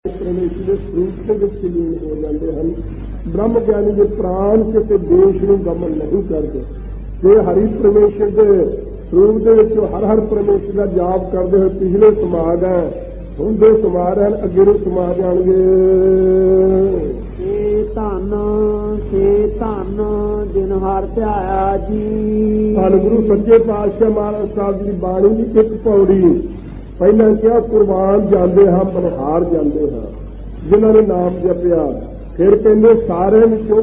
परमेश्वर के स्वरूप के विच लीन हो जाते हैं। ब्रह्म ज्ञानी के प्राण किसी देश में गमन नहीं करते। जे हरि परमेश्वर के स्वरूप के विच हर हर परमेश्वर का जाप करते हुए पिछले समा गए, हुण जो समा रहे हैं अगे नूं समा जाणगे। धन जिन हर ध्याया जी। धन गुरु सच्चे पातशाह महाराज साहब जी की बाणी की एक पौड़ी पहला क्या, कुर्बान जाते हैं बलिहार जाते हैं जिन्हों ने नाम जपिया। फिर कहते सारे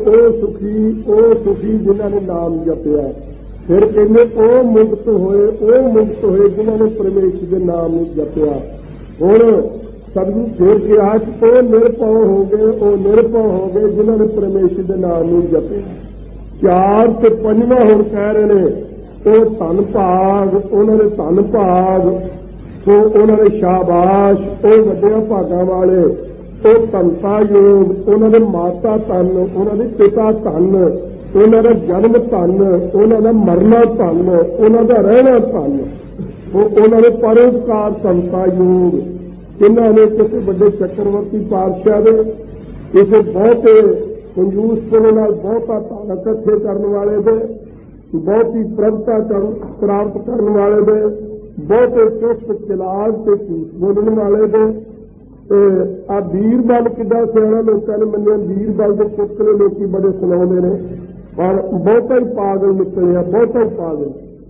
सुखी जिन्हों ने नाम जपिया। फिर कहते वो मुक्त होए जिन्होंने परमेश्वर के नाम जपिया। हुण सतगुरु फिर कहा कि वो निरभव हो गए जिन्होंने परमेश्वर के नाम जपिया। चार ते पंजवां हुण कह रहे हैं वो धन भाग, उन्होंने धन भाग तो उन्होंने शाबाश, वो वड्डिया भागां वाले, वो धनता योग, उन्होंने माता धन, उन्होंने पिता धन, उन्होंने जन्म धन, उन्होंने मरना धन, उन्होंने रहना धन, उन्होंने परोपकार धनता योग। इन्होंने किसी बड़े चक्रवर्ती पातशाह ने किसी बहुते कंजूसपने बहुता धन इकट्ठे करने वाले दे, बहुती प्रभुता प्राप्त करने वाले दे, बहुते चुस्त चिलाज से झूठ बोलने वाले दे। आ बीरबल किड्डा सियाणा लोगों ने मनिया, बीरबल के चुटकले लोग बड़े सुनाते हैं, पर बहुता ही पागल निकलिया, बहुता ही पागल।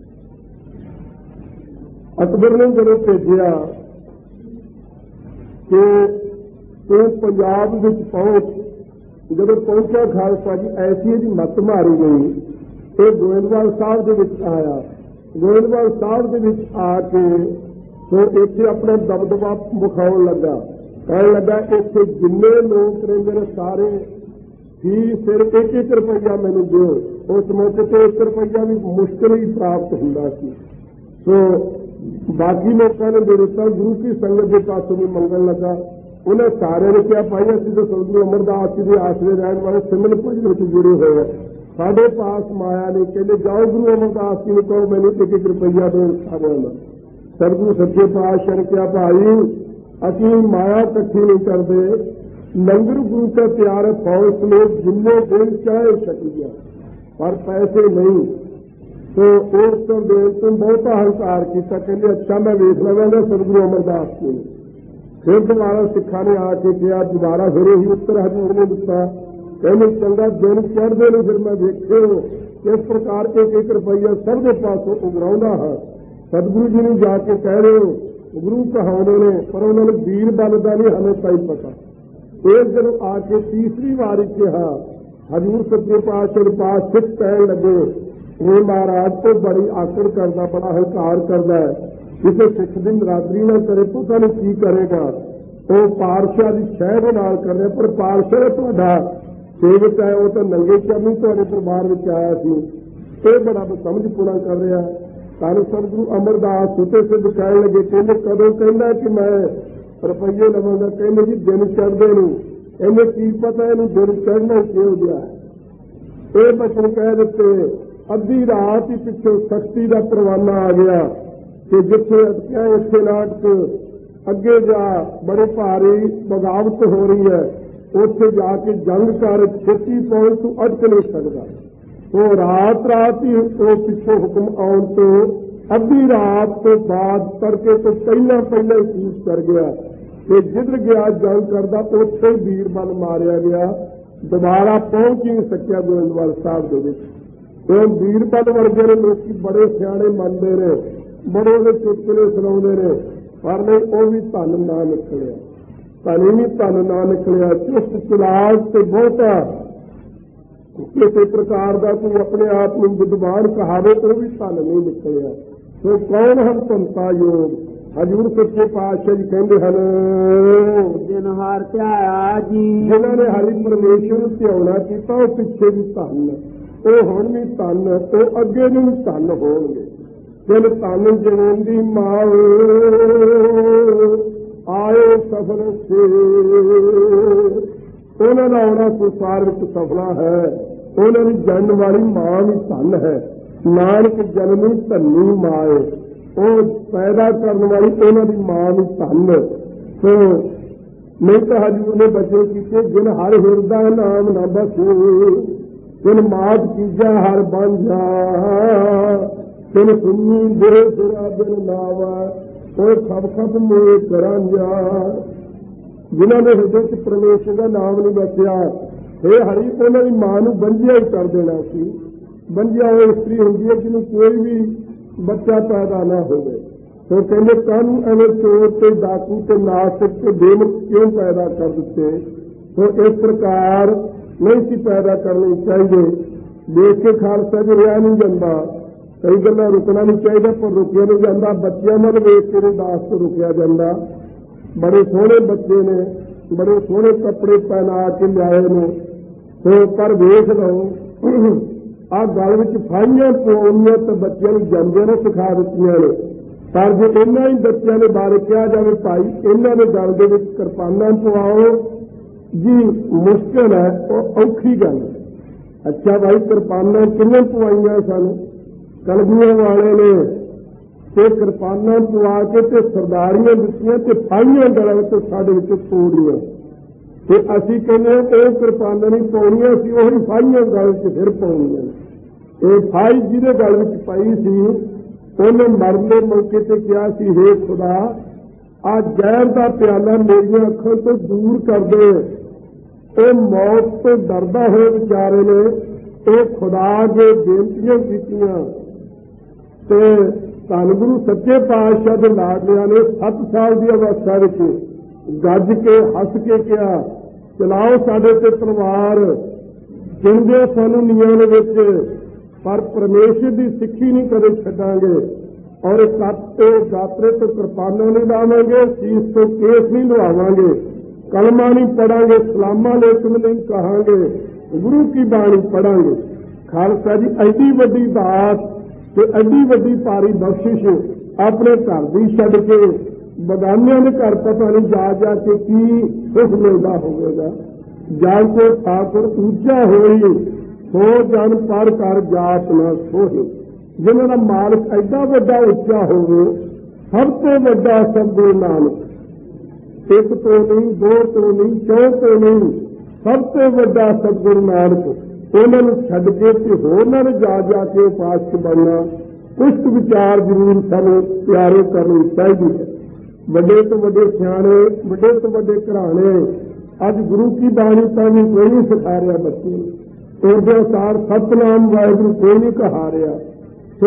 अकबर ने जब भेजा कि तू पंजाब में पहुंच, जब पहुंचा खालसा जी ऐसी ही मत मारी गई। ये गोइंदवाल साहब के आया, गोइंदवाल साहब के आके तो इत्थे अपना दबदबा विखाउण लगा, कहने लगा इत्थे जिन्ने लोग रहिंदे ने सारे ही सिर्फ 1-1 रुपया मैनू दो। उस मौके पर 1 रुपया भी मुश्किल ही प्राप्त हुंदा सी। तो बाकी लोगों ने दे दिता। गुरु की संगत के पासों भी मंगन लगा। उन्हें सारे ने क्या पाई, असीं तो सतगुरु अमरदास जी के आसरे रहने वाले सिमरन भजन में जुड़े हुए हैं, साढ़े पास माया ने कहते जाओ गुरु अमरदास जी ने कहो मैंने 1-1 रुपया दो सारे। सतगुरु सच्चे पातशाह ने क्या भाई असीं माया इकट्ठी नहीं करते, लंगर गुरु का प्यार है, फौज लोग जिन्ने दिन चाहे शक्रिया पर पैसे नहीं। तो उस देर तुम बहुत अहंकार किया, कहते अच्छा मैं वेख लवांगा सतगुरु अमरदास जी ने। फिर दोबारा सिखा ने आके किया, दोबारा फिर ही उत्तर हजूर ने दिता, कहने चंगा दिन चढ़ते ने फिर मैं देखे किस प्रकार 1-1 रुपया सब के पासों उगराउंदा है। सतगुरु जी ने जाके कह रहे हो गुरु कहाने ने, पर उन्होंने वीर बल का नहीं हमें तय पता। एक जब आके तीसरी बारी कहा हजूर सच्चे पातशाह के पास सिख कह लगे ये महाराज तो बड़ी आकड़ करता, बड़ा हंकार करता है, किसी सिख की बरादरी न करे पता नहीं की करेगा। वो पातशाह की शह के नाल कर रहे, पर पातशाह तुहाडा सेवक है वो तो नंगे चरनी तुहाडे दरबार में आया सी, ये बड़ा समझ पूरा कर रहा है। धन सतगुरु अमरदास सुते सिद्ध कहने लगे, कहते कदों कहना कि मैं रुपये लवांगा, कहने जी दिन चढ़ते नूं, इन्हें की पता इन्हें दिन चढ़ना क्यों गया है। ये बचन कह दिते। अद्धी रात ही पिछों सख्ती का परवाना आ गया कि जिथे अटकिया इसे नाटक अगे जा, बड़े भारी बगावत हो रही है, उत्थे जाके जंग कर, छेती पहुंच तू अटक नहीं सकता। तो रात ही वो पिछों हुक्म आने तो अद्धी रात तो बाद तड़के तो पहला ही कूच कर गया कि जिधर गया जंग करता उत्थे ही बीरबल मारिया गया, दोबारा पहुंच ही नहीं सकिया गोइंदवाल साहब के विच। तो बीरबल वर्गे ने लोग बड़े सियाणे मनते ने, बड़े वो चुटकुले सुनाते ने, पर नहीं वो भी धन ना निकलिया, धन ही धन ना निकलिया। चुस्त चिलाज से बहुता किसी प्रकार का कोई अपने आप में विद्वान कहावे वो भी धन नहीं निकलिया। तो कौन हम धनता योग? हजूर सच्चे पातशाह जी कहते हैं जिन हर ध्याया जी। जिन्होंने हरि परमेश्वर ध्याना किया वो पिछे भी धन, वो हुण भी धन, वो अगे भी धन होणगे। जिन धन जिवेंदी माओ आए सफल से, उन्होंने आना संसार में सफला है, उन्होंने जन्म वाली मां भी धन है। नानक जन्मी धनी माए, वो पैदा करने वाली उन्होंने मां भी धन। तो नहीं तो हजूर ने बचे किए जिन हर हिरदा नाम न बसू तिन मात चीजा हर बन जा तिन सुनी दे सिरा बिन नावा कोई खप खप मोए करा जा जिन्होंने हृदय च परमेश्वर का नाम नहीं बसिया हे हरी उन्होंने मां नूं बंझिया ही कर देना सी। बंझिया वो इस्त्री होंगी है जिन्होंने कोई भी बच्चा पैदा ना होवे तो कहते कानून एवं चोर से डाकू से नास्तिक से बेमुख क्यों पैदा कर देते। तो इस प्रकार नहीं सी पैदा करनी चाहिए। देख के खालसा जो रहा नहीं जाता कई गल्लां रुकना नहीं चाहिए पर रुकिया नहीं जाता। बच्चों मल वेख के दास तो रुकिया जाता। बड़े सोहने बच्चे ने बड़े सोहने कपड़े पहना के लियाए ने तो पर वेख लो आ गल में फाइयां पवाउणियां तो बच्चों को जमदे ने सिखा दित्तियां ने पर जो इन्हां ही बच्चों के बारे कहा जाए भाई इन्हां दे गल दे विच किरपानां पवाओ जी मुश्किल है और औखी गल। अच्छा भाई किरपानां किन्ने पवाइयां सन कलगियां वाले ने ते किरपानां पवा के ते सरदारियां दित्तियां ते फाइयां गलां ते साडे विच तोड़ियां ते असीं कहने वो किरपानां नहीं पाउणियां सी ओही फाइयां गल च फिर पाउणियां। ये फाई जिहदे गल विच पाई सी उन्हें मरन के मौके से कहा सी हे खुदा आ जहर का प्याला मेरिया अखों तो दूर कर दे। वो मौत तो डरदा हो बेचारे ने वो खुदा के बेनतियां कीतियां ते धन गुरु सच्चे पातशाह के लाडलियां ने 7 साल की अवस्था में गज के हस के कहा चलाओ साडे ते तलवार जिंदे सानू नियां विच पर परमेश्वर की सिक्खी नहीं कदे छड्डांगे और गात्रे तो किरपानां नहीं लावांगे शीश तो केस नहीं लवावांगे कलमा नहीं पढ़ांगे सलामा लेकुम नहीं कहांगे गुरु की बाणी पढ़ांगे। खालसा जी एडी वड्डी दात ते एडी वड्डी भारी बख्शिश अपने घर दी छड्ड के बगानियां दे घर पता नहीं जा जा के की सुख मिलदा होवेगा। जल को ठाकुर ऊंचा होई सो जन पर कर जात न सोहे। जिन्हां दा मालक एडा वड्डा उच्चा होवे सब तो वड्डा सतगुरु नानक एक तो नहीं दो तो नहीं चौ तो नहीं सब तो वड्डा सतगुरु नानक उन्होंने छड्ड के ते होरनां ने जा जा के उपासक बनना कुछ विचार जरूर सानूं प्यारे करनी चाहिए है। वड्डे तो वड्डे सियाणे वड्डे तो वड्डे घराणे अज गुरु की बाणी तो भी कोई नहीं सिखा रहा बच्चे उर्दू सार सतनाम वाहिगुरू कोई नहीं कहा रहा। तो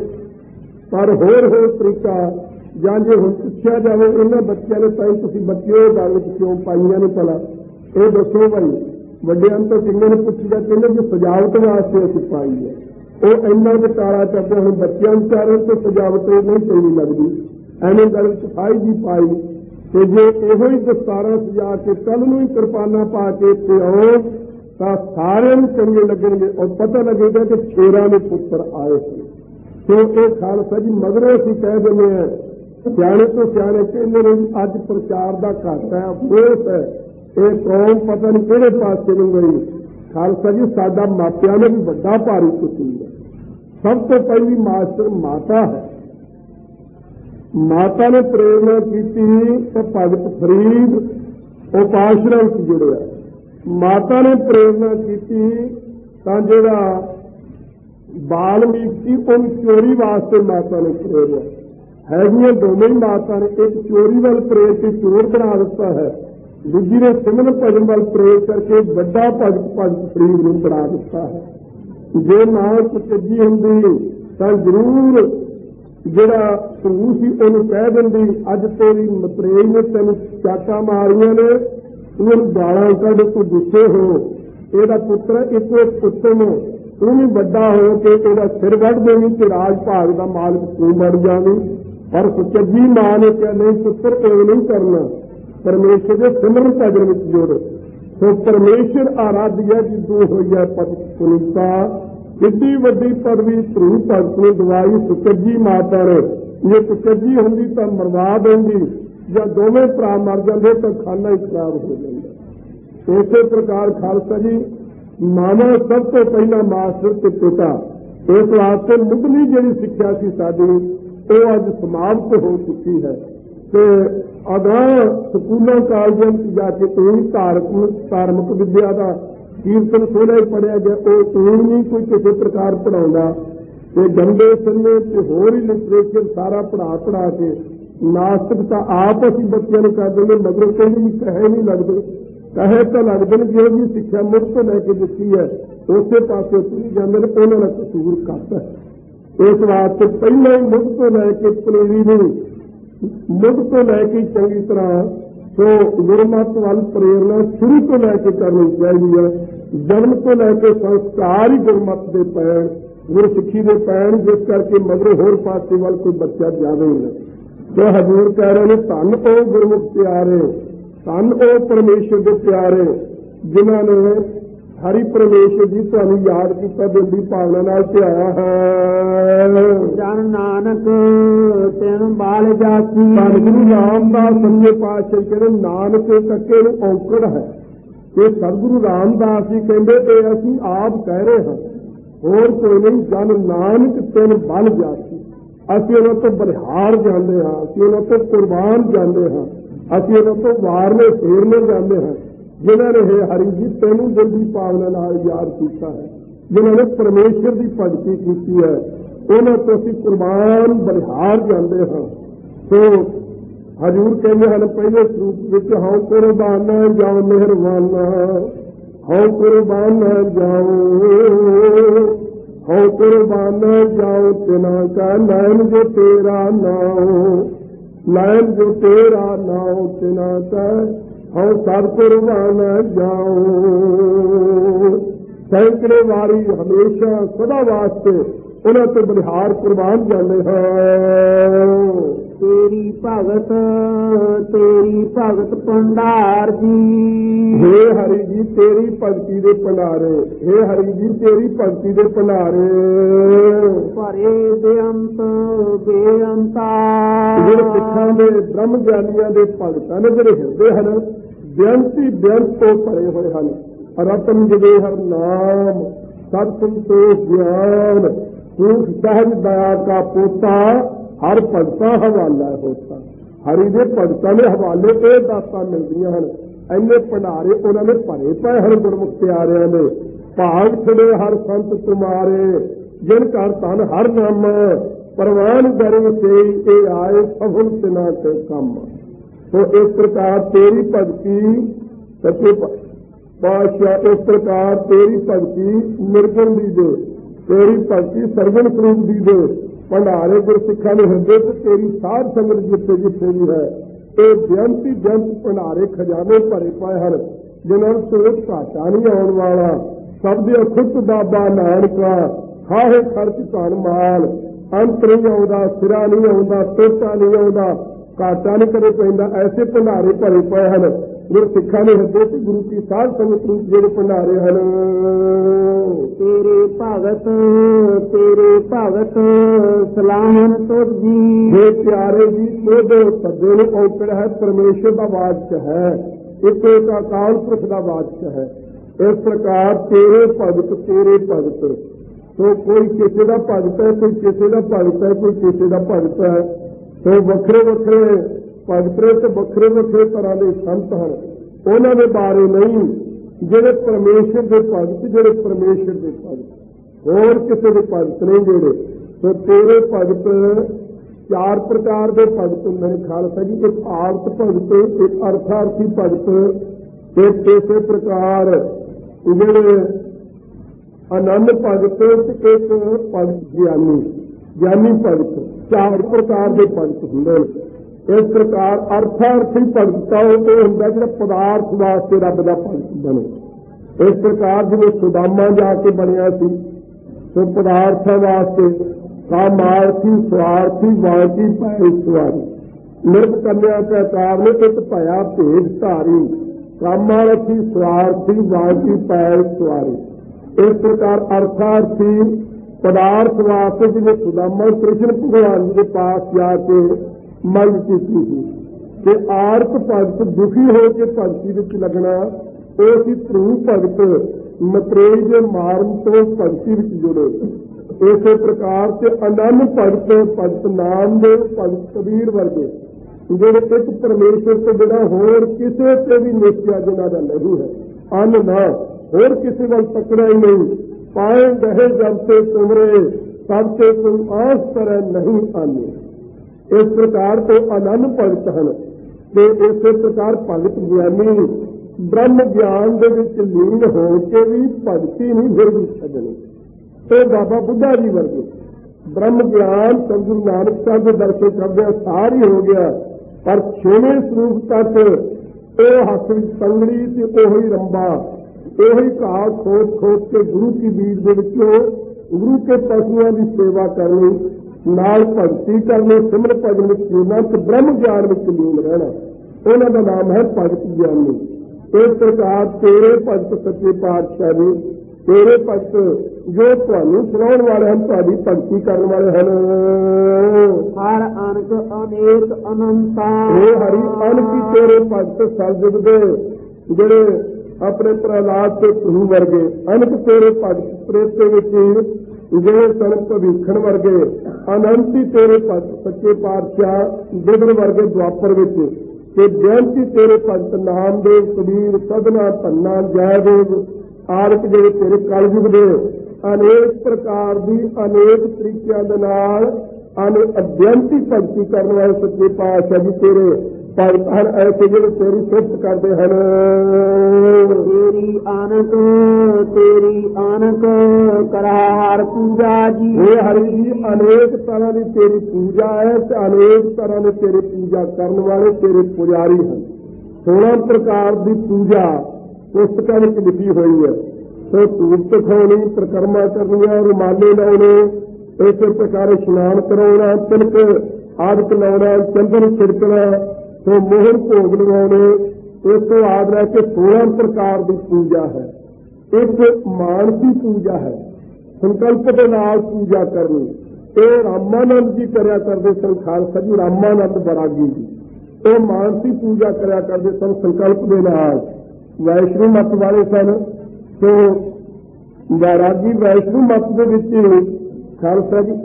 पर होर तरीका जां जे हुण पुछया जाए इन्हां बच्चों ने ताई तुसीं बच्चे गल क्यों पाईयां ने भला ये दसो भाई। वड्डियां तो किन्ने ने पुछया कहंदे जी सजावट वास्ते असीं पाई है वो इन्ना घटाला करदे हुण बच्चों विचारे तो सजावट नहीं चंगी लगदी एवें गल सफाई जी पाई ते जे इहो ही दस्तारां सजा के कल नूं ही किरपानां पा के इत्थे आओ तां सारिआं नूं चंगे लगणगे और पता लगेगा कि शेरां दे पुत्तर आए सी। तो ये खालसा जी मगरों असीं कह दिंदे हां सियाणे तो सियाणे कहंदे ने अज प्रचार का घट है अफसोस है ये कौम पता नहीं किहड़े पासे नूं गई। खालसा जी साडा मापिਆਂ ने भी वड्डा भारी कसूर है। सब तो पहली मास्टर माता है। माता ने प्रेरणा की तो भगत फरीद उपाश्रम से जुड़िया। माता ने प्रेरणा की तो जिहड़ा बाल्मीक सी उन चोरी वास्ते माता ने प्रेरिया है। दोनों ही माता ने एक चोरी वाल प्रेर के चोर बना दिता है दूजी ने सिमरन भजन वाल प्रेर करके बड़ा भगत फरीद नूं बना दिता है। जे मां कुचजी हुंदी तां जरूर जिहड़ा धू सी उहनूं कह दिंदी अज तेरी मतरेई ने तैनूं चाटा मारियां ने तूं गालां कढ तूं गुस्से हो इहदा पुत्र इको पुत्तम तूं भी वड्डा हो के इहदा सिर वढ देवी ते राज भाग दा मालक तूं बण जावीं। पर कुचजी मां ने कहा नहीं पुत्र इवें नहीं करना परमेश्वर के सिमरन भजन में जोड़। तो परमेश्वर आराध्य जिद्दू हुई है पद पुनीता इड्डी वड्डी पदवी ध्रुव भगत ने दवाई सुचजी माता ने। जे कुचजी होंदी तो मरवा देंगी या दोवें भरा मर जाते तो खाना ही खराब हो जाता। इस प्रकार खालसा जी मामा सब तो पहला मास्टर ते पिता इस वास्ते मुढ़ली जिहड़ी सिक्ख्या सी साडी वो अज समाप्त हो चुकी है। तो ਅਗਾਂਹ ਸਕੂਲਾਂ ਕਾਲਜਾਂ ਵਿੱਚ ਜਾ ਕੇ ਧਾਰਮਿਕ ਵਿੱਦਿਆ ਦਾ ਕੀਰਤਨ ਸੋਹਣਾ ਹੀ ਪੜ੍ਹਿਆ ਗਿਆ, ਉਹ ਨਹੀਂ ਕੋਈ ਕਿਸੇ ਪ੍ਰਕਾਰ ਪੜ੍ਹਾਉਂਦਾ ਤੇ ਗੰਦੇ ਸੰਨੇ ਤੇ ਹੋਰ ਹੀ ਲਿਟਰੇਚਰ ਸਾਰਾ ਪੜ੍ਹਾ ਕੇ ਨਾਸਤਿਕ ਤਾਂ ਆਪ ਅਸੀਂ ਬੱਚਿਆਂ ਨੂੰ ਕਰ ਦਿੰਦੇ, ਮਗਰੋਂ ਕਹਿੰਦੇ ਵੀ ਕਹੇ ਨਹੀਂ ਲੱਗਦੇ, ਕਹੇ ਤਾਂ ਲੱਗਦੇ ਨੇ ਜਿਹੋ ਜਿਹੀ ਸਿੱਖਿਆ ਮੁੱਢ ਤੋਂ ਲੈ ਕੇ ਦਿੱਤੀ ਹੈ ਉਸੇ ਪਾਸੇ ਤੁਰੀ ਜਾਂਦੇ ਨੇ, ਉਹਨਾਂ ਦਾ ਕਸੂਰ ਘੱਟ ਹੈ। ਇਸ ਵਾਸਤੇ ਪਹਿਲਾਂ ਹੀ ਮੁੱਢ ਤੋਂ ਲੈ ਕੇ ਪਨੀਰੀ ਨੂੰ ਮੁੱਢ ਤੋਂ ਲੈ ਕੇ ਚੰਗੀ ਤਰ੍ਹਾਂ ਸੋ ਗੁਰਮਤਿ ਵੱਲ ਪ੍ਰੇਰਨਾ ਸ਼ੁਰੂ ਤੋਂ ਲੈ ਕੇ ਕਰਨੀ ਚਾਹੀਦੀ ਹੈ। ਜਨਮ ਤੋਂ ਲੈ ਕੇ ਸੰਸਕਾਰ ਹੀ ਗੁਰਮਤਿ ਦੇ ਪੈਣ, ਗੁਰਸਿੱਖੀ ਦੇ ਪੈਣ, ਜਿਸ ਕਰਕੇ ਮਗਰੋਂ ਹੋਰ ਪਾਸੇ ਵੱਲ ਕੋਈ ਬੱਚਾ ਜਾਵੇ ਨਹੀਂ। ਸੋ ਹਜ਼ੂਰ ਕਹਿ ਰਹੇ ਨੇ ਧੰਨ ਉਹ ਗੁਰਮੁਖ ਪਿਆਰੇ, ਧੰਨ ਉਹ ਪਰਮੇਸ਼ਰ ਦੇ ਪਿਆਰੇ ਜਿਨ੍ਹਾਂ ਨੇ ਹਰੀ ਪਰਮੇਸ਼ਰ ਜੀ ਤੁਹਾਨੂੰ ਯਾਦ ਕੀਤਾ, ਦਿਲ ਦੀ ਭਾਵਨਾ ਨਾਲ ਧਿਆਇਆ ਹੈ। ਜਨ ਨਾਨਕ ਤੈਨੂੰ ਬਾਲ ਜਾਤੀ। ਧੰਨ ਗੁਰੂ ਰਾਮਦਾਸ ਸੱਚੇ ਪਾਤਸ਼ਾਹ ਕਹਿੰਦੇ ਨਾਨਕ ਕੱਕੇ ਨੂੰ ਔਂਕੜ ਹੈ। ਇਹ ਸਤਿਗੁਰੂ ਰਾਮਦਾਸ ਜੀ ਕਹਿੰਦੇ ਇਹ ਅਸੀਂ ਆਪ ਕਹਿ ਰਹੇ ਹਾਂ, ਹੋਰ ਕੋਈ ਨਹੀਂ। ਜਨ ਨਾਨਕ ਤੈਨੂੰ ਬਲ ਜਾਤੀ, ਅਸੀਂ ਉਹਨਾਂ ਤੋਂ ਬਲਿਹਾਰ ਜਾਂਦੇ ਹਾਂ, ਅਸੀਂ ਉਹਨਾਂ ਤੋਂ ਕੁਰਬਾਨ ਜਾਂਦੇ ਹਾਂ, ਅਸੀਂ ਉਹਨਾਂ ਤੋਂ ਵਾਰਨੇ ਫੇਰਨੇ ਜਾਂਦੇ ਹਾਂ ਜਿਨ੍ਹਾਂ ਨੇ ਹਰੀ ਜੀ ਤੈਨੂੰ ਦਿਲ ਦੀ ਭਾਵਨਾ ਨਾਲ ਯਾਦ ਕੀਤਾ ਹੈ, ਜਿਨ੍ਹਾਂ ਨੇ ਪਰਮੇਸ਼ਰ ਦੀ ਭਗਤੀ ਕੀਤੀ ਹੈ, ਉਹਨਾਂ ਤੋਂ ਅਸੀਂ ਕੁਰਬਾਨ ਬਲਿਹਾਰ ਜਾਂਦੇ ਹਾਂ। ਸੋ ਹਜ਼ੂਰ ਕਹਿੰਦੇ ਹਨ ਪਹਿਲੇ ਸਰੂਪ ਵਿੱਚ ਹਉ ਕੁਰਬਾਨਾ ਜਾਓ ਮਿਹਰਬਾਨਾ, ਹਉ ਕੁਰਬਾਨਾ ਜਾਓ, ਹਉ ਕੁਰਬਾਨਾ ਜਾਓ ਤਿਨਾ ਕਾ ਨੈਣ ਜੋ ਤੇਰਾ ਨਾਉ, ਨੈਣ ਜੋ ਤੇਰਾ ਨਾਉ ਤਿਨਾ ਕਾ ਹਉ ਸਭ ਕੁਰਬਾਨਾ ਜਾਓ। ਸੈਂਕੜੇ ਵਾਰੀ ਹਮੇਸ਼ਾ ਸਦਾ ਵਾਸਤੇ ਉਹਨਾਂ ਤੋਂ ਬਲਿਹਾਰ ਕੁਰਬਾਨ ਜਾਂਦੇ ਹਾਂ। ਤੇਰੀ ਭਗਤ ਭੰਡਾਰ ਜੀ। ਹੇ ਹਰੀ ਜੀ ਤੇਰੀ ਭਗਤੀ ਦੇ ਭੰਡਾਰੇ, ਹੇ ਹਰੀ ਜੀ ਤੇਰੀ ਭਗਤੀ ਦੇ ਭੰਡਾਰੇ ਭਰੇ ਬੇਅੰਤ ਬੇਅੰਤਾ। ਜਿਹੜੇ ਸਿੱਖਾਂ ਦੇ ਬ੍ਰਹਮ ਗਿਆਨੀਆਂ ਦੇ ਭਗਤਾਂ ਨੇ ਜਿਹੜੇ ਹਿਰਦੇ ਹਨ ਬੇਅੰਤੀ ਬੇਅੰਤ ਤੋਂ ਭਰੇ ਹੋਏ ਹਨ। ਰਤਨ ਜਗੇ ਹਰ ਨਾਮ ਸਤ ਸੰਤੋਖ ਗਿਆਨ ਸੁਖ ਸਹਿਜ ਦਇਆ ਕਾ ਪੋਤਾ ਹਰ ਭਗਤਾ ਹਵਾਲਾ ਹੋਤਾ। ਹਰੀ ਦੇ ਭਗਤਾਂ ਦੇ ਹਵਾਲੇ ਇਹ ਦਾਤਾਂ ਮਿਲਦੀਆਂ ਹਨ। ਇੰਨੇ ਭੰਡਾਰੇ ਉਹਨਾਂ ਨੇ ਭਰੇ ਪਏ ਹਰ ਗੁਰਮੁਖ ਪਿਆਰਿਆਂ ਨੇ। ਭਾਗ ਛੜੇ ਹਰ ਸੰਤ ਤੁਮਾਰੇ ਜਿਨ ਘਰ ਧਨ ਹਰ ਨਾਮ ਪ੍ਰਵਾਨ ਕਰੇ ਸੇ ਇਹ ਆਏ ਸਫਲ ਤਿਨਾ ਕੇ ਕੰਮ। तो इस प्रकार तेरी भक्ति सच्चे पातशाह, इस प्रकार तेरी भक्ति निर्गुण दी दे, तेरी भक्ति सरगुण स्वरूप दी दे। भंडारे गुरसिखा ने हिरदे तो तेरी साध संगत जिथे जिथे भी है ये बेअंती बेअंत भंडारे खजाने भरे पाए हैं जिन्हों सोच घाटा नहीं आने वाला। सब दे अखुट बाबा नानका खाहे खर्च धन माल अंत नहीं आता, सिरा नहीं आता, टोटा नहीं आता, घाटा नहीं करे पैंदा। ऐसे भंडारे भरे पए हैं गुरसिखा ने हिरदे ते गुरु की साध संगत रूप जेड़े भंडारे हैं। तेरे भगत सलाहन तुझ जी। हे प्यारे जी तुझ सदे नूं औकड़ है, परमेश्वर का वाचक है, एक अकाल पुरख का वाचक है। इस प्रकार तेरे भगत तो कोई किसी का भगत है, कोई किसी का भगत है, कोई किसी का भगत है। तो वखरे वखरे भगतरे तो वखरे वखरे तरह के संत हैं, उन्होंने बारे नहीं जेड़े परमेश्वर के भगत, जेड़े परमेश्वर के भगत और किसी के भगत नहीं जेड़े। तो तेरे भगत चार प्रकार के भगत होंगे ने खालसा जी, एक आरत भगत, एक अर्थार्थी भगत, एक इसे प्रकार जेड़े आनंद भगत, एक भगत ज्ञानी भगत। चार प्रकार के भगत होंगे। इस प्रकार अर्थार्थी भगता होंगे जो पदार्थ वास्ते रब का भगत बने। इस प्रकार जिवें सुदामा जाके बनया सी तो पदार्थों वास्ते कामार्थी स्वार्थी वाची भय सवारी। निरप कन्या के आकार ने एक भया भेद धारी कामार्थी स्वार्थी वाची भय सवारी। इस प्रकार अर्थार्थी पदार्थ वास्ते जिन्हें सुदामा कृष्ण भगवान जी के पास जाके मंग की थी। आरत भगत दुखी होकर भगती विच लगना, उसी ध्रुव भगत मतरेई के मारन तो भगती विच जुड़े। इस प्रकार से आनंद भगत नामदेव भगत कबीर वर्गे ਜਿਹੜੇ ਇੱਕ ਪਰਮੇਸ਼ਰ ਤੋਂ ਬਿਨਾਂ ਹੋਰ ਕਿਸੇ ਤੇ ਵੀ ਨਿਸ਼ਚਾ ਜਿਨ੍ਹਾਂ ਦਾ ਨਹੀਂ ਹੈ। ਅੰਨ ਨਾ ਹੋਰ ਕਿਸੇ ਵੱਲ ਤੱਕਣਾ ਹੀ ਨਹੀਂ। ਪਾਏ ਗਏ ਜਬ ਤੇ ਤੁਮਰੇ ਸਭ ਤੇ ਕੋਈ ਆਸ ਤਰ੍ਹਾਂ ਨਹੀਂ ਆਨੇ। ਇਸ ਪ੍ਰਕਾਰ ਤੋਂ ਆਨੰਦ ਭਗਤ ਹਨ ਤੇ ਇਸੇ ਪ੍ਰਕਾਰ ਭਗਤ ਗਿਆਨੀ ਬ੍ਰਹਮ ਗਿਆਨ ਦੇ ਵਿੱਚ ਲੀਨ ਹੋ ਕੇ ਵੀ ਭਗਤੀ ਨਹੀਂ ਫਿਰ ਵੀ ਛੱਡਣੀ। ਤੇ ਬਾਬਾ ਬੁੱਢਾ ਜੀ ਵਰਗੇ ਬ੍ਰਹਮ ਗਿਆਨ ਗੁਰੂ ਨਾਨਕ ਸਾਹਿਬ ਦੇ ਦਰਸ਼ਨ ਕਰਦਿਆਂ ਸਾਰ ਹੀ ਹੋ ਗਿਆ, ਪਰ 6ਵੇਂ ਸਰੂਪ ਤੱਕ ਉਹ ਹੱਥ ਵਿੱਚ ਸੰਗਲੀ ਤੇ ਉਹੀ ਰੰਬਾ, ਉਹੀ ਘਾਹ ਖੋਦ ਕੇ ਗੁਰੂ ਕੀ ਬੀਜ ਦੇ ਵਿੱਚੋਂ ਗੁਰੂ ਕੇ ਪਸ਼ੂਆਂ ਦੀ ਸੇਵਾ ਕਰਨੀ, ਨਾਲ ਭਗਤੀ ਕਰਨੀ, ਸਿਮਰ ਭਜਨ ਵਿੱਚ ਜੁੜਨਾ ਤੇ ਬ੍ਰਹਮ ਗਿਆਨ ਵਿੱਚ ਲੀਨ ਰਹਿਣਾ। ਉਹਨਾਂ ਦਾ ਨਾਮ ਹੈ ਭਗਤ ਗਿਆਨੀ। ਇਸ ਪ੍ਰਕਾਰ ਤੇਰੇ ਭਗਤ ਸੱਚੇ ਪਾਤਸ਼ਾਹ ਜੀ, ਤੇਰੇ ਭਗਤ ਜੋ ਤੁਹਾਨੂੰ ਸੁਣਾਉਣ ਵਾਲੇ ਹਨ, ਤੁਹਾਡੀ ਭਗਤੀ ਕਰਨ ਵਾਲੇ ਹਨ। ਹਰ ਅਨਕ ਅਨੇਕ ਅਨੰਤਾ ਇਹ ਹਰੀ ਅਨਕੀ ਤੇਰੇ ਭਗਤ ਸਰਜੁਗ ਦੇ ਜਿਹੜੇ ਆਪਣੇ ਪ੍ਰਹਲਾਦ ਤੇ ਧਰੂ ਵਰਗੇ ਅਨਕ ਤੇਰੇ ਭਗਤ ਪ੍ਰੇਤੇ ਵਿੱਚ ਜਿਹੜੇ ਸਨ ਭਵਿੱਖਣ ਵਰਗੇ ਅਨੰਤੀ ਤੇਰੇ ਭਗਤ ਸੱਚੇ ਪਾਤਸ਼ਾਹ ਬਿਦਰ ਵਰਗੇ ਦੁਆਪਰ ਵਿੱਚ ਤੇ ਬੇਅੰਤੀ ਤੇਰੇ ਭਗਤ ਨਾਮਦੇਵ ਕਬੀਰ ਸਦਨਾ ਧੰਨਾ ਜੈਦੇਵ ਆਦਿਕ ਜਿਹੜੇ ਤੇਰੇ ਕਲਯੁਗ ਦੇ ਅਨੇਕ ਪ੍ਰਕਾਰ ਦੀ ਅਨੇਕ ਤਰੀਕਿਆਂ ਦੇ ਨਾਲ ਅਬੇਅੰਤੀ ਭਗਤੀ ਕਰਨ ਵਾਲੇ ਸੱਚੇ ਪਾਤਸ਼ਾਹ ਜੀ ਤੇਰੇ ਭਗਤ ਹਨ, ਐਸੇ ਜਿਹੜੇ ਤੇਰੀ ਸਿਫਤ ਕਰਦੇ ਹਨ। ਤੇਰੀ ਆਨਕ ਕਰਾਰ ਪੂਜਾ ਜੀ। ਇਹ ਹਰੀ ਜੀ ਅਨੇਕ ਤਰ੍ਹਾਂ ਦੀ ਤੇਰੀ ਪੂਜਾ ਹੈ ਤੇ ਅਨੇਕ ਤਰ੍ਹਾਂ ਦੇ ਤੇਰੇ ਪੂਜਾ ਕਰਨ ਵਾਲੇ ਤੇਰੇ ਪੁਜਾਰੀ ਹਨ। 16 ਪ੍ਰਕਾਰ ਦੀ ਪੂਜਾ ਪੁਸਤਕਾਂ ਵਿੱਚ ਲਿਖੀ ਹੋਈ ਹੈ। ਸੋ ਧੂਪ ਦਿਖਾਉਣੀ, ਪ੍ਰਕਰਮਾ ਕਰਨੀਆਂ, ਰੁਮਾਲੇ ਲਾਉਣੇ, ਇਸੇ ਪ੍ਰਕਾਰ ਇਸ਼ਨਾਨ ਕਰਾਉਣਾ, ਤਿਲਕ ਆਦਿਕ ਲਾਉਣਾ, ਚੰਦਨ ਛਿੜਕਣਾ, ਸੋ ਮੋਹਰ ਭੋਗ ਲਗਾਉਣੇ, ਇਸ ਤੋਂ ਆਦ ਰਹਿ ਕੇ 16 ਪ੍ਰਕਾਰ ਦੀ ਪੂਜਾ ਹੈ। ਇੱਕ ਮਾਨਸੀ ਪੂਜਾ ਹੈ, ਸੰਕਲਪ ਦੇ ਨਾਲ ਪੂਜਾ ਕਰਨੀ। ਇਹ ਰਾਮਾਨੰਦ ਜੀ ਕਰਿਆ ਕਰਦੇ ਸਨ, ਖਾਲਸਾ ਜੀ ਰਾਮਾਨੰਦ ਬਰਾਗੀ ਜੀ। ਇਹ ਮਾਨਸੀ ਪੂਜਾ ਕਰਿਆ ਕਰਦੇ ਸਨ ਸੰਕਲਪ ਦੇ ਨਾਲ। ਵੈਸ਼ਨੂ ਮਤ ਵਾਲੇ ਸਨ, ਸੋ ਬੈਰਾਗੀ ਵੈਸ਼ਨੂ ਮਤ ਦੇ ਵਿੱਚ ਖਾਲਸਾ ਜੀ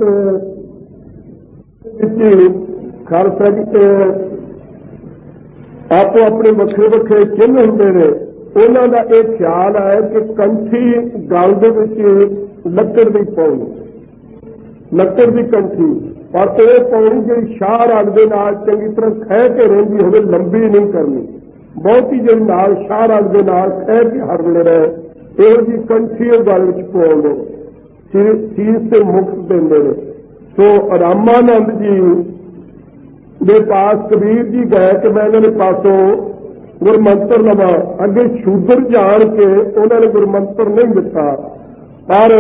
ਆਪੋ ਆਪਣੇ ਵੱਖਰੇ ਵੱਖਰੇ ਚਿੰਨ੍ਹ ਹੁੰਦੇ ਨੇ। ਉਹਨਾਂ ਦਾ ਇਹ ਖਿਆਲ ਹੈ ਕਿ ਕੰਠੀ ਗਲ ਦੇ ਵਿੱਚ ਲੱਕੜ ਦੀ ਪਾਉਣੀ, ਲੱਕੜ ਦੀ ਕੰਠੀ, ਪਰ ਉਹ ਪਾਉਣੀ ਜਿਹੜੀ ਸ਼ਾਹ ਰਗ ਦੇ ਨਾਲ ਚੰਗੀ ਤਰ੍ਹਾਂ ਖਹਿ ਕੇ ਰਹਿੰਦੀ ਹੋਵੇ, ਲੰਬੀ ਨਹੀਂ ਕਰਨੀ। ਬਹੁਤੀ ਜਿਹੜੀ ਨਾਲ ਸ਼ਾਹ ਰਗ ਦੇ ਨਾਲ ਖਹਿ ਕੇ ਹਰਲੇ ਰਹੇ, ਇਹੋ ਜਿਹੀ ਕੰਠੀ ਉਹ ਗਲ ਵਿੱਚ ਪਾਉਂਦੇ, ਸੀਸ ਤੇ ਮੁਕਤ ਦਿੰਦੇ ਨੇ। ਸੋ ਰਾਮਾਨੰਦ ਜੀ ਦੇ ਪਾਸ ਕਬੀਰ ਜੀ ਗਏ ਕਿ ਮੈਂ ਇਹਨਾਂ ਦੇ ਪਾਸੋਂ ਗੁਰਮੰਤਰ ਲਵਾਂ। ਅੱਗੇ ਸ਼ੂਦਰ ਜਾਣ ਕੇ ਉਹਨਾਂ ਨੇ ਗੁਰਮੰਤਰ ਨਹੀਂ ਦਿੱਤਾ, ਪਰ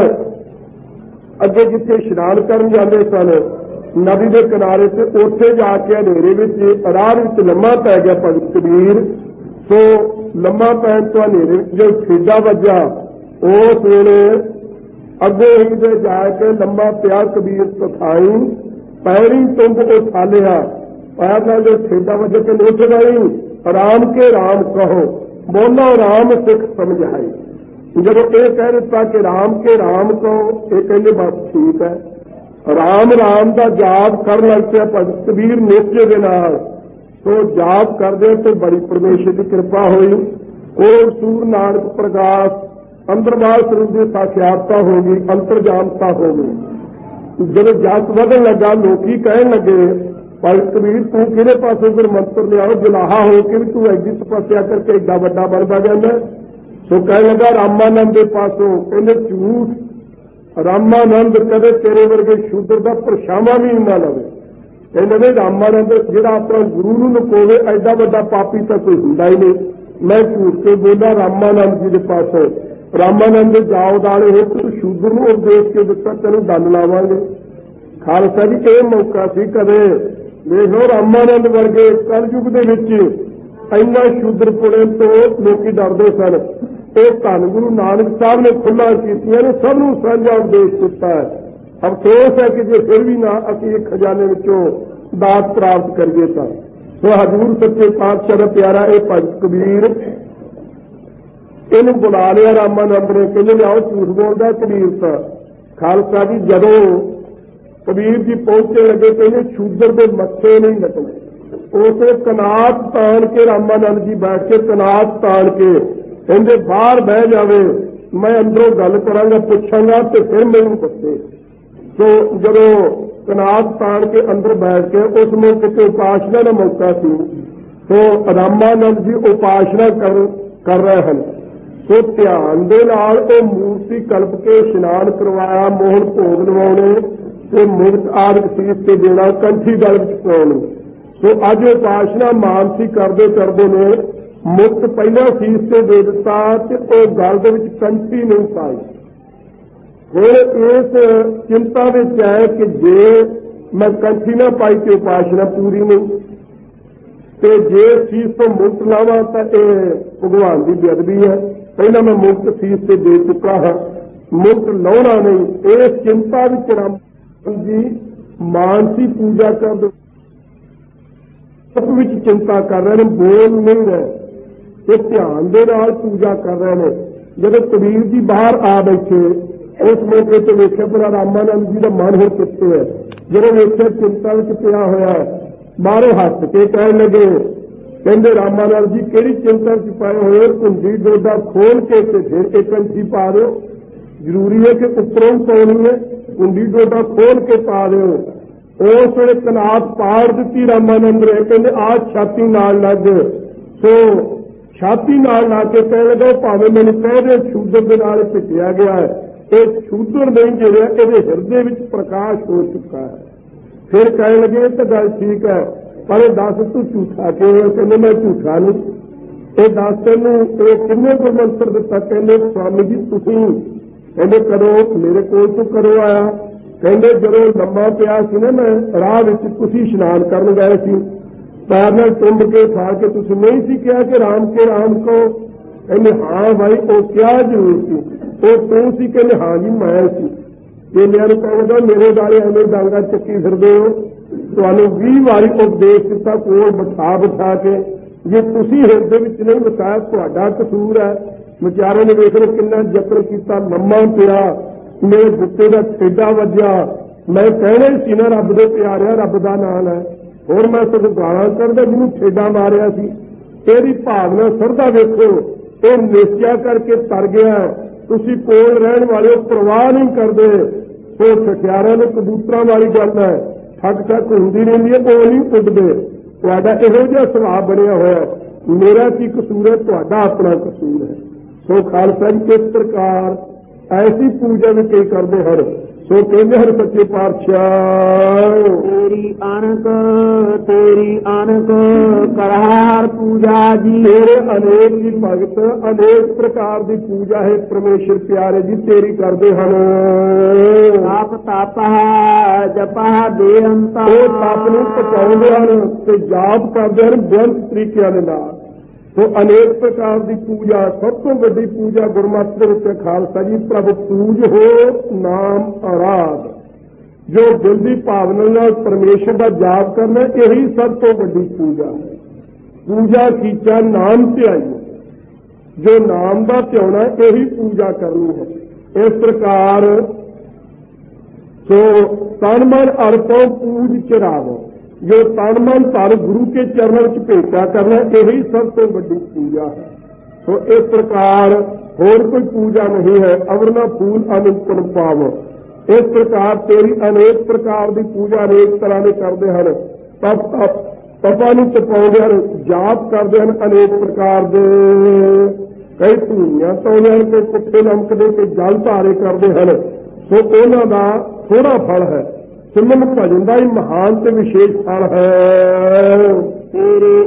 ਅੱਗੇ ਜਿੱਥੇ ਇਸ਼ਨਾਨ ਕਰਨ ਜਾਂਦੇ ਸਨ ਨਦੀ ਦੇ ਕਿਨਾਰੇ ਤੇ, ਉੱਥੇ ਜਾ ਕੇ ਹਨੇਰੇ ਵਿੱਚ ਰਾਹ ਵਿੱਚ ਲੰਮਾ ਪੈ ਗਿਆ ਭਗਤ ਕਬੀਰ। ਸੋ ਲੰਮਾ ਪੈਣ ਤੋਂ ਹਨੇਰੇ ਵਿੱਚ ਜੋ ਠੇਡਾ ਵੱਜਾ, ਉਸ ਵੇਲੇ ਅੱਗੇ ਹੀ ਦੇ ਜਾ ਕੇ ਲੰਮਾ ਪਿਆ ਕਬੀਰ ਤਥਾਈ ਪੈਰੀ ਤੁੰਬ ਉਠਾਲਿਆ। ਪੈਰ ਨਾਲ ਜੋ ਠੇਡਾ ਵੱਜ ਕੇ ਉੱਠ ਗਈ, ਰਾਮ ਕੇ ਰਾਮ ਕਹੋ ਬੋਲੋ ਰਾਮ ਸਿੱਖ ਸਮਝਾਈ। ਜਦੋਂ ਇਹ ਕਹਿ ਦਿੱਤਾ ਕਿ ਰਾਮ ਕੇ ਰਾਮ ਕਹੋ, ਇਹ ਕਹਿੰਦੇ ਬਸ ਠੀਕ ਹੈ। ਰਾਮ ਰਾਮ ਦਾ ਜਾਪ ਕਰਨ ਲੱਗ ਪਿਆ ਭਗਤ ਕਬੀਰ ਨਿਸ਼ਚੇ ਦੇ ਨਾਲ। ਸੋ ਜਾਪ ਕਰਦੇ ਤੇ ਬੜੀ ਪਰਮੇਸ਼ਰ ਦੀ ਕਿਰਪਾ ਹੋਈ। ਉਹ ਸੂਰ ਨਾਨਕ ਪ੍ਰਕਾਸ਼ ਅੰਦਰਬਾਲ ਸਰੂਪ ਦੀ ਸਾਖਿਆਤਤਾ ਹੋ ਗਈ, ਅੰਤਰਜਾਮਤਾ ਹੋ ਗਈ। ਜਦੋਂ ਜਸ ਵਧਣ ਲੱਗਾ, ਲੋਕੀ ਕਹਿਣ ਲੱਗੇ ਭਗਤ ਕਬੀਰ ਤੂੰ ਕਿਹੜੇ ਪਾਸੋਂ ਗੁਰਮੰਤਰ ਲਿਆਓ, ਗੁਲਾਹਾ ਹੋ ਕੇ ਵੀ ਤੂੰ ਐਡੀ ਤਪੱਸਿਆ ਕਰਕੇ ਏਡਾ ਵੱਡਾ ਬਣਦਾ ਜਾਂਦਾ। ਸੋ ਕਹਿਣ ਲੱਗਾ ਰਾਮਾਨੰਦ ਦੇ ਪਾਸੋਂ। ਕਹਿੰਦੇ ਝੂਠ, ਰਾਮਾਨੰਦ ਕਦੇ ਤੇਰੇ ਵਰਗੇ ਸ਼ੂਦਰ ਦਾ ਪਰਛਾਵਾਂ ਵੀ ਨਾ ਲਵੇ। ਕਹਿੰਦੇ ਨੇ ਰਾਮਾਨੰਦ ਜਿਹੜਾ ਆਪਣਾ ਗੁਰੂ ਨੂੰ ਲੁਕੋਵੇ, ਐਡਾ ਵੱਡਾ ਪਾਪੀ ਤਾਂ ਕੋਈ ਹੁੰਦਾ ਹੀ ਨਹੀਂ। ਮੈਂ ਝੂਠ ਕੇ ਬੋਲਿਆ ਰਾਮਾਨੰਦ ਜੀ ਦੇ ਪਾਸੋਂ। ਰਾਮਾਨੰਦ ਜਾਓ ਦਾਲੇ ਹੋ, ਤੂੰ ਸ਼ੂਦਰ ਨੂੰ ਉਪਦੇਸ਼ ਕੇ ਦਿੱਤਾ, ਤੈਨੂੰ ਦੰਡ ਲਾਵਾਂਗੇ। ਖਾਲਸਾ ਜੀ ਇਹ ਮੌਕਾ ਸੀ ਕਦੇ ਦੇਖ ਲਓ, ਰਾਮਾਨੰਦ ਵਰਗੇ ਕਲਯੁਗ ਦੇ ਵਿੱਚ ਇੰਨਾ ਸ਼ੂਦਰ ਪੁਣੇ ਤੋਂ ਲੋਕੀ ਡਰਦੇ ਸਨ। ਇਹ ਧੰਨ ਗੁਰੂ ਨਾਨਕ ਸਾਹਿਬ ਨੇ ਖੁੱਲ੍ਹਾਂ ਕੀਤੀਆਂ ਨੇ, ਸਭ ਨੂੰ ਸਾਂਝਾ ਉਪਦੇਸ਼ ਦਿੱਤਾ ਹੈ। ਅਫਸੋਸ ਹੈ ਕਿ ਜੇ ਫਿਰ ਵੀ ਨਾ ਅਸੀਂ ਇਹ ਖਜ਼ਾਨੇ ਵਿੱਚੋਂ ਦਾਤ ਪ੍ਰਾਪਤ ਕਰੀਏ ਤਾਂ। ਸੋ ਹਜ਼ੂਰ ਸੱਚੇ ਪਾਤਸ਼ਾਹ ਦਾ ਪਿਆਰਾ ਇਹ ਭਗਤ ਕਬੀਰ, ਇਹਨੂੰ ਬੁਲਾ ਲਿਆ ਰਾਮਾਨੰਦ ਨੇ। ਕਹਿੰਦੇ ਲਿਆਓ, ਝੂਠ ਬੋਲਦਾ ਕਬੀਰ ਤਾਂ। ਖਾਲਸਾ ਜੀ ਜਦੋਂ ਕਬੀਰ ਜੀ ਪਹੁੰਚੇ ਲੱਗੇ, ਕਹਿੰਦੇ ਸ਼ੂਦਰ ਦੇ ਮੱਥੇ ਨਹੀਂ ਲੱਗਣੇ, ਉਸੇ ਕਨਾਤ ਤਾਣ ਕੇ ਰਾਮਾਨੰਦ ਜੀ ਬੈਠ ਕੇ ਕਨਾਤ ਤਾਣ ਕੇ ਕਹਿੰਦੇ ਬਾਹਰ ਬਹਿ ਜਾਵੇ, ਮੈਂ ਅੰਦਰੋਂ ਗੱਲ ਕਰਾਂਗਾ, ਪੁੱਛਾਂਗਾ ਤੇ ਫਿਰ ਮੈਨੂੰ ਦੱਸੇ। ਸੋ ਜਦੋਂ ਕਨਾਤ ਤਾਣ ਕੇ ਅੰਦਰ ਬੈਠ ਕੇ ਉਸ ਮੌਕੇ ਤੇ ਉਪਾਸਨਾ ਦਾ ਮੌਕਾ ਸੀ, ਸੋ ਰਾਮਾਨੰਦ ਜੀ ਉਪਾਸਨਾ ਕਰ ਰਹੇ ਹਨ। ਸੋ ਧਿਆਨ ਦੇ ਨਾਲ ਉਹ ਮੂਰਤੀ ਕਲਪ ਕੇ ਇਸ਼ਨਾਨ ਕਰਵਾਇਆ, ਮੋਹਨ ਭੋਗ ਲਵਾਉਣੇ ਤੇ ਮੁਕਤ ਆਦਿਕ ਸੀਸ ਤੇ ਦੇਣਾ, ਕੰਠੀ ਗਲ ਵਿੱਚ ਪਾਉਣੀ। ਸੋ ਅੱਜ ਉਪਾਸਨਾ ਮਾਨਸੀ ਕਰਦੇ ਕਰਦੇ ਨੇ ਮੁਕਤ ਪਹਿਲਾਂ ਸੀਸ ਤੇ ਦੇ ਦਿੱਤਾ ਤੇ ਉਹ ਗਲ ਦੇ ਵਿੱਚ ਕੰਠੀ ਨਹੀਂ ਪਾਈ। ਹੁਣ ਇਸ ਚਿੰਤਾ ਵਿੱਚ ਹੈ ਕਿ ਜੇ ਮੈਂ ਕੰਠੀ ਨਾ ਪਾਈ ਤੇ ਉਪਾਸਨਾ ਪੂਰੀ ਨਹੀਂ, ਤੇ ਜੇ ਸੀਸ ਤੋਂ ਮੁਕਤ ਲਾਵਾਂ ਤਾਂ ਇਹ ਭਗਵਾਨ ਦੀ ਬੇਅਦਬੀ ਹੈ। ਪਹਿਲਾਂ ਮੈਂ ਮੁਕਤ ਸੀਸ ਤੇ ਦੇ ਚੁੱਕਾ ਹਾਂ, ਮੁਕਤ ਲਾਉਣਾ ਨਹੀਂ। ਇਸ ਚਿੰਤਾ ਵਿੱਚ ਰਾਮ ਜੀ ਮਾਨਸੀ ਪੂਜਾ ਕਰਦੇ ਵਿੱਚ ਚਿੰਤਾ ਕਰ ਰਹੇ ਨੇ, ਬੋਲ ਨਹੀਂ ਰਹੇ, ਇਹ ਧਿਆਨ ਦੇ ਨਾਲ ਪੂਜਾ ਕਰ ਰਹੇ ਨੇ। ਜਦੋਂ ਕਬੀਰ ਜੀ ਬਾਹਰ ਆ ਬੈਠੇ ਉਸ ਮੌਕੇ ਤੇ ਵੇਖਿਆ ਪਰ ਰਾਮਾਨੰਦ ਜੀ ਦਾ ਮਨ ਹੁਣ ਕਿੱਥੇ ਹੈ। ਜਦੋਂ ਵੇਖਿਆ ਚਿੰਤਾ ਵਿੱਚ ਪਿਆ ਹੋਇਆ, ਬਾਹਰੋਂ ਹੱਸ ਕੇ ਕਹਿਣ ਲੱਗੇ, ਕਹਿੰਦੇ ਰਾਮਾਨੰਦ ਜੀ ਕਿਹੜੀ ਚਿੰਤਾ ਵਿੱਚ ਪਏ ਹੋਏ, ਕੁੰਡੀ ਡੋਡਾ ਖੋਲ ਕੇ ਤੇ ਫਿਰ ਇੱਕ ਕੰਠੀ ਪਾ ਦਿਓ। ਜ਼ਰੂਰੀ ਹੈ ਕਿ ਉੱਪਰੋਂ ਪਾਉਣੀ ਹੈ, ਕੁੰਡੀ ਡੋਡਾ ਖੋਲ ਕੇ ਪਾ ਦਿਓ। ਉਸ ਵੇਲੇ ਕਨਾਤ ਪਾੜ ਦਿੱਤੀ ਰਾਮਾਨੰਦ ਨੇ, ਕਹਿੰਦੇ ਆ ਛਾਤੀ ਨਾਲ ਲੱਗ। ਸੋ ਛਾਤੀ ਨਾਲ ਲਾ ਕੇ ਕਹਿਣ ਲੱਗਾ ਭਾਵੇਂ ਮੈਨੂੰ ਕਹਿ ਦਿਓ ਸ਼ੂਦਰ ਦੇ ਨਾਲ ਭਿੱਟਿਆ ਗਿਆ ਹੈ, ਇਹ ਸ਼ੂਦਰ ਨਹੀਂ ਜਿਹੜਾ, ਇਹਦੇ ਹਿਰਦੇ ਵਿੱਚ ਪ੍ਰਕਾਸ਼ ਹੋ ਚੁੱਕਾ ਹੈ। ਫਿਰ ਕਹਿਣ ਲੱਗੇ ਤਾਂ ਗੱਲ ਠੀਕ ਹੈ, ਪਰ ਇਹ ਦੱਸ ਤੂੰ ਝੂਠਾ ਕਿਉਂ? ਕਹਿੰਦੇ ਮੈਂ ਝੂਠਾ ਨਹੀਂ। ਇਹ ਦੱਸ ਤੈਨੂੰ ਇਹ ਕਿੰਨੇ ਕੋ ਮੰਤਰ ਦਿੱਤਾ? ਕਹਿੰਦੇ ਸਵਾਮੀ ਜੀ ਤੁਸੀਂ। ਕਹਿੰਦੇ ਕਦੋਂ? ਮੇਰੇ ਕੋਲ ਤੋਂ ਕਦੋਂ ਆਇਆ? ਕਹਿੰਦੇ ਜਦੋਂ ਲੰਮਾ ਪਿਆ ਸੀ ਨਾ, ਮੈਂ ਰਾਹ ਵਿੱਚ ਤੁਸੀਂ ਇਸ਼ਨਾਨ ਕਰਨ ਗਏ ਸੀ, ਪੈਰ ਨਾਲ ਟੁੰਬ ਕੇ ਖਾ ਕੇ ਤੁਸੀਂ ਨਹੀਂ ਸੀ ਕਿਹਾ ਕਿ ਰਾਮ ਕੇ ਰਾਮ ਕੋ? ਕਹਿੰਦੇ ਹਾਂ ਭਾਈ ਉਹ ਕਿਹਾ ਜ਼ਰੂਰ ਸੀ, ਉਹ ਤੂੰ ਸੀ? ਕਹਿੰਦੇ ਹਾਂ ਜੀ ਮੈਂ ਸੀ। ਚੇਲਿਆਂ ਨੂੰ ਕਹਿੰਦਾ ਮੇਰੇ ਬਾਰੇ ਐਵੇਂ ਡਾਂਗਾ ਚੱਕੀ ਫਿਰਦੇ ਹੋ, ਤੁਹਾਨੂੰ 20 ਵਾਰੀ ਉਪਦੇਸ਼ ਦਿੱਤਾ ਕੋਲ ਬਿਠਾ ਕੇ, ਜੇ ਤੁਸੀਂ ਹਿਰਦੇ ਵਿੱਚ ਨਹੀਂ ਵਸਾਇਆ ਤੁਹਾਡਾ ਕਸੂਰ ਹੈ। ਵਿਚਾਰੇ ਨੇ ਵੇਖ ਲਓ ਕਿੰਨਾ ਜ਼ਿਕਰ ਕੀਤਾ, ਲੰਮਾ ਪਿਆ, ਮੇਰੇ ਗੁੱਤੇ ਦਾ ਠੇਡਾ ਵੱਜਿਆ। ਮੈਂ ਕਹਿਣਾ ਹੀ ਸੀ ਨਾ ਰੱਬ ਦੇ ਪਿਆਰਿਆ, ਰੱਬ ਦਾ ਨਾਮ ਹੈ, ਹੋਰ ਮੈਂ ਸਗੋਂ ਗਾਲਾਂ ਕਰਦਾ ਜਿਹਨੂੰ ਠੇਡਾ ਮਾਰਿਆ ਸੀ। ਇਹਦੀ ਭਾਵਨਾ ਸਰਦਾ ਵੇਖੋ, ਇਹ ਨਿਸ਼ਚਾ ਕਰਕੇ ਤਰ ਗਿਆ। ਤੁਸੀਂ ਕੋਲ ਰਹਿਣ ਵਾਲੇ ਪਰਵਾਹ ਨਹੀਂ ਕਰਦੇ। ਉਹ ਠਠਿਆਰਾਂ ਦੇ ਕਬੂਤਰਾਂ ਵਾਲੀ ਗੱਲ ਹੈ, ਠੱਕ ਠੱਕ ਹੁੰਦੀ ਰਹਿੰਦੀ ਹੈ, ਉਹ ਨਹੀਂ ਉੱਡਦੇ। ਤੁਹਾਡਾ ਇਹੋ ਜਿਹਾ ਸੁਭਾਅ ਬਣਿਆ ਹੋਇਆ, ਮੇਰਾ ਕੀ ਕਸੂਰ ਹੈ? ਤੁਹਾਡਾ ਆਪਣਾ ਕਸੂਰ ਹੈ। ਸੋ ਖਾਲਸਾ ਜੀ ਕਿਸ ਪ੍ਰਕਾਰ ਐਸੀ ਪੂਜਾ ਵੀ ਕਈ ਕਰਦੇ ਹਨ। ਸੋ ਕਹਿੰਦੇ ਹਨ ਸੱਚੇ ਪਾਤਸ਼ਾਹ ਤੇਰੀ ਅਣਕ ਕਰਹਾਰ ਪੂਜਾ ਜੀ। ਤੇਰੇ ਅਨੇਕ ਜੀ ਭਗਤ ਅਨੇਕ ਪ੍ਰਕਾਰ ਦੀ ਪੂਜਾ ਹੈ ਪਰਮੇਸ਼ਰ ਪਿਆਰੇ ਜੀ ਤੇਰੀ ਕਰਦੇ ਹਨ। ਆਪ ਤਾਪਾ ਜਪਾ ਬੇਅੰਤਾ, ਉਹ ਤਪ ਨੂੰ ਪਚਾਉਂਦੇ ਹਨ ਤੇ ਜਾਪ ਕਰਦੇ ਹਨ ਬੇਅੰਤ ਤਰੀਕਿਆਂ ਦੇ ਨਾਲ। ਸੋ ਅਨੇਕ ਪ੍ਰਕਾਰ ਦੀ ਪੂਜਾ, ਸਭ ਤੋਂ ਵੱਡੀ ਪੂਜਾ ਗੁਰਮਤਿ ਦੇ ਵਿੱਚ ਖਾਲਸਾ ਜੀ ਪ੍ਰਭ ਪੂਜ ਹੋ ਨਾਮ ਆਰਾਧ। ਜੋ ਦਿਲ ਦੀ ਭਾਵਨਾ ਨਾਲ ਪਰਮੇਸ਼ਰ ਦਾ ਜਾਪ ਕਰਨਾ, ਇਹੀ ਸਭ ਤੋਂ ਵੱਡੀ ਪੂਜਾ ਹੈ। ਪੂਜਾ ਕੀਚਾ ਨਾਮ ਧਿਆਈ, ਜੋ ਨਾਮ ਦਾ ਧਿਆਉਣਾ ਇਹੀ ਪੂਜਾ ਕਰਨੀ ਹੈ। ਇਸ ਪ੍ਰਕਾਰ ਸੋ ਤਨ ਮਨ ਅਰਪੋ ਪੂਜ ਚਰਾਵੋ, ਜੋ ਤਨ ਮਨ ਧਰ ਗੁਰੂ ਕੇ ਚਰਨਾਂ ਵਿੱਚ ਭੇਟਾ ਕਰਨਾ, ਇਹੀ ਸਭ ਤੋਂ ਵੱਡੀ ਪੂਜਾ ਹੈ। ਸੋ ਇਸ ਪ੍ਰਕਾਰ ਹੋਰ ਕੋਈ ਪੂਜਾ ਨਹੀਂ ਹੈ। ਅਵਰਨਾ ਫੂਲ ਅਨੁਪਨ ਪਾਵ। ਇਸ ਪ੍ਰਕਾਰ ਤੇਰੀ ਅਨੇਕ ਪ੍ਰਕਾਰ ਦੀ ਪੂਜਾ ਅਨੇਕ ਤਰ੍ਹਾਂ ਦੇ ਕਰਦੇ ਹਨ। ਤਪਾਂ ਨੂੰ ਤਪਾਉਂਦੇ ਹਨ, ਜਾਪ ਕਰਦੇ ਹਨ ਅਨੇਕ ਪ੍ਰਕਾਰ ਦੇ, ਕਈ ਧੂਣੀਆਂ ਪਾਉਂਦੇ ਹਨ, ਕੋਈ ਪੁੱਠੇ ਲਮਕਦੇ, ਕੋਈ ਜਲ ਧਾਰੇ ਕਰਦੇ ਹਨ। ਸੋ ਉਹਨਾਂ ਦਾ ਥੋੜਾ ਫਲ ਹੈ, ਸਿਮਰਨ ਭਜਨ ਦਾ ਹੀ ਮਹਾਨ ਤੇ ਵਿਸ਼ੇਸ਼ ਫਲ ਹੈ। ਤੇਰੇ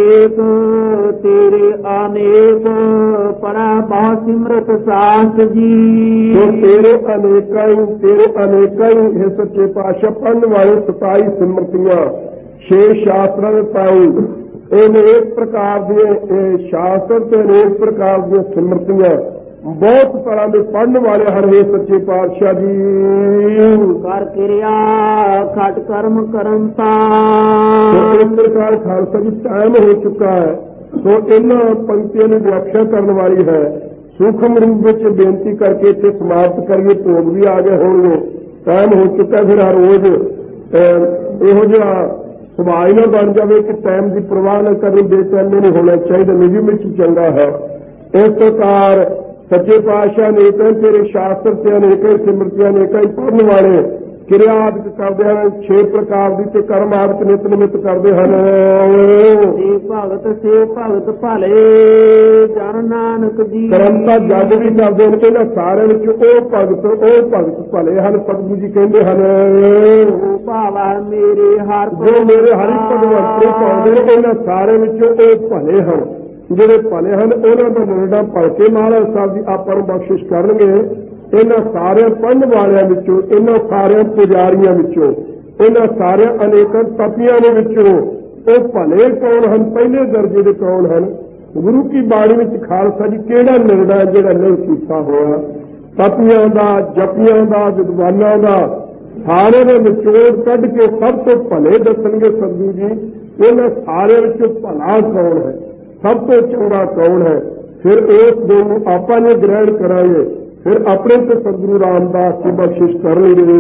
ਅਨੇਕ ਪਰਾ ਬਹੁ ਸਿਮਰਤ ਸਾਸ ਜੀ। ਸੋ ਤੇਰੇ ਅਨੇਕਾਂ ਹੀ ਸੱਚੇ ਪਾਤਸ਼ਾਹ ਪੜ੍ਹਨ ਵਾਲੇ 27 ਸਿਮਰਤੀਆਂ 6 ਸ਼ਾਸਤਰਾਂ ਦੇ ਪਾਈ। ਇਹ ਅਨੇਕ ਪ੍ਰਕਾਰ ਦੇ ਸ਼ਾਸਤਰ ਤੇ ਅਨੇਕ ਪ੍ਰਕਾਰ ਦੀਆਂ ਸਿਮਰਤੀਆਂ ਬਹੁਤ ਤਰ੍ਹਾਂ ਦੇ ਪੜ੍ਹਨ ਵਾਲੇ ਹਨ। ਇਹ ਸੱਚੇ ਪਾਤਸ਼ਾਹ ਜੀ ਕਰ ਕਿਰਿਆ ਖਟ ਕਰਮ ਕਰਨ ਤਾ। ਇਸ ਪ੍ਰਕਾਰ ਖਾਲਸਾ ਜੀ ਟਾਈਮ ਹੋ ਚੁੱਕਾ ਹੈ। ਸੋ ਇਹਨਾਂ ਪੰਕਤੀਆਂ ਦੀ ਵਿਆਖਿਆ ਕਰਨ ਵਾਲੀ ਹੈ। ਸੂਖਮ ਰੂਪ ਵਿੱਚ ਬੇਨਤੀ ਕਰਕੇ ਇੱਥੇ ਸਮਾਪਤ ਕਰੀਏ। ਭੋਗ ਵੀ ਆ ਗਏ ਹੋਣਗੇ, ਟਾਈਮ ਹੋ ਚੁੱਕਾ। ਫਿਰ ਹਰ ਰੋਜ਼ ਇਹੋ ਜਿਹਾ ਸੁਭਾਅ ਹੀ ਨਾ ਬਣ ਜਾਵੇ ਕਿ ਟਾਈਮ ਦੀ ਪਰਵਾਹ ਨਾ ਕਰਨੀ, ਬੇਚੈਨੀ ਨਹੀਂ ਹੋਣਾ ਚਾਹੀਦਾ, ਨਿਯਮ ਵਿੱਚ ਚੰਗਾ ਹੈ। ਇਸ ਪ੍ਰਕਾਰ ਸੱਚੇ ਪਾਤਸ਼ਾਹ ਨੇ ਤੇਰੇ ਸ਼ਾਸਤਰ ਤੇ ਅਨੇਕਾਂ ਸਿਮਰਤੀਆਂ ਨੇ ਕਈ ਪੜ੍ਹਨ ਵਾਲੇ ਕਿਰਿਆ ਆਦਿਕ ਕਰਦੇ ਹਨ, 6 ਪ੍ਰਕਾਰ ਦੀ ਤੇ ਕਰਮ ਆਦਿਕ ਨਿਤ ਨਿਮਿਤ ਕਰਦੇ ਹਨ। ਸੇ ਭਗਤ ਭਲੇ ਜਨ ਨਾਨਕ ਜੀ। ਕਰਮ ਤਾਂ ਜੱਜ ਵੀ ਕਰਦੇ ਨੇ, ਇਹਨਾਂ ਸਾਰਿਆਂ ਵਿੱਚ ਉਹ ਭਗਤ ਭਲੇ ਹਨ। ਸਤਿਗੁਰੂ ਜੀ ਕਹਿੰਦੇ ਹਨ ਭਾਵਾ ਮੇਰੇ ਹਰ ਜੋ ਮੇਰੇ ਹਰਿ ਭਗਵੰਤ ਨੂੰ ਪਾਉਂਦੇ ਨੇ, ਇਹਨਾਂ ਸਾਰਿਆਂ ਵਿੱਚੋਂ ਉਹ ਭਲੇ ਹਨ। ਜਿਹੜੇ ਭਲੇ ਹਨ ਉਹਨਾਂ ਦਾ ਨਿਰਣਾ ਭਲ ਕੇ ਮਹਾਰਾਜ ਸਾਹਿਬ ਜੀ ਆਪਾਂ ਨੂੰ ਬਖਸ਼ਿਸ਼ ਕਰਨਗੇ। ਇਹਨਾਂ ਸਾਰਿਆਂ ਪੜ੍ਹਨ ਵਾਲਿਆਂ ਵਿੱਚੋਂ, ਇਹਨਾਂ ਸਾਰਿਆਂ ਪੁਜਾਰੀਆਂ ਵਿੱਚੋਂ, ਇਹਨਾਂ ਸਾਰਿਆਂ ਅਨੇਕਾਂ ਤਪੀਆਂ ਦੇ ਵਿੱਚੋਂ ਉਹ ਭਲੇ ਕੌਣ ਹਨ, ਪਹਿਲੇ ਦਰਜੇ ਦੇ ਕੌਣ ਹਨ? ਗੁਰੂ ਕੀ ਬਾਣੀ ਵਿੱਚ ਖਾਲਸਾ ਜੀ ਕਿਹੜਾ ਨਿਰਣਾ ਜਿਹੜਾ ਨਹੀਂ ਕੀਤਾ ਹੋਇਆ? ਤਪੀਆਂ ਦਾ, ਜਪੀਆਂ ਦਾ, ਵਿਦਵਾਨਾਂ ਦਾ, ਸਾਰੇ ਦੇ ਨਿਚੋੜ ਕੱਢ ਕੇ ਸਭ ਤੋਂ ਭਲੇ ਦੱਸਣਗੇ ਸਤਿਗੁਰੂ ਜੀ। ਇਹਨਾਂ ਸਾਰਿਆਂ ਵਿੱਚੋਂ ਭਲਾ ਕੌਣ ਹੈ, ਸਭ ਤੋਂ ਚੰਗਾ ਕੌਣ ਹੈ? ਫਿਰ ਉਸ ਦੇ ਨੂੰ ਆਪਾਂ ਨੇ ਗ੍ਰਹਿਣ ਕਰਾਂਗੇ, ਫਿਰ ਆਪਣੇ ਤੇ ਸਤਿਗੁਰੂ ਰਾਮਦਾਸ ਜੀ ਬਖਸ਼ਿਸ਼ ਕਰਨਗੇ।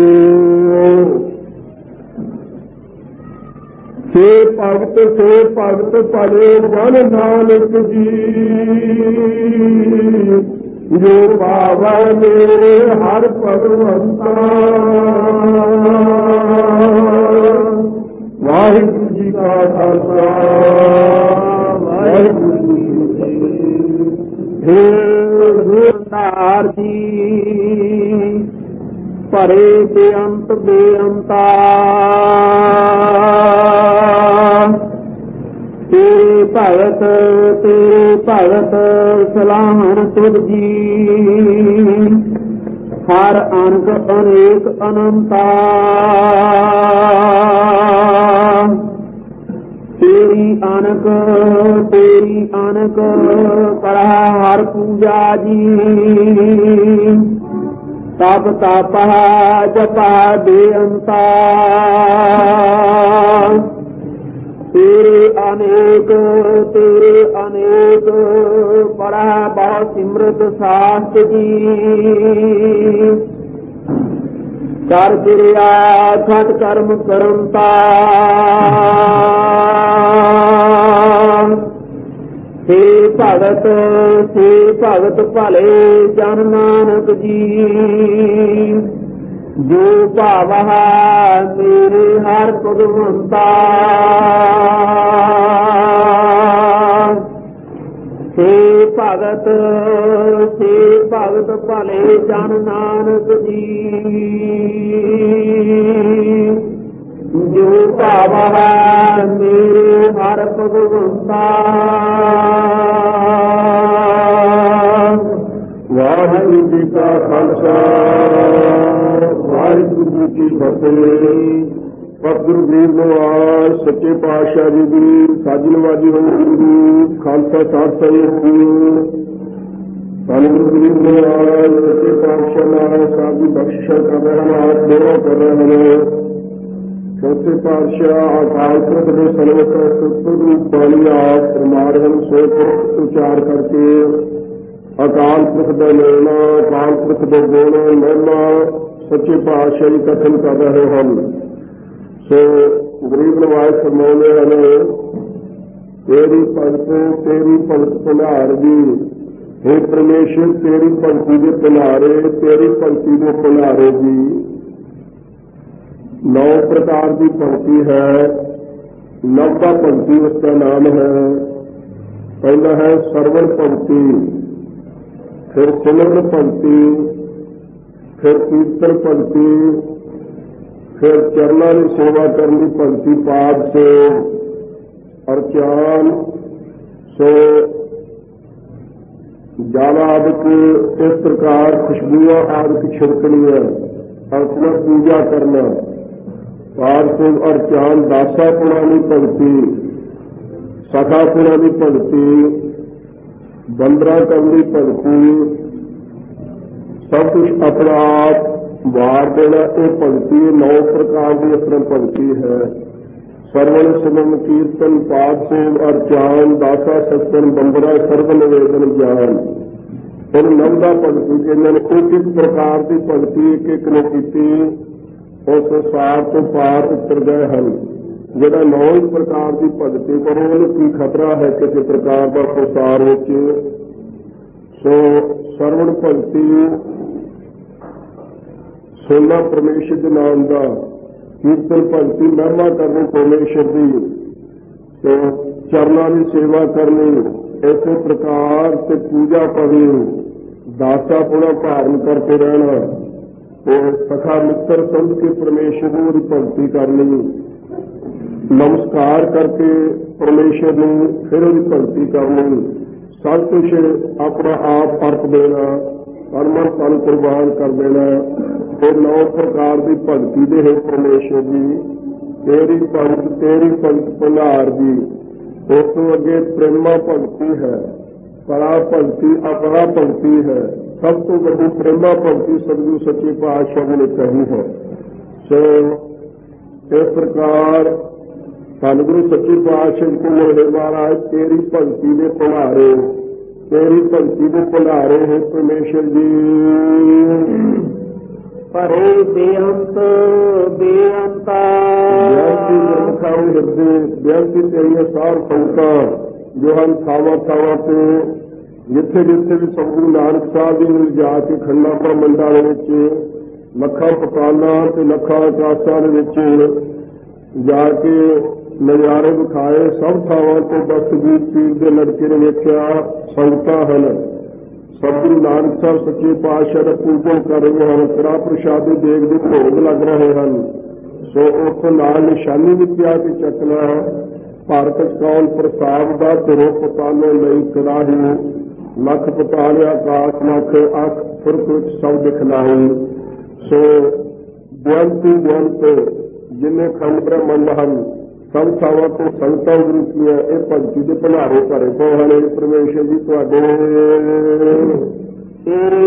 ਸੇ ਭਗਤ ਭਲੇ ਜਨ ਨਾਨਕ ਜੀ, ਜੋ ਭਾਵੈ ਮੇਰੇ ਹਰ ਭਗਵੰਤਾ। ਵਾਹਿਗੁਰੂ ਜੀ ਕਾ ਖਾਲਸਾ, ਵਾਹਿਗੁਰੂ ਜੀ ਕੀ ਫਤਿਹ। ਹੇ ਗੁਰਦਾਰ ਜੀ ਭਰੇ ਬੇਅੰਤ ਬੇਅੰਤਾ, ਤੇਰੇ ਭਗਤ ਸਲਾਹਣ ਤੁਧ ਜੀ। ਹਰ ਅਨਕ ਅਨੇਕ ਅਨੰਤਾ, ਤੇਰੀ ਅਨਕ ਕਰਹਾ ਹਰ ਪੂਜਾ ਜੀ। ਤਪ ਤਪਾ ਜਪਾ ਬੇਅੰਤਾ, ਤੇਰੇ ਅਨੇਕ ਪੜ੍ਹਾ ਬਹੁ ਸਿਮਰਤ ਸਾਸਤ ਜੀ। ਕਰ ਕਿਰਿਆ ਖਟ ਕਰਮ ਕਰਮਤਾ, ਸੇ ਭਗਤ ਭਲੇ ਜਨ ਨਾਨਕ ਜੀ। ਜੋ ਭਾਵ ਮੇਰੇ ਹਰ ਭਗਵੰਤਾ, ਸੇ ਭਗਤ ਭਲੇ ਜਨ ਨਾਨਕ ਜੀ। ਜੋ ਭਾਵ ਮੇਰੇ ਹਰ ਭਗਵੰਤਾ। ਵਾਹਿਗੁਰੂ ਜੀ ਕਾ ਖਾਲਸਾ, ਵਾਹਿਗੁਰੂ ਜੀ ਕੀ ਫਤਿਹ। ਸਤਿਗੁਰੂ ਗਰੀਬ ਨਿਵਾਜ ਸੱਚੇ ਪਾਤਸ਼ਾਹ ਜੀ ਦੀ ਸਾਜਨਵਾਜੀ ਹੋਈ ਜੀ। ਖਾਲਸਾ ਸਾਹਿਬ ਸਹੀਓ। ਸਤਿਗੁਰੂ ਗਰੀਬ ਨਿਵਾਜ ਸੱਚੇ ਪਾਤਸ਼ਾਹ ਮਹਾਰਾਜ ਸਾਹਿਬ ਦੀ ਬਖਸ਼ਿਸ਼ ਕਰ ਰਹੇ ਹਨ, ਆਪ ਸੇਵਾ ਕਰ ਰਹੇ ਹਨ। ਚੌਥੇ ਪਾਤਸ਼ਾਹ ਅਕਾਲ ਪੁਰਖ ਦੇ ਸਰਵਤ ਸਤਿਗੁਰੂ ਬਾਣੀ ਆਪ ਫਰਮਾ ਰਹੇ ਹਨ। ਸੋ ਪੁਰਖ ਉਚਾਰ ਕਰਕੇ ਅਕਾਲ ਪੁਰਖ ਦਾ ਨਾਮ, ਅਕਾਲ ਪੁਰਖ ਦੇ ਗੁਣ ਮਹਿਮਾ ਸੱਚੇ ਪਾਤਸ਼ਾਹ ਜੀ ਕਥਨ ਕਰ ਰਹੇ ਹਨ। ਸੋ ਗਰੀਬ ਨਿਵਾਜ ਫਰਮਾਉਂਦੇ ਹਨ, ਤੇਰੀ ਭਗਤ ਭੰਡਾਰ ਜੀ। ਹੇ ਪਰਮੇਸ਼ਰ ਤੇਰੀ ਭਗਤੀ ਦੇ ਭੰਡਾਰੇ, ਤੇਰੀ ਭਗਤੀ ਦੇ ਭੰਡਾਰੇ ਜੀ। 9 ਪ੍ਰਕਾਰ ਦੀ ਭਗਤੀ ਹੈ। ਨਵਦਾ ਭਗਤੀ ਉਸ ਦਾ ਨਾਮ ਹੈ। ਪਹਿਲਾ ਹੈ ਸਰਵਣ ਭਗਤੀ, ਫਿਰ ਸਿਮਰਨ ਭਗਤੀ, ਫਿਰ ਕੀਰਤਨ ਭਗਤੀ, ਫਿਰ ਚਰਨਾਂ ਦੀ ਸੇਵਾ ਕਰਨ ਦੀ ਭਗਤੀ, ਪਾਠ ਸੇਵ ਅਰਚਾਨ। ਸੋ ਜਲ ਆਦਿਕ ਇਸ ਪ੍ਰਕਾਰ ਖੁਸ਼ਬੂਆਂ ਆਦਿਕ ਛਿੜਕਣੀਆਂ, ਅਰਚਨਾ ਪੂਜਾ ਕਰਨਾ, ਪਾਠ ਸੇਵ ਅਰਚਾਨ, ਦਾਸਾ ਪੁਣਾ ਦੀ ਭਗਤੀ, ਸਖਾ ਪੁਣਾ ਦੀ ਭਗਤੀ, ਬੰਦਰਾ ਕਰਨ ਦੀ ਭਗਤੀ, ਸਭ ਕੁਛ ਆਪਣਾ ਆਪ ਵਾਰ ਦੇਣਾ, ਇਹ ਭਗਤੀ 9 ਪ੍ਰਕਾਰ ਦੀ ਇਸ ਤਰ੍ਹਾਂ ਭਗਤੀ ਹੈ। ਸਰਵਣ ਸਿਮਰਨ ਕੀਰਤਨ ਪਾਠ ਸੇਵ ਅਰਚਾਨ, ਦਾਸਾ ਸਤਨ ਬੰਦਰਾ ਸਰਵ ਨਿਵੇਦਨ ਗਿਆਨ। ਫਿਰ ਨਵਦਾ ਭਗਤੀ ਇਹਨਾਂ ਨੇ ਇੱਕ ਪ੍ਰਕਾਰ ਦੀ ਭਗਤੀ ਇੱਕ ਨੇ ਕੀਤੀ, ਉਸ ਸਾਰ ਤੋਂ ਪਾਰ ਉਤਰ ਗਏ ਹਨ। ਜਿਹੜਾ 9 ਪ੍ਰਕਾਰ ਦੀ ਭਗਤੀ ਕਰੋ ਉਹਨੂੰ ਕੀ ਖਤਰਾ ਹੈ ਕਿਸੇ ਪ੍ਰਕਾਰ ਦਾ ਸੰਸਾਰ ਵਿੱਚ। ਸੋ ਸਰਵਣ ਭਗਤੀ ਸੁਣਨਾ ਪਰਮੇਸ਼ਰ ਦੇ ਨਾਮ ਦਾ, ਕੀਰਤਨ ਭਗਤੀ ਮਹਿਮਾ ਕਰਨੀ ਪਰਮੇਸ਼ਰ ਦੀ, ਤੇ ਚਰਨਾਂ ਦੀ ਸੇਵਾ ਕਰਨੀ, ਇਸੇ ਪ੍ਰਕਾਰ ਤੇ ਪੂਜਾ ਕਰਨੀ, ਦਾਸਾ ਪੁਣਾ ਧਾਰਨ ਕਰਕੇ ਰਹਿਣਾ, ਤੇ ਸਖਾ ਮਿੱਤਰ ਸਮਝ ਕੇ ਪਰਮੇਸ਼ਰ ਨੂੰ ਦੀ ਭਗਤੀ ਕਰਨੀ, ਨਮਸਕਾਰ ਕਰਕੇ ਪਰਮੇਸ਼ਰ ਨੂੰ ਫਿਰ ਉਹਦੀ ਭਗਤੀ ਕਰਨੀ, ਸਭ ਕੁਛ ਆਪਣਾ ਆਪ ਪਰਖ ਦੇਣਾ, ਅਰਮਨ ਤਨ ਕੁਰਬਾਨ ਕਰ ਦੇਣਾ। ਫਿਰ 9 ਪ੍ਰਕਾਰ ਦੀ ਭਗਤੀ ਦੇ ਹੈ ਪਰਮੇਸ਼ਰ ਦੀ, ਤੇਰੀ ਭਗਤ ਭੰਡਾਰ ਦੀ। ਉਸ ਤੋਂ ਅੱਗੇ ਪ੍ਰੇਮਾ ਭਗਤੀ ਹੈ, ਪਰਾ ਭਗਤੀ ਅਪਰਾ ਭਗਤੀ ਹੈ। ਸਭ ਤੋਂ ਵੱਡੀ ਪ੍ਰੇਮਾ ਭਗਤੀ ਸਤਿਗੁਰੂ ਸੱਚੇ ਪਾਤਸ਼ਾਹ ਨੇ ਕਹੀ ਹੈ। ਸੋ ਇਸ ਪ੍ਰਕਾਰ ਧੰਨ ਗੁਰੂ ਸੱਚੇ ਪਾਤਸ਼ਾਹ ਜੀ ਕੋਲ ਮਹਾਰਾਜ ਤੇਰੀ ਭਗਤੀ ਦੇ ਭੰਡਾਰੇ, ਤੇਰੀ ਭਗਤੀ ਦੇ ਭੰਡਾਰੇ ਹੈ ਪਰਮੇਸ਼ਰ ਜੀ। ਭਰੇ ਬੇਅੰਤ ਬੇਅੰਤਾ ਬੇਅੰਤੀ ਗੁਰਮੁਖਾਂ ਹਿਰਦੇ, ਬੇਅੰਤੀ ਤੇਰੀਆਂ ਸਾਰ ਸੰਗਤਾਂ ਜੋ ਹਨ ਥਾਵਾਂ ਥਾਵਾਂ ਤੇ, ਜਿੱਥੇ ਜਿੱਥੇ ਵੀ ਸਤਿਗੁਰੂ ਨਾਨਕ ਸਾਹਿਬ ਜੀ ਨੂੰ ਜਾ ਕੇ ਖੰਡਾ ਪ੍ਰਮੰਡਾਂ ਦੇ ਵਿੱਚ, ਲੱਖਾਂ ਪਤਾਲਾਂ ਤੇ ਲੱਖਾਂ ਆਕਾਸ਼ਾਂ ਦੇ ਵਿੱਚ ਜਾ ਕੇ ਨਜ਼ਾਰੇ ਵਿਖਾਏ। ਸਭ ਥਾਵਾਂ ਤੋਂ ਦਸਤਗੀਰ ਪੀਰ ਦੇ ਲੜਕੇ ਨੇ ਵੇਖਿਆ ਸੰਗਤਾਂ ਹਨ, ਸਤਿਗੁਰੂ ਨਾਨਕ ਸਾਹਿਬ ਸੱਚੇ ਪਾਤਸ਼ਾਹ ਦਾ ਪੂਜਨ ਕਰ ਰਹੇ ਹਨ, ਕੜਾ ਪ੍ਰਸ਼ਾਦੇ ਦੇਗ ਦੇ ਭੋਗ ਲੱਗ ਰਹੇ ਹਨ। ਸੋ ਉੱਥੋਂ ਨਾਲ ਨਿਸ਼ਾਨੀ ਵੀ ਪਿਆ ਕੇ ਚੱਕਣਾ, ਭਾਰਤ ਕੌਲ ਪ੍ਰਸਾਦ ਦਾ ਧਰੋ ਪਤਾਲੇ ਲਈ ਕੜਾਹੀ, ਲੱਖ ਪਤਾਲੇ ਆਕਾਸ਼ ਲੱਖ ਅੱਖ ਫੁਰਕ ਵਿੱਚ ਸਭ ਦਿਖਲਾਈ। ਸੋ ਬੇਅੰਤੀ ਬੇਅੰਤ ਜਿੰਨੇ ਖੰਡ ਬ੍ਰਹਮੰਡ ਹਨ, ਸਭ ਥਾਵਾਂ ਤੋਂ ਸੰਗਤਾਂ ਗੁਰੂਆਂ ਇਹ ਭਗਤੀ ਦੇ ਭੰਡਾਰੇ ਭਰੇ ਪਏ ਹਨ। ਪਰਮੇਸ਼ਰ ਜੀ ਤੁਹਾਡੇ ਤੇਰੇ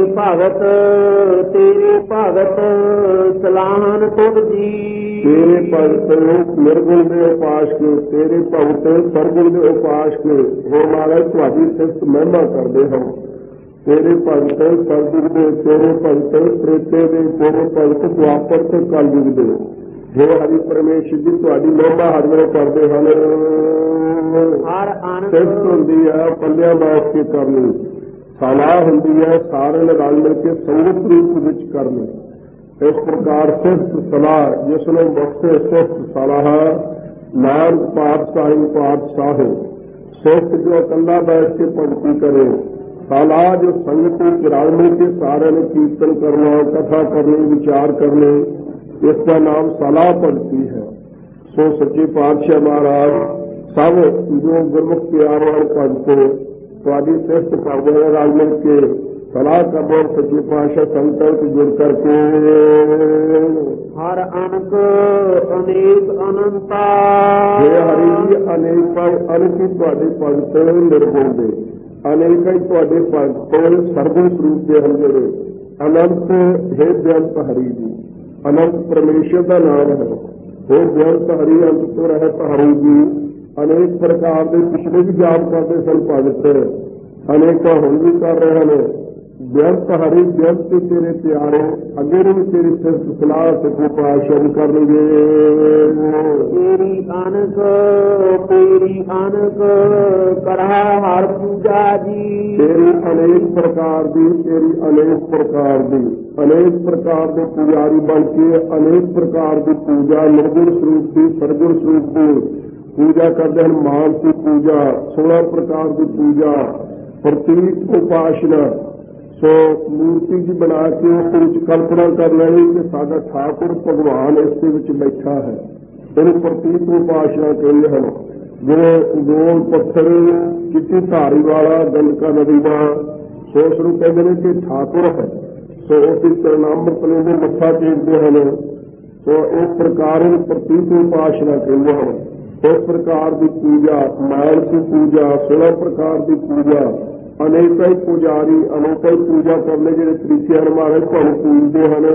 ਭਗਤ ਸਲਾਹਨ ਤੁਧ ਜੀ, ਤੇਰੇ ਭਗਤ ਨਿਰਗੁਣ ਦੇ ਉਪਾਸਕ, ਤੇਰੇ ਭਗਤ ਸਰਗੁਣ ਦੇ ਉਪਾਸਕ ਹੋ ਮਹਾਰਾਜ ਤੁਹਾਡੀ ਸਿਫਤ ਮਹਿਮਾ ਕਰਦੇ ਹਨ। ਤੇਰੇ ਭਗਤ ਸਰਗੁਣ ਦੇ, ਤੇਰੇ ਭਗਤ ਤ੍ਰੇਤੇ ਦੇ, ਤੇਰੇ ਭਗਤ ਦੁਆਪਰ ਤੇ ਕਲਯੁਗ ਦੇ। ਜੋ ਹਰੀ ਪਰਮੇਸ਼ਰ ਜੀ ਤੁਹਾਡੀ ਮਹਿਮਾ ਹਰ ਵੇਲੇ ਕਰਦੇ ਹਨ। ਹਰ ਆਨੰਦ ਸਿਫਤ ਹੁੰਦੀ ਹੈ ਪੱਲਿਆਂ ਬੈਠ ਕੇ ਕਰਨੀ, ਸਲਾਹ ਹੁੰਦੀ ਹੈ ਸਾਰਿਆਂ ਨਾਲ ਰਲ ਮਿਲ ਕੇ ਸੰਗਤ ਰੂਪ ਵਿੱਚ ਕਰਨੀ। ਇਸ ਪ੍ਰਕਾਰ ਸਿਫਤ ਸਲਾਹ ਜਿਸ ਨੂੰ ਬਖਸ਼ੇ ਸਿਫਤ ਸਲਾਹ, ਨਾਨਕ ਪਾਤਸ਼ਾਹ ਸਿਫਤ ਜੋ ਇਕੱਲਾ ਬੈਠ ਕੇ ਭਗਤੀ ਕਰੇ, ਸਲਾਹ ਜੋ ਸੰਗਤ ਵਿੱਚ ਰਲ ਮਿਲ ਕੇ ਸਾਰਿਆਂ ਨੇ ਕੀਰਤਨ ਕਰਨਾ, ਕਥਾ ਕਰਨੀ, ਵਿਚਾਰ ਕਰਨੇ, ਇਸ ਦਾ ਨਾਮ ਸਲਾਹ ਭਗਤੀ ਹੈ। ਸੋ ਸੱਚੇ ਪਾਤਸ਼ਾਹ ਮਹਾਰਾਜ ਸਭ ਜੋ ਗੁਰਮੁਖ ਪਿਆਰ ਵਾਲੇ ਭਗਤ ਤੁਹਾਡੀ ਸਿਫਤ ਕਰਦੇ ਹਨ, ਰਲ ਮਿਲ ਕੇ ਸਲਾਹ ਕਰਦੇ ਸੱਚੇ ਪਾਤਸ਼ਾਹ ਸੰਗਤਾਂ ਵਿੱਚ ਜੁੜ ਕਰਕੇ। ਹਰ ਅਨਕ ਅਨੇਕ ਅਨੰਤਾ, ਹੇ ਹਰੀ ਜੀ ਅਨੇਕ ਹੀ ਤੁਹਾਡੇ ਭਗਤ ਨਿਰਗੁਣ ਦੇ, ਅਨੇਕ ਹੀ ਤੁਹਾਡੇ ਭਗਤ ਸਰਗੁਣ ਸਰੂਪ ਦੇ ਹਨ ਜਿਹੜੇ ਅਨੰਤ। ਹੇ ਬੇਅੰਤ ਹਰੀ ਜੀ, ਅਨੰਤ ਪਰਮੇਸ਼ਰ ਦਾ ਨਾਮ ਹੈ। ਹੇ ਬੇਅੰਤ ਹਰੀ ਅੰਤ ਤੋਂ ਰਹਿਤ ਹਰੀ ਜੀ। ਅਨੇਕ ਪ੍ਰਕਾਰ ਦੇ ਪਿਛਲੇ ਵੀ ਜਾਪ ਕਰਦੇ ਸਨ ਭਗਤ, ਅਨੇਕਾਂ ਹੁਣ ਵੀ ਕਰ ਰਹੇ ਹਨ। ਬੇਅੰਤ ਹਰੀ ਬੇਅੰਤ ਤੇਰੇ ਪਿਆਰੇ, ਅੱਗੇ ਨੂੰ ਵੀ ਤੇਰੀ ਸਿਫਤ ਸਲਾਹ ਸੱਚੇ ਪਾਤਸ਼ਾਹ ਕਰਨਗੇ। ਤੇਰੀ ਅਨਕ ਕਰਹਾ ਹਰ ਪੂਜਾ ਜੀ, ਤੇਰੀ ਅਨੇਕ ਪ੍ਰਕਾਰ ਦੀ, ਤੇਰੀ ਅਨੇਕ ਪ੍ਰਕਾਰ ਦੀ, ਅਨੇਕ ਪ੍ਰਕਾਰ ਦੇ ਪੁਜਾਰੀ ਬਣ ਕੇ ਅਨੇਕ ਪ੍ਰਕਾਰ ਦੀ ਪੂਜਾ, ਨਿਰਗੁਣ ਸਰੂਪ ਦੀ, ਸਰਗੁਣ ਸਰੂਪ ਦੀ ਪੂਜਾ ਕਰਦੇ ਹਨ। ਮਾਨਸੀ ਪੂਜਾ, 16 ਪ੍ਰਕਾਰ ਦੀ ਪੂਜਾ, ਪ੍ਰਤੀਕ ਉਪਾਸਨਾ। ਸੋ ਮੂਰਤੀ ਜੀ ਬਣਾ ਕੇ ਉਸ ਵਿੱਚ ਕਲਪਨਾ ਕਰ ਲੈਣੀ ਕਿ ਸਾਡਾ ਠਾਕੁਰ ਭਗਵਾਨ ਇਸ ਦੇ ਵਿੱਚ ਬੈਠਾ ਹੈ, ਇਹਨੂੰ ਪ੍ਰਤੀਕ ਉਪਾਸਨਾ ਕਹਿੰਦੇ ਹਨ। ਜਿਵੇਂ ਗੋਲ ਪੱਥਰ ਚਿੱਟੀ ਧਾਰੀ ਵਾਲਾ ਗੰਡਕਾ ਨਦੀ ਦਾ, ਸੋ ਉਸ ਨੂੰ ਕਹਿੰਦੇ ਨੇ ਕਿ ਠਾਕੁਰ ਹੈ। ਸੋ ਉਸ ਦੀ ਪ੍ਰਣਾਮਤ ਲੈਂਦੇ, ਮੱਥਾ ਟੇਕਦੇ ਹਨ। ਸੋ ਇਸ ਪ੍ਰਕਾਰ ਨੂੰ ਪ੍ਰਤੀਕ ਉਪਾਸਨਾ ਕਹਿੰਦੇ ਹਨ। ਇਸ ਪ੍ਰਕਾਰ ਦੀ ਪੂਜਾ, ਮਾਨਸੀ ਪੂਜਾ, 16 ਪ੍ਰਕਾਰ ਦੀ ਪੂਜਾ, ਅਨੇਕਾਂ ਹੀ ਪੁਜਾਰੀ ਅਨੇਕਾਂ ਹੀ ਪੂਜਾ ਕਰਨੇ ਜਿਹੜੇ ਤਰੀਕੇ ਹਨ ਮਹਾਰਾਜ ਤੁਹਾਨੂੰ ਪੂਜਦੇ ਹਨ।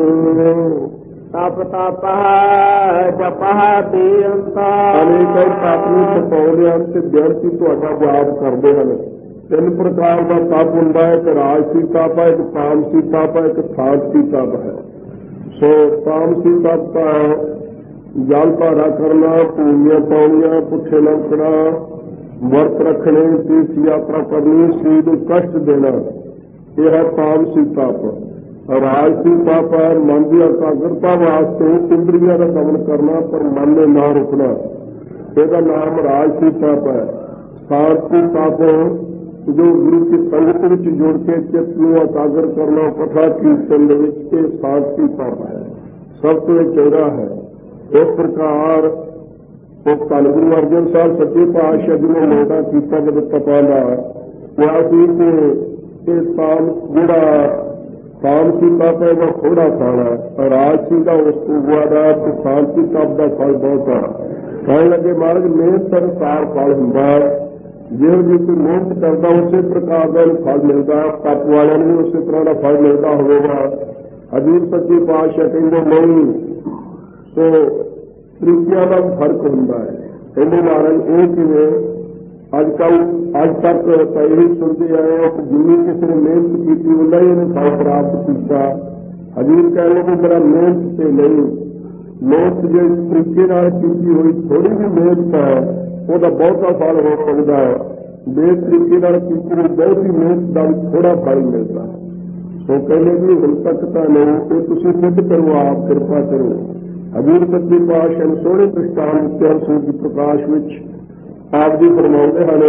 ਤਪ ਤਪਾ ਜਪਾ ਬੇਅੰਤਾ, ਅਨੇਕਾਂ ਹੀ ਤਪ ਨੂੰ ਤਪਾਉਂਦੇ ਹਨ ਤੇ ਬੇਅੰਤੀ ਤੁਹਾਡਾ ਜਾਪ ਕਰਦੇ ਹਨ। 3 ਪ੍ਰਕਾਰ ਦਾ ਤਪ ਹੁੰਦਾ ਹੈ, ਇੱਕ ਰਾਜਸੀ ਤਪ ਹੈ, ਇੱਕ ਤਾਮਸੀ ਤਪ ਹੈ, ਇੱਕ ਸਾਤਵੀ ਤਪ ਹੈ। ਸੋ ਤਾਮਸੀ ਤਪ ਤਾਂ ਜਲ ਧਾਰਾ ਕਰਨਾ, ਪੂਰੀਆਂ ਪਾਉਣੀਆਂ, ਪੁੱਠੇ ਲੰਕਣਾ, ਵਰਤ ਰੱਖਣੇ, ਤੀਰਥ ਯਾਤਰਾ ਕਰਨੀ, ਸਰੀਰ ਨੂੰ ਕਸ਼ਟ ਦੇਣਾ, ਇਹ ਹੈ ਤਾਮਸੀ ਤਪ। ਰਾਜਸੀ ਤਪ ਹੈ ਮਨ ਦੀ ਇਕਾਗਰਤਾ ਵਾਸਤੇ ਇੰਦਰੀਆਂ ਦਾ ਦਮਨ ਕਰਨਾ, ਪਰ ਮਨ ਨੇ ਨਾ ਰੁਕਣਾ, ਇਹਦਾ ਨਾਮ ਰਾਜਸੀ ਤਪ ਹੈ। ਸਾਤਵੀ ਤਪ ਜੋ ਗੁਰੂ ਕੀ ਸੰਗਤ ਵਿੱਚ ਜੁੜ ਕੇ ਚਿੱਤ ਨੂੰ ਇਕਾਗਰ ਕਰਨਾ, ਕਥਾ ਕੀਰਤਨ ਦੇ ਵਿੱਚ, ਇਹ ਸਾਤਵੀ ਤਪ ਹੈ, ਸਭ ਤੋਂ ਚੰਗਾ ਹੈ। ਇਸ ਪ੍ਰਕਾਰ ਉਹ ਧੰਨ ਗੁਰੂ ਅਰਜਨ ਸਾਹਿਬ ਸੱਚੇ ਪਾਤਸ਼ਾਹ ਜੀ ਨੇ ਮੋਢਾ ਕੀਤਾ ਜਦ ਤਪਾਂ ਦਾ ਕਿਹਾ ਸੀ ਕਿ ਇਹ ਸਾਲ ਜਿਹੜਾ ਤਾਮਸੀ ਤਪ ਹੈ ਉਹ ਥੋੜਾ ਫਲ ਹੈ, ਰਾਜਸੀ ਦਾ ਉਸ ਤੋਂ ਜ਼ਿਆਦਾ ਤੇ ਸਾਤਵੀ ਤਪ ਦਾ ਫਲ ਬਹੁਤ ਹੈ। ਕਹਿਣ ਲੱਗੇ ਮਹਾਰਾਜ ਮਿਹਨਤ ਅਨੁਸਾਰ ਫਲ ਹੁੰਦਾ ਹੈ, ਜਿਹੋ ਜਿਹੀ ਕੋਈ ਮਿਹਨਤ ਕਰਦਾ ਉਸੇ ਪ੍ਰਕਾਰ ਦਾ ਫਲ ਮਿਲਦਾ, ਤਪ ਵਾਲਿਆਂ ਨੂੰ ਵੀ ਉਸੇ ਤਰ੍ਹਾਂ ਦਾ ਫਲ ਮਿਲਦਾ ਹੋਵੇਗਾ। ਹਜ਼ੂਰ ਸੱਚੇ ਪਾਤਸ਼ਾਹ ਕਹਿੰਦੇ ਨਹੀਂ, ਸੋ ਤਰੀਕਿਆਂ ਦਾ ਫਰਕ ਹੁੰਦਾ ਹੈ। ਕਹਿੰਦੇ ਮਹਾਰਾਜ ਇਹ ਕਿਵੇਂ, ਅੱਜ ਤੱਕ ਤਾਂ ਇਹੀ ਸੁਣਦੇ ਆਏ ਕਿ ਜਿੰਨੀ ਕਿਸੇ ਨੇ ਮਿਹਨਤ ਕੀਤੀ ਉਹਨਾਂ ਹੀ ਇਹਨੇ ਫਲ ਪ੍ਰਾਪਤ ਕੀਤਾ। ਹਜ਼ੂਰ ਕਹਿ ਲਓ ਕਿ ਮੇਰਾ ਮਿਹਨਤ ਤੇ ਨਹੀਂ, ਮਿਹਨਤ ਜੇ ਤਰੀਕੇ ਨਾਲ ਕੀਤੀ ਹੋਈ ਥੋੜੀ ਜਿਹੀ ਮਿਹਨਤ ਹੈ ਉਹਦਾ ਬਹੁਤਾ ਫਲ ਹੋ ਸਕਦਾ ਹੈ, ਬੇਤਰੀਕੇ ਨਾਲ ਕੀਤੀ ਹੋਈ ਬਹੁਤੀ ਮਿਹਨਤ ਦਾ ਥੋੜਾ ਫਲ ਮਿਲਦਾ ਹੈ। ਸੋ ਕਹਿੰਦੇ ਵੀ ਹੁਣ ਤੱਕ ਤਾਂ ਨਹੀਂ, ਇਹ ਤੁਸੀਂ ਸਿੱਧ ਕਰੋ, ਆਪ ਕਿਰਪਾ ਕਰੋ। ਹਜ਼ੂਰ ਸੱਚੇ ਪਾਤਸ਼ਾਹ ਨੇ ਸੋਹਣੇ ਦ੍ਰਿਸ਼ਟਾਂਤ ਦਿੱਤੇ ਹਨ ਸੂਰਜ ਪ੍ਰਕਾਸ਼ ਵਿੱਚ। ਆਪ ਜੀ ਫਰਮਾਉਂਦੇ ਹਨ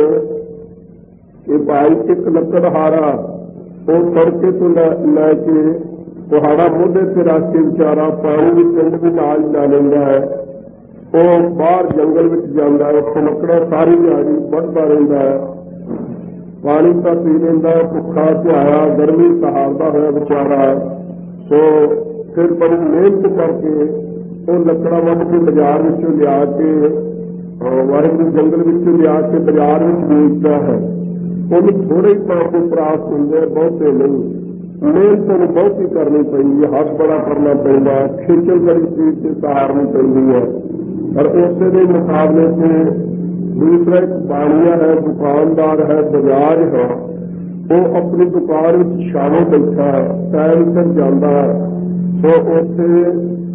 ਕਿ ਭਾਈ ਇੱਕ ਲੱਕੜਹਾਰਾ ਉਹ ਤੜਕੇ ਤੋਂ ਲੈ ਕੇ ਪਹਾੜਾ ਮੋਢੇ ਤੇ ਰੱਖ ਕੇ ਵਿਚਾਰਾ ਪਾਣੀ ਦੀ ਪਿੰਡ ਵੀ ਨਾਲ ਲਾ ਲੈਂਦਾ ਹੈ, ਉਹ ਬਾਹਰ ਜੰਗਲ ਵਿੱਚ ਜਾਂਦਾ ਹੈ, ਉੱਥੇ ਲੱਕੜਾਂ ਸਾਰੀ ਦਿਹਾੜੀ ਵੱਢਦਾ ਰਹਿੰਦਾ ਹੈ, ਪਾਣੀ ਤਾਂ ਪੀ ਲੈਂਦਾ, ਭੁੱਖਾ ਧਿਆਇਆ, ਗਰਮੀ ਸਹਾਰਦਾ ਹੋਇਆ ਵਿਚਾਰਾ। ਸੋ ਫਿਰ ਬੜੀ ਮਿਹਨਤ ਕਰਕੇ ਉਹ ਲੱਕੜਾਂ ਵੱਢ ਕੇ ਬਾਜ਼ਾਰ ਵਿੱਚੋਂ ਲਿਆ ਕੇ, ਵਾਹਿਗੁਰੂ ਜੰਗਲ ਵਿੱਚੋਂ ਲਿਆ ਕੇ ਬਾਜ਼ਾਰ ਵਿੱਚ ਵੇਚਦਾ ਹੈ। ਉਹਨੂੰ ਥੋੜੇ ਹੀ ਪੈਸੇ ਪ੍ਰਾਪਤ ਹੁੰਦੇ, ਬਹੁਤੇ ਨਹੀਂ। ਮਿਹਨਤ ਨੂੰ ਬਹੁਤੀ ਕਰਨੀ ਪੈਂਦੀ ਹੈ, ਹੱਥ ਬੜਾ ਕਰਨਾ ਪੈਂਦਾ, ਖੇਚਲ ਬੜੀ ਚੀਜ਼ ਤੇ ਸਹਾਰਨੀ ਪੈਂਦੀ ਹੈ। ਪਰ ਉਸੇ ਦੇ ਮੁਕਾਬਲੇ ਤੇ ਦੂਸਰਾ ਇੱਕ ਬਾਣੀਆ ਹੈ, ਦੁਕਾਨਦਾਰ ਹੈ, ਬਜਾਜ ਹੈ, ਉਹ ਆਪਣੀ ਦੁਕਾਨ ਵਿੱਚ ਸ਼ਾਮੋਂ ਬੈਠਾ ਹੈ, ਟਾਈਮ ਸਿਰ ਜਾਂਦਾ ਹੈ। ਸੋ ਉੱਥੇ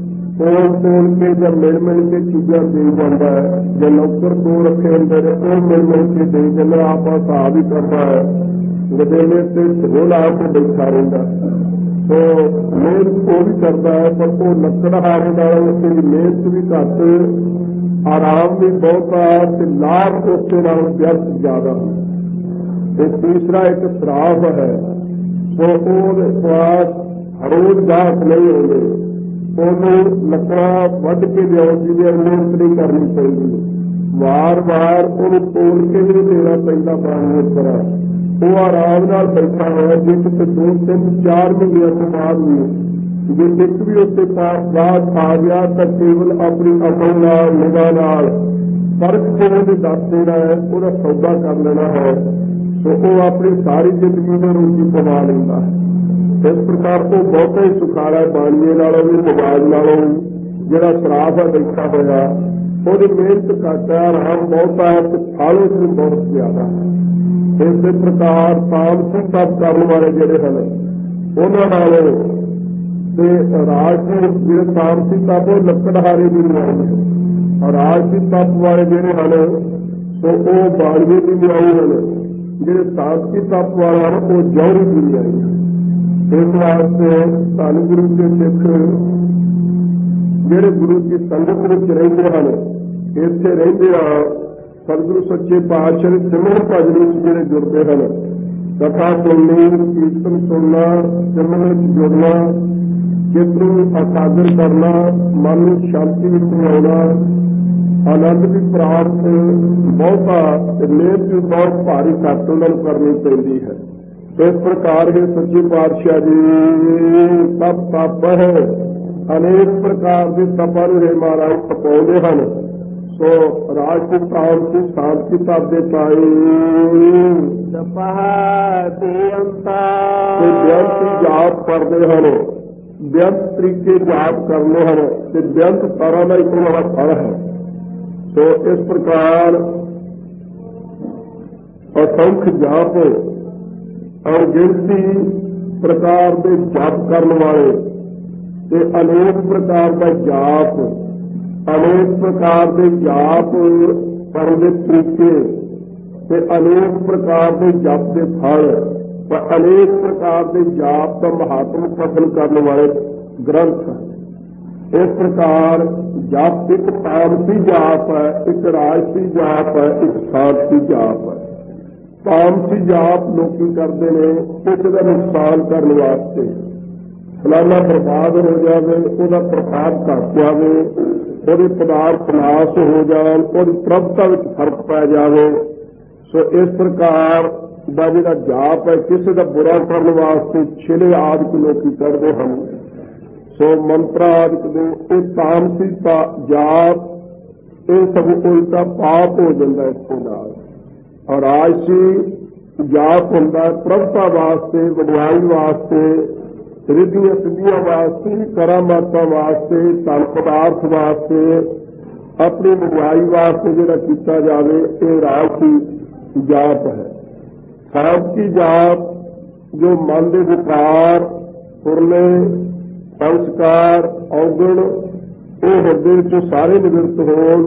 ਤੋਲ ਕੇ ਜਾਂ ਮਿਲ ਕੇ ਚੀਜ਼ਾਂ ਦੇ ਜਾਂਦਾ ਹੈ, ਜਾਂ ਨੌਕਰ ਦੋ ਰੱਖੇ ਹੁੰਦੇ ਨੇ ਉਹ ਮਿਲ ਕੇ ਦੇ ਜਾਂਦਾ, ਆਪਾਂ ਹਿਸਾਬ ਹੀ ਕਰਦਾ ਹੈ, ਗਦੇਲੇ ਤੇ ਢੋਲ ਆ ਕੇ ਬੈਠਾ ਰਹਿੰਦਾ। ਸੋ ਮਿਹਨਤ ਉਹ ਵੀ ਕਰਦਾ ਹੈ, ਪਰ ਉਹ ਲੱਕੜਹਾਰੇ ਨਾਲ ਉਸਦੀ ਮਿਹਨਤ ਵੀ ਘੱਟ, ਆਰਾਮ ਵੀ ਬਹੁਤਾ ਤੇ ਲਾਭ ਉਸੇ ਨਾਲ ਵਿਅਰਥ ਜ਼ਿਆਦਾ। ਤੇ ਤੀਸਰਾ ਇੱਕ ਸਰਾਫ ਹੈ, ਸੋ ਉਹਦੇ ਪਾਸ ਰੋਜ਼ ਗਾਹਕ ਨਹੀਂ ਆਉਂਦੇ, ਉਹਨੂੰ ਲੱਕੜਾਂ ਵੱਢ ਕੇ ਲਿਆਉਣ ਦੀ ਮਿਹਨਤ ਨਹੀਂ ਕਰਨੀ ਪੈਂਦੀ, ਵਾਰ-ਵਾਰ ਉਹਨੂੰ ਤੋੜ ਕੇ ਵੀ ਦੇਣਾ ਪੈਂਦਾ ਪਾਣੀ ਉੱਪਰ। ਉਹ ਆਰਾਮ ਨਾਲ ਬੈਠਾ ਹੋਇਆ, ਜੇ ਕਿਤੇ 2, 3, 4 ਮਹੀਨਿਆਂ ਤੋਂ ਬਾਅਦ ਵੀ ਜੇ ਇੱਕ ਵੀ ਉੱਤੇ ਬਾਤ ਆ ਗਿਆ ਤਾਂ ਕੇਵਲ ਆਪਣੀ ਅਕਲ ਨਾਲ, ਨਿਗਾਹ ਨਾਲ ਫਰਕ ਜਿਹੇ ਦੇ ਦੱਸ ਦੇਣਾ ਹੈ, ਉਹਦਾ ਸੌਦਾ ਕਰ ਲੈਣਾ ਹੈ। ਸੋ ਉਹ ਆਪਣੀ ਸਾਰੀ ਜ਼ਿੰਦਗੀ ਨੂੰ ਰੋਟੀ ਕਮਾ ਲੈਂਦਾ ਹੈ। ਇਸ ਪ੍ਰਕਾਰ ਉਹ ਬਹੁਤਾ ਹੀ ਸੁਖਾਲਾ ਬਾਣੀਏ ਨਾਲੋਂ ਵੀ, ਮੋਬਾਈਲ ਨਾਲੋਂ ਵੀ। ਜਿਹੜਾ ਸਰਾਫ ਹੈ ਬੈਠਾ ਹੋਇਆ, ਉਹਦੀ ਮਿਹਨਤ ਘੱਟ ਹੈ, ਆਰਾਮ ਬਹੁਤਾ ਹੈ ਤੇ ਫਲ ਉਸ ਨੂੰ ਬਹੁਤ ਜ਼ਿਆਦਾ ਹੈ। ਇਸੇ ਪ੍ਰਕਾਰ ਤਾਮਸੀ ਤਪ ਕਰਨ ਵਾਲੇ ਜਿਹੜੇ ਹਨ ਉਹਨਾਂ ਨਾਲੋਂ ਤੇ ਰਾਜਸੀ ਜਿਹੜੇ ਤਾਮਸੀ ਤਪ ਉਹ ਲੱਕੜਹਾਰੇ ਵੀ ਨਹੀਂ ਆਉਂਦੇ, ਰਾਜਸੀ ਤਪ ਵਾਲੇ ਜਿਹੜੇ ਹਨ ਸੋ ਉਹ ਬਾਣੀਏ ਵੀ ਨਹੀਂ ਆਏ ਹਨ, ਜਿਹੜੇ ਤਾਮਸੀ ਤਪ ਵਾਲੇ ਹਨ ਉਹ ਜੌਹਰੀ ਵੀ ਨਹੀਂ ਆਏ। ਇਸ ਵਾਸਤੇ ਧੰਨ ਗੁਰੂ ਦੇ ਸਿੱਖ ਜਿਹੜੇ ਗੁਰੂ ਦੀ ਸੰਗਤ ਵਿੱਚ ਰਹਿੰਦੇ ਹਨ, ਇੱਥੇ ਰਹਿੰਦੇ ਆ ਸਤਿਗੁਰੂ ਸੱਚੇ ਪਾਤਸ਼ਾਹ ਦੇ ਸਿਮਰਨ ਭਜਨ ਵਿੱਚ ਜਿਹੜੇ ਜੁੜਦੇ ਹਨ, ਕਥਾ ਸੁਣਨੀ, ਕੀਰਤਨ ਸੁਣਨਾ, ਸਿਮਰਨ ਵਿੱਚ ਜੁੜਨਾ, ਚਿੱਤ ਨੂੰ ਇਕਾਗਰ ਕਰਨਾ, ਮਨ ਨੂੰ ਸ਼ਾਂਤੀ ਵਿੱਚ ਲਿਆਉਣਾ, ਆਨੰਦ ਵੀ ਪ੍ਰਾਪਤ ਬਹੁਤਾ ਤੇ ਮਿਹਨਤ ਵੀ ਬਹੁਤ ਭਾਰੀ ਘੱਟ ਉਹਨਾਂ ਨੂੰ ਕਰਨੀ ਪੈਂਦੀ ਹੈ। ਇਸ ਪ੍ਰਕਾਰ ਦੇ ਸੱਚੇ ਪਾਤਸ਼ਾਹ ਜੀ ਤਪ ਹੈ, ਅਨੇਕ ਪ੍ਰਕਾਰ ਦੇ ਤਪਾਂ ਨੂੰ ਮਹਾਰਾਜ ਤਪਾਉਂਦੇ ਹਨ। ਸੋ ਰਾਜਪੂਤ ਤਾਮਸੀ ਸ਼ਾਂਤੀ ਤਪ ਦੇ ਪਾਏ ਤੇ ਬੇਅੰਤ ਜਾਪ ਕਰਦੇ ਹਨ, ਬੇਅੰਤ ਤਰੀਕੇ ਜਾਪ ਕਰਨੇ ਹਨ ਤੇ ਬੇਅੰਤ ਤਰ੍ਹਾਂ ਦਾ ਇੱਕ ਉਹਨਾਂ ਦਾ ਫਲ ਹੈ। ਸੋ ਇਸ ਪ੍ਰਕਾਰ ਅਸੰਖ ਜਾਪ ਔਰ ਗਿਣਤੀ ਪ੍ਰਕਾਰ ਦੇ ਜਾਪ ਕਰਨ ਵਾਲੇ ਤੇ ਅਨੇਕ ਪ੍ਰਕਾਰ ਦਾ ਜਾਪ ਅਨੇਕ ਪ੍ਰਕਾਰ ਦੇ ਜਾਪ ਕਰਨ ਦੇ ਤਰੀਕੇ ਤੇ ਅਨੇਕ ਪ੍ਰਕਾਰ ਦੇ ਜਪ ਦੇ ਫਲ ਤੇ ਅਨੇਕ ਪ੍ਰਕਾਰ ਦੇ ਜਾਪ ਦਾ ਮਹਾਤਮ ਕਥਨ ਕਰਨ ਵਾਲੇ ਗ੍ਰੰਥ। ਇਸ ਪ੍ਰਕਾਰ ਜਪ ਇੱਕ ਤਾਮਸੀ ਜਾਪ ਹੈ, ਇੱਕ ਰਾਜਸੀ ਜਾਪ ਹੈ, ਇੱਕ ਸਾਧਸੀ ਜਾਪ ਹੈ। ਤਾਮਸੀ ਜਾਪ ਲੋਕੀ ਕਰਦੇ ਨੇ ਕਿਸੇ ਦਾ ਨੁਕਸਾਨ ਕਰਨ ਵਾਸਤੇ, ਫਲਾਣਾ ਬਰਬਾਦ ਹੋ ਜਾਵੇ, ਉਹਦਾ ਪ੍ਰਭਾਵ ਘੱਟ ਜਾਵੇ, ਉਹਦੇ ਪਦਾਰਥ ਨਾਸ਼ ਹੋ ਜਾਣ, ਉਹਦੀ ਪ੍ਰਭਤਾ ਵਿੱਚ ਫਰਕ ਪੈ ਜਾਵੇ। ਸੋ ਇਸ ਪ੍ਰਕਾਰ ਦਾ ਜਿਹੜਾ ਜਾਪ ਹੈ ਕਿਸੇ ਦਾ ਬੁਰਾ ਕਰਨ ਵਾਸਤੇ ਛਿਲੇ ਆਦਿਕ ਲੋਕੀ ਕਰਦੇ ਹਨ। ਸੋ ਮੰਤਰਾ ਆਦਿਕ ਦੇ ਇਹ ਤਾਮਸੀ ਜਾਪ, ਇਹ ਸਭ ਉਲਟਾ ਪਾਪ ਹੋ ਜਾਂਦਾ ਇਸ ਦੇ ਨਾਲ। ਔਰ ਰਾਜਸੀ ਜਾਪ ਹੁੰਦਾ ਪ੍ਰਭਤਾ ਵਾਸਤੇ, ਵਡਿਆਈ ਵਾਸਤੇ, ਰਿੱਧੀਆਂ ਸਿੱਧੀਆਂ ਵਾਸਤੇ, ਕਰਾਮਾਤਾਂ ਵਾਸਤੇ, ਧਨ ਪਦਾਰਥ ਵਾਸਤੇ, ਆਪਣੀ ਵਡਿਆਈ ਵਾਸਤੇ ਜਿਹੜਾ ਕੀਤਾ ਜਾਵੇ, ਇਹ ਰਾਜਸੀ ਜਾਪ ਹੈ। ਸਾਧਕੀ ਜਾਪ ਜੋ ਮਨ ਦੇ ਵਿਕਾਰ, ਫੁਰਲੇ, ਸੰਸਕਾਰ, ਔਗਣ ਉਹ ਹਿਰਦੇ ਵਿੱਚੋਂ ਸਾਰੇ ਨਿਵਰਤ ਹੋਣ,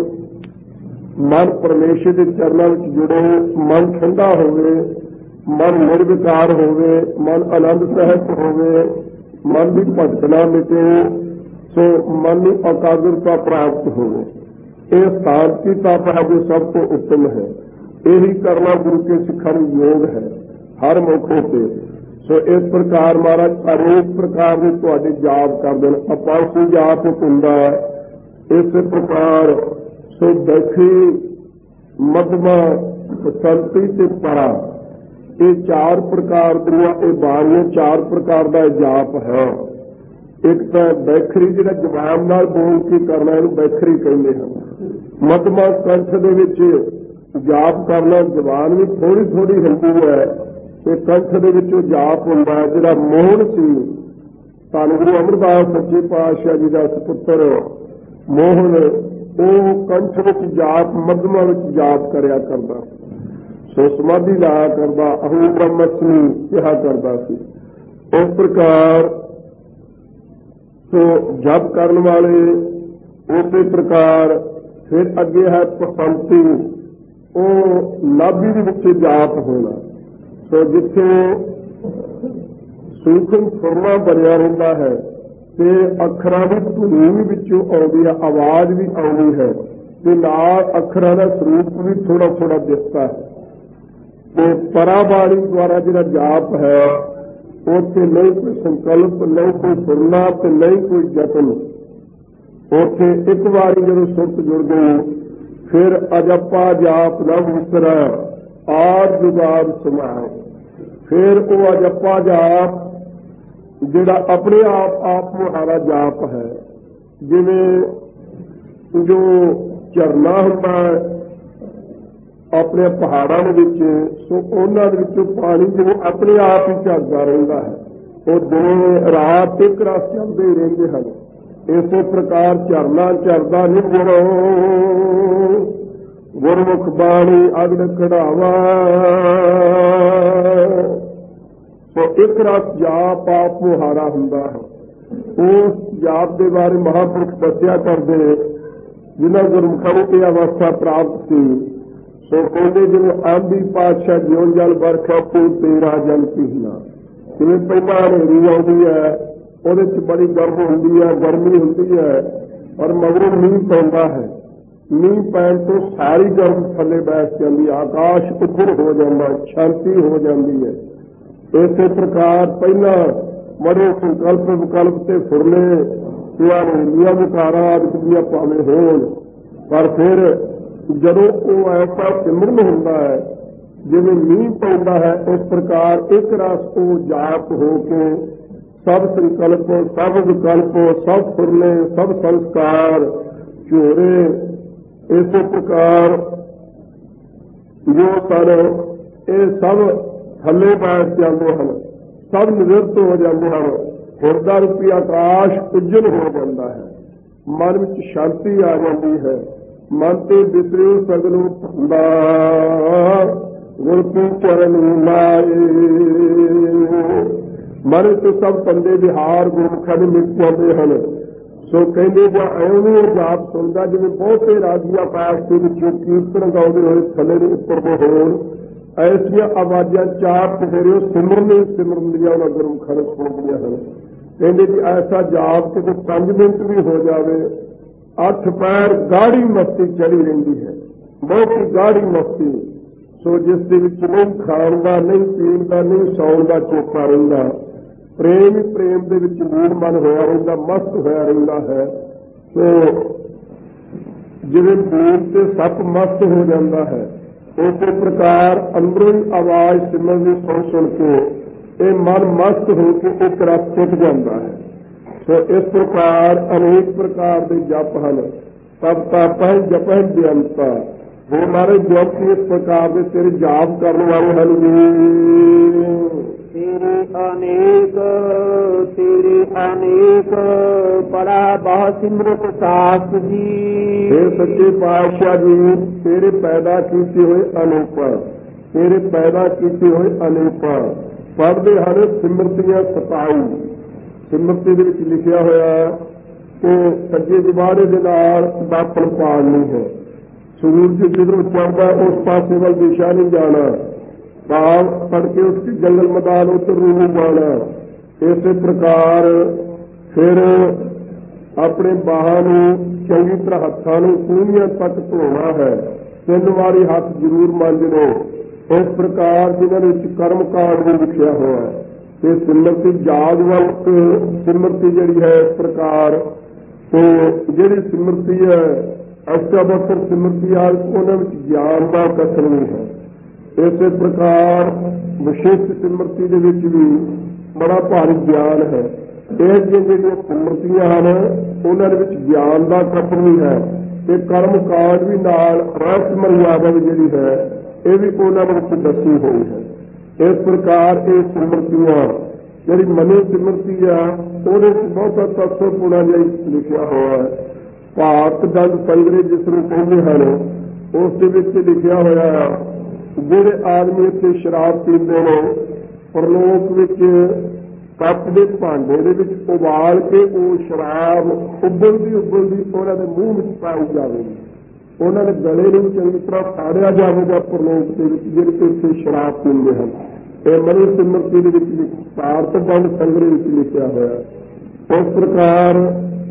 ਮਨ ਪਰਮੇਸ਼ਰ ਦੇ ਚਰਨਾਂ ਵਿੱਚ ਜੁੜੇ, ਮਨ ਠੰਡਾ ਹੋਵੇ, ਮਨ ਨਿਰਵਿਕਾਰ ਹੋਵੇ, ਮਨ ਆਨੰਦ ਸਹਿਤ ਹੋਵੇ, ਮਨ ਦੀ ਭਟਕਣਾ ਮਿਟੇ, ਸੋ ਮਨ ਨੂੰ ਇਕਾਗਰਤਾ ਪ੍ਰਾਪਤ ਹੋਵੇ। ਇਹ ਸ਼ਾਂਤੀ ਤਪ ਹੈ ਜੋ ਸਭ ਤੋਂ ਉੱਤਮ ਹੈ। ਇਹੀ ਕਰਨਾ ਗੁਰੂ ਕੇ ਸਿੱਖਾਂ ਨੂੰ ਯੋਗ ਹੈ ਹਰ ਮੌਕੇ ਤੇ। ਸੋ ਇਸ ਪ੍ਰਕਾਰ ਮਹਾਰਾਜ ਅਨੇਕ ਪ੍ਰਕਾਰ ਦੇ ਤੁਹਾਡੇ ਜਾਪ ਕਰਦੇ ਨੇ। ਅਪਾਸੀ ਜਾਪ ਹੁੰਦਾ ਇਸੇ ਪ੍ਰਕਾਰ। ਸੋ ਦਖੀ, ਮਧਮਾ, ਸੰਤੀ ਤੇ ਪਰਾ, ਇਹ ਚਾਰ ਪ੍ਰਕਾਰ ਦੀਆਂ ਇਹ ਬਾਣੀਆਂ, ਚਾਰ ਪ੍ਰਕਾਰ ਦਾ ਜਾਪ ਹੈ। ਇੱਕ ਤਾਂ ਬੈਖਰੀ ਜਿਹੜਾ ਜ਼ੁਬਾਨ ਨਾਲ ਬੋਲ ਕੇ ਕਰਨਾ, ਇਹਨੂੰ ਬੈਖਰੀ ਕਹਿੰਦੇ ਹਨ। ਮਧਮਾ ਕੰਠ ਦੇ ਵਿੱਚ ਜਾਪ ਕਰਨਾ, ਜ਼ੁਬਾਨ ਵੀ ਥੋੜੀ ਥੋੜੀ ਹੁੰਦੀ ਹੈ ਤੇ ਕੰਠ ਦੇ ਵਿੱਚੋਂ ਜਾਪ ਹੁੰਦਾ। ਜਿਹੜਾ ਮੋਹਨ ਸੀ, ਧੰਨ ਗੁਰੂ ਅਮਰਦਾਸ ਸੱਚੇ ਪਾਤਸ਼ਾਹ ਜੀ ਦਾ ਸੁਪੁੱਤਰ ਮੋਹਨ, ਉਹ ਕੰਠ ਵਿੱਚ ਜਾਪ, ਮਧਮਾ ਵਿੱਚ ਜਾਪ ਕਰਿਆ ਕਰਦਾ। ਸੋ ਸਮਾਧੀ ਲਾਇਆ ਕਰਦਾ, ਅਹੂ ਬ੍ਰਹਮਸਮੀ ਕਿਹਾ ਕਰਦਾ ਸੀ। ਇਸ ਪ੍ਰਕਾਰ ਸੋ ਜਪ ਕਰਨ ਵਾਲੇ ਉਸੇ ਪ੍ਰਕਾਰ। ਫਿਰ ਅੱਗੇ ਹੈ ਪਸੰਤੀ, ਉਹ ਨਾਭੀ ਦੇ ਵਿੱਚ ਜਾਪ ਹੋਣਾ। ਸੋ ਜਿੱਥੇ ਸੂਖਮ ਸੁਰਮਾ ਬਣਿਆ ਹੁੰਦਾ ਹੈ ਤੇ ਅੱਖਰਾਂ ਦੀ ਧੁਨੀ ਵੀ ਵਿੱਚੋਂ ਆਉਂਦੀ ਹੈ, ਆਵਾਜ਼ ਵੀ ਆਉਂਦੀ ਹੈ ਤੇ ਨਾਲ ਅੱਖਰਾਂ ਦਾ ਸਰੂਪ ਵੀ ਥੋੜਾ ਥੋੜਾ ਦਿਸਦਾ ਹੈ। ਤੇ ਪਰਾਬਾਣੀ ਦੁਆਰਾ ਜਿਹੜਾ ਜਾਪ ਹੈ ਉੱਥੇ ਨਹੀਂ ਕੋਈ ਸੰਕਲਪ, ਨਹੀਂ ਕੋਈ ਸੁਰਨਾ ਤੇ ਨਹੀਂ ਕੋਈ ਯਤਨ। ਉੱਥੇ ਇੱਕ ਵਾਰੀ ਜਦੋਂ ਸੁਰਤ ਜੁੜ ਗਈ ਫਿਰ ਅਜੱਪਾ ਜਾਪ ਨਾ ਵਿਸਰੈ, ਆਦ ਜੁਗਾਦ ਸਮਾਏ। ਫਿਰ ਉਹ ਅਜੱਪਾ ਜਾਪ ਜਿਹੜਾ ਆਪਣੇ ਆਪ ਮੁਹਾਰਾ ਜਾਪ ਹੈ, ਜਿਵੇਂ ਜੋ ਝਰਨਾ ਹੁੰਦਾ ਹੈ ਆਪਣੇ ਪਹਾੜਾਂ ਦੇ ਵਿੱਚ, ਸੋ ਉਹਨਾਂ ਦੇ ਵਿੱਚੋਂ ਪਾਣੀ ਜਿਵੇਂ ਆਪਣੇ ਆਪ ਹੀ ਝਰਦਾ ਰਹਿੰਦਾ ਹੈ। ਉਹ ਦਿਨ ਰਾਤ ਇੱਕ ਰਸ ਚੱਲਦੇ ਹੀ ਰਹਿੰਦੇ ਹਨ। ਇਸੇ ਪ੍ਰਕਾਰ ਝਰਨਾ ਝਰਦਾ ਨਿਰਗੁਣੋ, ਗੁਰਮੁਖ ਬਾਣੀ ਅਗਨ ਕਢਾਵਾ। ਸੋ ਇੱਕ ਰਸ ਜਾਪ ਆਪ ਮੁਹਾਰਾ ਹੁੰਦਾ ਹੈ। ਉਸ ਜਾਪ ਦੇ ਬਾਰੇ ਮਹਾਂਪੁਰਖ ਦੱਸਿਆ ਕਰਦੇ, ਜਿਨ੍ਹਾਂ ਗੁਰਮੁਖਾਂ ਨੂੰ ਇਹ ਅਵਸਥਾ ਪ੍ਰਾਪਤ ਸੀ। ਸੋ ਕਹਿੰਦੇ ਜਿਵੇਂ ਆਂਦੀ ਪਾਤਸ਼ਾਹ ਜਿਉਂ ਜਲ ਵਰਖਾ ਤੂੰ ਤੇਰਾ ਜਲ ਪੀਣਾ। ਜਿਵੇਂ ਪਹਿਲਾਂ ਹਨੇਰੀ ਆਉਂਦੀ ਹੈ, ਉਹਦੇ ਚ ਬੜੀ ਗਰਮ ਹੁੰਦੀ ਹੈ, ਗਰਮੀ ਹੁੰਦੀ ਹੈ, ਔਰ ਮਗਰੋਂ ਮੀਂਹ ਪੈਂਦਾ ਹੈ। ਮੀਂਹ ਪੈਣ ਤੋਂ ਸਾਰੀ ਗਰਮ ਥੱਲੇ ਬੈਠ ਜਾਂਦੀ ਹੈ, ਆਕਾਸ਼ ਉੱਪਰ ਹੋ ਜਾਂਦਾ, ਸ਼ਾਂਤੀ ਹੋ ਜਾਂਦੀ ਹੈ। ਇਸੇ ਪ੍ਰਕਾਰ ਪਹਿਲਾਂ ਬੜੇ ਸੰਕਲਪ ਵਿਕਲਪ ਤੇ ਫੁਰਲੇ ਦੀਆਂ ਵਿਕਾਰਾਂ ਆਦਿ ਦੀਆਂ ਭਾਵੇਂ ਹੋਣ, ਪਰ ਫਿਰ ਜਦੋਂ ਉਹ ਐਸਾ ਸਿਮਰਨ ਹੁੰਦਾ ਹੈ ਜਿਵੇਂ ਮੀਂਹ ਪੈਂਦਾ ਹੈ, ਉਸ ਪ੍ਰਕਾਰ ਇੱਕ ਰਸ ਉਹ ਜਾਪ ਹੋ ਕੇ ਸਭ ਸੰਕਲਪ, ਸਭ ਵਿਕਲਪ, ਸਭ ਫੁਰਲੇ, ਸਭ ਸੰਸਕਾਰ ਝੋਰੇ, ਇਸੇ ਪ੍ਰਕਾਰ ਜੋ ਸਰ ਇਹ ਸਭ ਥੱਲੇ ਬੈਠ ਜਾਂਦੇ ਹਨ, ਸਭ ਨਿਵਰਤ ਹੋ ਜਾਂਦੇ ਹਨ। ਹਿਰਦਾ ਰੂਪੀ ਆਕਾਸ਼ ਉੱਜਲ ਹੋ ਜਾਂਦਾ ਹੈ, ਮਨ ਵਿੱਚ ਸ਼ਾਂਤੀ ਆ ਜਾਂਦੀ ਹੈ। ਮਨ ਤੇ ਵਿਸਰਿਓ ਸਗਲੋ ਧੰਦਾ, ਗੁਰ ਕੀ ਚਰਨ ਲਾਏ। ਮਨ ਵਿੱਚ ਸਭ ਧੰਦੇ ਵਿਹਾਰ ਗੁਰਮੁਖਾਂ ਦੇ ਮਿਟ ਜਾਂਦੇ ਹਨ। ਸੋ ਕਹਿੰਦੇ ਜਾਂ ਐਵੇਂ ਉਹ ਜਾਪ ਸੁਣਦਾ ਜਿਵੇਂ ਬਹੁਤੇ ਰਾਜੀਆ ਪਾਸ ਦੇ ਵਿੱਚੋਂ ਕੀਰਤਨ ਗਾਉਂਦੇ ਹੋਏ ਥੱਲੇ ਦੇ ਉੱਪਰ ਦੇ ਹੋਣ, ਐਸੀਆਂ ਆਵਾਜ਼ਾਂ ਚਾਰ ਚੁਫੇਰੇ ਸਿਮਰਨ ਦੀਆਂ ਉਹਨਾਂ ਗੁਰਮੁਖਾਂ ਨੇ ਸੁਣਦੀਆਂ ਹਨ। ਕਹਿੰਦੇ ਕਿ ਐਸਾ ਜਾਪ ਕਿਤੇ 5 ਮਿੰਟ ਵੀ ਹੋ ਜਾਵੇ, 8 ਪੈਰ ਗਾੜੀ ਮਸਤੀ ਚੜੀ ਰਹਿੰਦੀ ਹੈ, ਬਹੁਤੀ ਗਾੜੀ ਮਸਤੀ। ਸੋ ਜਿਸ ਦੇ ਵਿੱਚ ਨਹੀਂ ਖਾਣ ਦਾ, ਨਹੀਂ ਪੀਣ ਦਾ, ਨਹੀਂ ਸੌਣ ਦਾ ਚੇਤਾ ਰਹਿੰਦਾ, ਪ੍ਰੇਮ ਹੀ ਪ੍ਰੇਮ ਦੇ ਵਿੱਚ ਲੀਨ ਮਨ ਹੋਇਆ ਰਹਿੰਦਾ, ਮਸਤ ਹੋਇਆ ਰਹਿੰਦਾ ਹੈ। ਸੋ ਜਿਵੇਂ ਬੂੰਦ ਤੇ ਸੱਪ ਮਸਤ ਹੋ ਜਾਂਦਾ ਹੈ, ਉਸੇ ਪ੍ਰਕਾਰ ਅੰਦਰੋਂ ਹੀ ਆਵਾਜ਼ ਸਿਮਰਨ ਦੀ ਸੁਣ ਕੇ ਇਹ ਮਨ ਮਸਤ ਹੋ ਕੇ ਇੱਕ ਰਸ ਟੁੱਟ ਜਾਂਦਾ ਹੈ। ਸੋ ਇਸ ਪ੍ਰਕਾਰ ਅਨੇਕ ਪ੍ਰਕਾਰ ਦੇ ਜਪ ਹਨ। ਤਬ ਤਾਪਹਿ ਜਪਹਿ ਬੇਅੰਤਾ, ਉਹ ਮਾਰੇ ਜਪ ਇਸ ਪ੍ਰਕਾਰ ਦੇ ਤੇਰੇ ਜਾਪ ਕਰਨ ਵਾਲੇ ਹਨ ਤੇਰੇ ਅਨੇਕ ਬੜਾ ਬਹੁਤ ਸਿਮਰਤ ਸਾਸ ਜੀ। ਇਹ ਸੱਚੇ ਪਾਤਸ਼ਾਹ ਜੀ, ਤੇਰੇ ਪੈਦਾ ਕੀਤੇ ਹੋਏ ਅਨੇਕਾਂ ਪੜ੍ਹਦੇ ਹਨ ਸਿਮਰਤੀਆਂ 27। ਸਿਮਰਤੀ ਦੇ ਵਿੱਚ ਲਿਖਿਆ ਹੋਇਆ ਕਿ ਸੱਜੇ ਜਬਾੜੇ ਦੇ ਨਾਲ ਦਾਪਣ ਪਾੜਨੀ ਹੈ, ਸੂਰਜ ਜਿੱਧਰੋਂ ਚੜ੍ਹਦਾ ਉਸ ਪਾਸੇ ਵੱਲ ਦਿਸ਼ਾ ਨਹੀਂ ਜਾਣਾ, ਭਾਵ ਤੜਕੇ ਉਸ ਕੇ ਜੰਗਲ ਮੈਦਾਨ ਉੱਤਰ ਨਹੀਂ ਜਾਣਾ। ਇਸੇ ਪ੍ਰਕਾਰ ਫਿਰ ਆਪਣੇ ਬਾਹਾਂ ਨੂੰ ਚੰਗੀ ਤਰ੍ਹਾਂ ਹੱਥਾਂ ਨੂੰ ਕੂਹਣੀਆਂ ਤੱਕ ਧੋਣਾ ਹੈ, 3 ਵਾਰੀ ਹੱਥ ਜ਼ਰੂਰ ਮਾਂਜਣੇ। ਇਸ ਪ੍ਰਕਾਰ ਜਿਨ੍ਹਾਂ ਵਿੱਚ ਕਰਮ ਕਾਂਡ ਵੀ ਲਿਖਿਆ ਹੋਇਆ ਹੈ ਤੇ ਸਿਮਰਤੀ ਜਾਗ ਵਕਤ ਸਿਮਰਤੀ ਜਿਹੜੀ ਹੈ ਇਸ ਪ੍ਰਕਾਰ ਤੇ ਜਿਹੜੀ ਸਿਮਰਤੀ ਹੈ ਅਸ਼ਟਾਵਕਰ ਸਿਮਰਤੀ ਆ, ਉਹਨਾਂ ਵਿੱਚ ਗਿਆਨ ਦਾ ਕਥਨ ਵੀ ਹੈ। ਇਸੇ ਪ੍ਰਕਾਰ ਵਿਸ਼ੇਸ਼ ਸਿਮਰਤੀ ਦੇ ਵਿੱਚ ਵੀ ਬੜਾ ਭਾਰੀ ਗਿਆਨ ਹੈ। ਇਹ ਜਿਹੜੀਆਂ ਸਿਮਰਤੀਆਂ ਹਨ ਉਹਨਾਂ ਦੇ ਵਿੱਚ ਗਿਆਨ ਦਾ ਕਥਨ ਵੀ ਹੈ ਤੇ ਕਰਮ ਕਾਂਡ ਵੀ ਨਾਲ ਰਸ ਮਰਿਆਦਾ ਵੀ ਜਿਹੜੀ ਹੈ ਇਹ ਵੀ ਉਹਨਾਂ ਵਿੱਚ ਦੱਸੀ ਹੋਈ ਹੈ। ਇਸ ਪ੍ਰਕਾਰ ਇਹ ਸਿਮਰਤੀਆਂ ਜਿਹੜੀ ਮਨੀ ਸਿਮਰਤੀ ਆ ਉਹਦੇ ਵਿੱਚ ਬਹੁਤਾ ਤੱਥਪੂਰਣਾ ਜਿਹਾ ਲਿਖਿਆ ਹੋਇਆ ਹੈ। ਭਾਰਤ ਦੰਦ ਸੰਗਰੇ ਜਿਸ ਨੂੰ ਕਹਿੰਦੇ ਹਨ, ਉਸ ਦੇ ਵਿੱਚ ਲਿਖਿਆ ਹੋਇਆ ਜਿਹੜੇ ਆਦਮੀ ਇੱਥੇ ਸ਼ਰਾਬ ਪੀਂਦੇ ਨੇ, ਪਰਲੋਕ ਵਿੱਚ ਕੱਪ ਦੇ ਭਾਂਡੇ ਦੇ ਵਿੱਚ ਉਬਾਲ ਕੇ ਉਹ ਸ਼ਰਾਬ ਉਬਲਦੀ ਉਹਨਾਂ ਦੇ ਮੂੰਹ ਵਿੱਚ ਪਾਈ ਜਾਵੇਗੀ, ਉਹਨਾਂ ਦੇ ਗਲੇ ਨੂੰ ਚੰਗੀ ਤਰ੍ਹਾਂ ਫਾੜਿਆ ਜਾਵੇਗਾ ਪਰਲੋਕ ਦੇ ਵਿੱਚ ਜਿਹੜੇ ਇੱਥੇ ਸ਼ਰਾਬ ਪੀਂਦੇ ਹਨ। ਇਹ ਮਨੀ ਸਿਮਰਤੀ ਦੇ ਵਿੱਚ ਭਾਰਤ ਦੰਦ ਸੰਗਰੇ ਵਿੱਚ ਲਿਖਿਆ ਹੋਇਆ। ਇਸ ਪ੍ਰਕਾਰ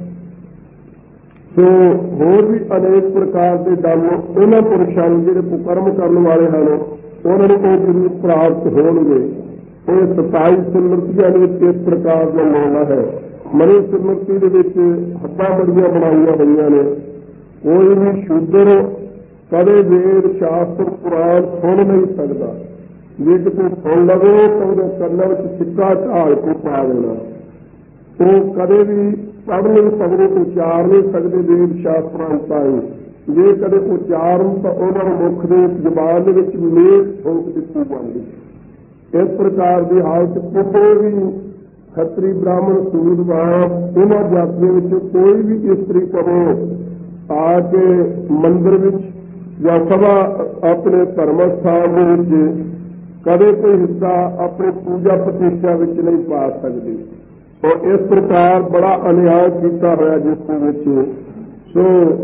ਸੋ ਹੋਰ ਵੀ ਅਨੇਕ ਪ੍ਰਕਾਰ ਦੇ ਦਮ ਉਹਨਾਂ ਪੁਰਸ਼ਾਂ ਨੂੰ ਜਿਹੜੇ ਕੁਕਰਮ ਕਰਨ ਵਾਲੇ ਹਨ ਉਹਨਾਂ ਨੂੰ ਉਹ ਜ਼ਰੂਰ ਪ੍ਰਾਪਤ ਹੋਣਗੇ। ਇਹ 27 ਸਿਮਰਤੀਆਂ ਦੇ ਵਿੱਚ ਇਸ ਪ੍ਰਕਾਰ ਦਾ ਮਾਮਲਾ ਹੈ। ਮਨੀ ਸਿਮਰਤੀ ਦੇ ਵਿੱਚ ਹੱਦਾਂ ਬੜੀਆਂ ਬਣਾਈਆਂ ਹੋਈਆਂ ਨੇ। ਕੋਈ ਵੀ ਸ਼ੂਦਰ ਕਦੇ ਵੇਦ ਸ਼ਾਸਤਰ ਪੁਰਾਣ ਸੁਣ ਨਹੀਂ ਸਕਦਾ, ਜੇ ਕਿਤੇ ਸੁਣ ਲਵੇ ਤਾਂ ਉਹਦੇ ਕੰਨਾਂ ਵਿੱਚ ਸਿੱਕਾ ਢਾਲ ਕੇ ਪਾ ਦੇਣਾ। ਉਹ ਕਦੇ ਵੀ ਪੜ੍ਹ ਨਹੀਂ ਸਕਦੇ, ਉਚਾਰ ਨਹੀਂ ਸਕਦੇ ਵੇਦ ਸ਼ਾਸਤਰਾਂ ਤਾਈਂ। ਜੇ ਕਦੇ ਉਚਾਰਨ ਤਾਂ ਉਹਨਾਂ ਨੂੰ ਮੁੱਖ ਦੇ ਜ਼ਬਾਨ ਦੇ ਵਿੱਚ ਮੇਲ ਠੋਕ ਦਿੱਤੀ ਜਾਂਦੀ। ਇਸ ਪ੍ਰਕਾਰ ਦੀ ਹਾਲਤ ਕਿਸੇ ਵੀ ਖੱਤਰੀ ਬ੍ਰਾਹਮਣ ਸੂਰਬਾਨ ਇਹਨਾਂ ਜਾਤੀਆਂ ਵਿੱਚ ਕੋਈ ਵੀ ਇਸਤਰੀ ਕਰੇ ਆ ਕੇ ਮੰਦਿਰ ਵਿੱਚ ਜਾਂ ਸਭਾ ਆਪਣੇ ਧਰਮ ਸਥਾਨ ਦੇ ਵਿੱਚ ਕਦੇ ਕੋਈ ਹਿੱਸਾ ਆਪਣੇ ਪੂਜਾ ਪ੍ਰਤਿਸ਼ਠਾ ਵਿੱਚ ਨਹੀਂ ਪਾ ਸਕਦੀ। ਔਰ ਇਸ ਪ੍ਰਕਾਰ ਬੜਾ ਅਨਿਆਇ ਕੀਤਾ ਹੋਇਆ ਜਿਸ ਦੇ ਵਿੱਚ। ਸੋ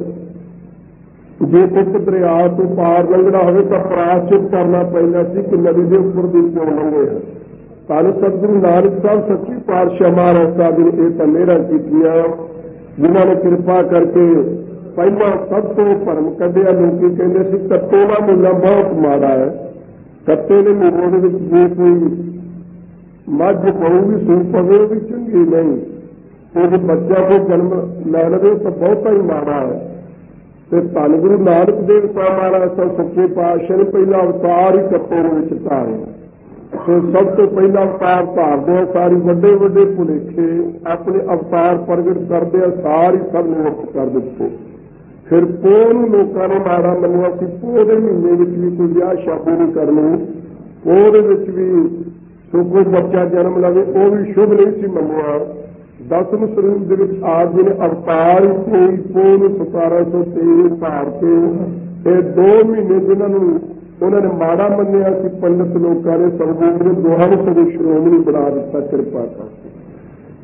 ਜੇ ਇੱਕ ਦਰਿਆ ਤੋਂ ਪਾਰ ਲੰਘਣਾ ਹੋਵੇ ਤਾਂ ਪ੍ਰਾਸ਼ਚਿਤ ਕਰਨਾ ਪੈਂਦਾ ਸੀ ਕਿ ਨਦੀ ਦੇ ਉੱਪਰ ਦੀ ਕਿਉਂ ਲੰਘੇ ਹਨ। ਧੰਨ ਸਤਿਗੁਰੂ ਨਾਨਕ ਸਾਹਿਬ ਸੱਚੀ ਪਾਤਸ਼ਾਹ ਮਹਾਰਾਜ ਸਾਹਿਬ ਨੇ ਇਹ ਤਾਂ ਮਿਹਰਾਂ ਕੀਤੀਆਂ, ਜਿਨ੍ਹਾਂ ਨੇ ਕਿਰਪਾ ਕਰਕੇ ਪਹਿਲਾਂ ਸਭ ਤੋਂ ਭਰਮ ਕੱਢਿਆ। ਲੋਕੀ ਕਹਿੰਦੇ ਸੀ ਕੱਤੇ ਦਾ ਮੁੱਲਾ ਬਹੁਤ ਮਾੜਾ ਹੈ, ਕੱਤੇ ਦੇ ਮੂੰਹ ਦੇ ਵਿੱਚ ਜੇ ਕੋਈ ਮੱਝ ਪਊਗੀ ਸੂ ਪਵੇ ਉਹ ਵੀ ਚੰਗੀ ਨਹੀਂ, ਉਹਦੇ ਬੱਚਾ ਕੋਈ ਜਨਮ ਲੈ ਲਵੇ ਤਾਂ ਬਹੁਤਾ ਹੀ ਮਾੜਾ ਹੈ। ਤੇ ਧੰਨ ਗੁਰੂ ਨਾਨਕ ਦੇਵ ਸਾਹਿਬ ਮਹਾਰਾਜ ਸਾਹਿਬ ਸੱਚੇ ਪਾਤਸ਼ਾਹ ਨੇ ਪਹਿਲਾ ਅਵਤਾਰ ਹੀ ਕੱਤੇ ਦੇ ਵਿੱਚ ਧਾਰਿਆ। ਸੋ ਸਭ ਤੋਂ ਪਹਿਲਾਂ ਅਵਤਾਰ ਧਾਰਦੇ ਆ ਸਾਰੀ ਵੱਡੇ ਵੱਡੇ ਭੁਲੇਖੇ ਆਪਣੇ ਅਵਤਾਰ ਪ੍ਰਗਟ ਕਰਦੇ ਆ ਸਾਰੀ ਸਭ ਨਸ਼ਟ ਕਰ ਦਿੱਤੇ। ਫਿਰ ਪੋਹ ਨੂੰ ਲੋਕਾਂ ਨੇ ਮਾੜਾ ਮੰਨਿਆ ਸੀ। ਪੋਹ ਦੇ ਮਹੀਨੇ ਵਿੱਚ ਵੀ ਕੋਈ ਵਿਆਹ ਸ਼ਾਦੀ ਨਹੀਂ ਕਰਨੀ, ਪੋਹ ਦੇ ਵਿੱਚ ਵੀ ਸੋ ਕੋਈ ਬੱਚਾ ਜਨਮ ਲਵੇ ਉਹ ਵੀ ਸ਼ੁਭ ਨਹੀਂ ਸੀ ਮੰਨਿਆ। 10ਵੇਂ ਸਰੂਪ ਦੇ ਵਿੱਚ ਆਪ ਜੀ ਨੇ ਅਵਤਾਰ ਕੋਈ ਪੋਹ ਨੂੰ 1723 ਧਾਰ ਕੇ ਇਹ 2 ਮਹੀਨੇ ਜਿਨ੍ਹਾਂ ਨੂੰ ਉਹਨਾਂ ਨੇ ਮਾੜਾ ਮੰਨਿਆ ਸੀ ਪੰਡਤ ਲੋਕਾਂ ਨੇ ਸਰਬੂਤ ਦੇ ਦੋਹਾਂ ਨੂੰ ਸਗੋਂ ਸ਼੍ਰੋਮਣੀ ਬਣਾ ਦਿੱਤਾ ਕਿਰਪਾ ਕਰਕੇ।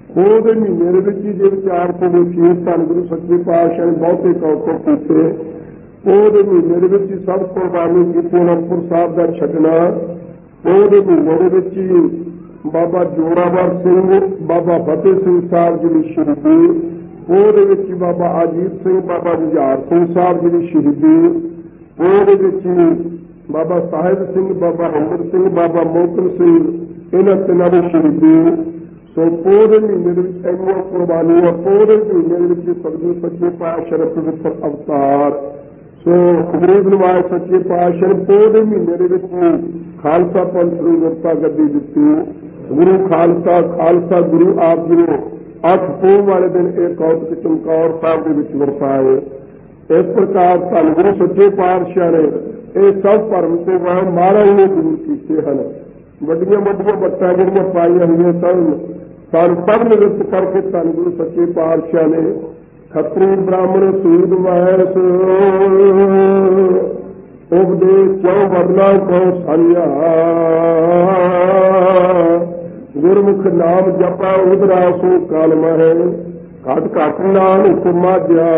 ਉਹਦੇ ਮਹੀਨੇ ਦੇ ਵਿੱਚ ਹੀ ਜੇ ਵਿਚਾਰ ਤੋਂ ਵੇਖੀਏ ਧੰਨ ਗੁਰੂ ਸੱਚੇ ਪਾਤਸ਼ਾਹ ਨੇ ਬਹੁਤੇ ਕੌਤਕ ਕੀਤੇ। ਉਹਦੇ ਮਹੀਨੇ ਦੇ ਵਿੱਚ ਹੀ ਸਭ ਕੁਰਬਾਨੀ ਕੀਤੀ ਅਨੰਦਪੁਰ ਸਾਹਿਬ ਦਾ ਛੱਡਣਾ। ਉਹਦੇ ਮਹੀਨੇ ਦੇ ਵਿੱਚ ਹੀ ਬਾਬਾ ਜੋਰਾਵਰ ਸਿੰਘ, ਬਾਬਾ ਫਤਿਹ ਸਿੰਘ ਸਾਹਿਬ ਜੀ ਦੀ ਸ਼ਹੀਦੀ। ਉਹਦੇ ਵਿੱਚ ਹੀ ਬਾਬਾ ਅਜੀਤ ਸਿੰਘ, ਬਾਬਾ ਜੁਝਾਰ ਸਿੰਘ ਸਾਹਿਬ ਜੀ ਦੀ ਸ਼ਹੀਦੀ। ਉਹਦੇ ਵਿੱਚ ਹੀ ਬਾਬਾ ਸਾਹਿਬ ਸਿੰਘ, ਬਾਬਾ ਹੰਦਰ ਸਿੰਘ, ਬਾਬਾ ਮੋਹਕਮ ਸਿੰਘ, ਇਹਨਾਂ ਤਿੰਨਾਂ ਦੀ ਸ਼ਹੀਦੀ। ਸੋ ਪੋਹ ਦੇ ਮਹੀਨੇ ਦੇ ਵਿੱਚ ਇੰਨੀਆਂ ਕੁਰਬਾਨੀਆਂ। ਪੋਹ ਦੇ ਮਹੀਨੇ ਦੇ ਵਿੱਚ ਸਤਿਗੁਰੂ ਸੱਚੇ ਪਾਤਸ਼ਾਹ ਦੇ ਪਵਿੱਤਰ ਅਵਤਾਰ। ਸੋ ਗਰੀਬ ਨਿਵਾਜ ਸੱਚੇ ਪਾਤਸ਼ਾਹ ਨੇ ਪੋਹ ਦੇ ਮਹੀਨੇ ਦੇ ਵਿੱਚ ਖਾਲਸਾ ਪੰਥ ਨੂੰ ਵਿਰਤਾ ਗੱਦੀ ਦਿੱਤੀ। ਗੁਰੂ ਖਾਲਸਾ ਗੁਰੂ ਆਪ ਜੀ ਨੇ 8 ਪੋਹ ਵਾਲੇ ਦਿਨ ਇਹ ਕੌਤਕ ਚਮਕੌਰ ਸਾਹਿਬ ਦੇ ਵਿੱਚ ਵਰਤਾਏ। ਇਸ ਪ੍ਰਕਾਰ ਧੰਨ ਗੁਰੂ ਸੱਚੇ ਪਾਤਸ਼ਾਹ ਨੇ ਇਹ ਸਭ ਭਰਮ ਤੇ ਵਹਿਮ ਮਹਾਰਾਜ ਨੇ ਦੂਰ ਕੀਤੇ ਹਨ। ਵੱਡੀਆਂ ਵੱਡੀਆਂ ਵੱਟਾਂ ਜਿਹੜੀਆਂ ਪਾਈਆਂ ਹੋਈਆਂ ਸਾਨੂੰ ਸਭ ਨਿਵਰਤ ਕਰਕੇ ਧੰਨ ਗੁਰੂ ਸੱਚੇ ਪਾਤਸ਼ਾਹ ਨੇ ਖੱਤਰੀ ਬ੍ਰਾਹਮਣ ਸੂਦ ਮਹੇਸ਼ ਉਪਦੇਸ਼ ਕਿਉਂ ਵਰਨਾ ਕੋ ਸਾਲਿਆ। ਗੁਰਮੁਖ ਨਾਮ ਜਪਾ ਉਦਰਾ ਸੋ ਕਾਲ ਮਹਿ ਘਟ ਘਟ ਨਾਲ ਹੁਕਮਾ ਜਾ।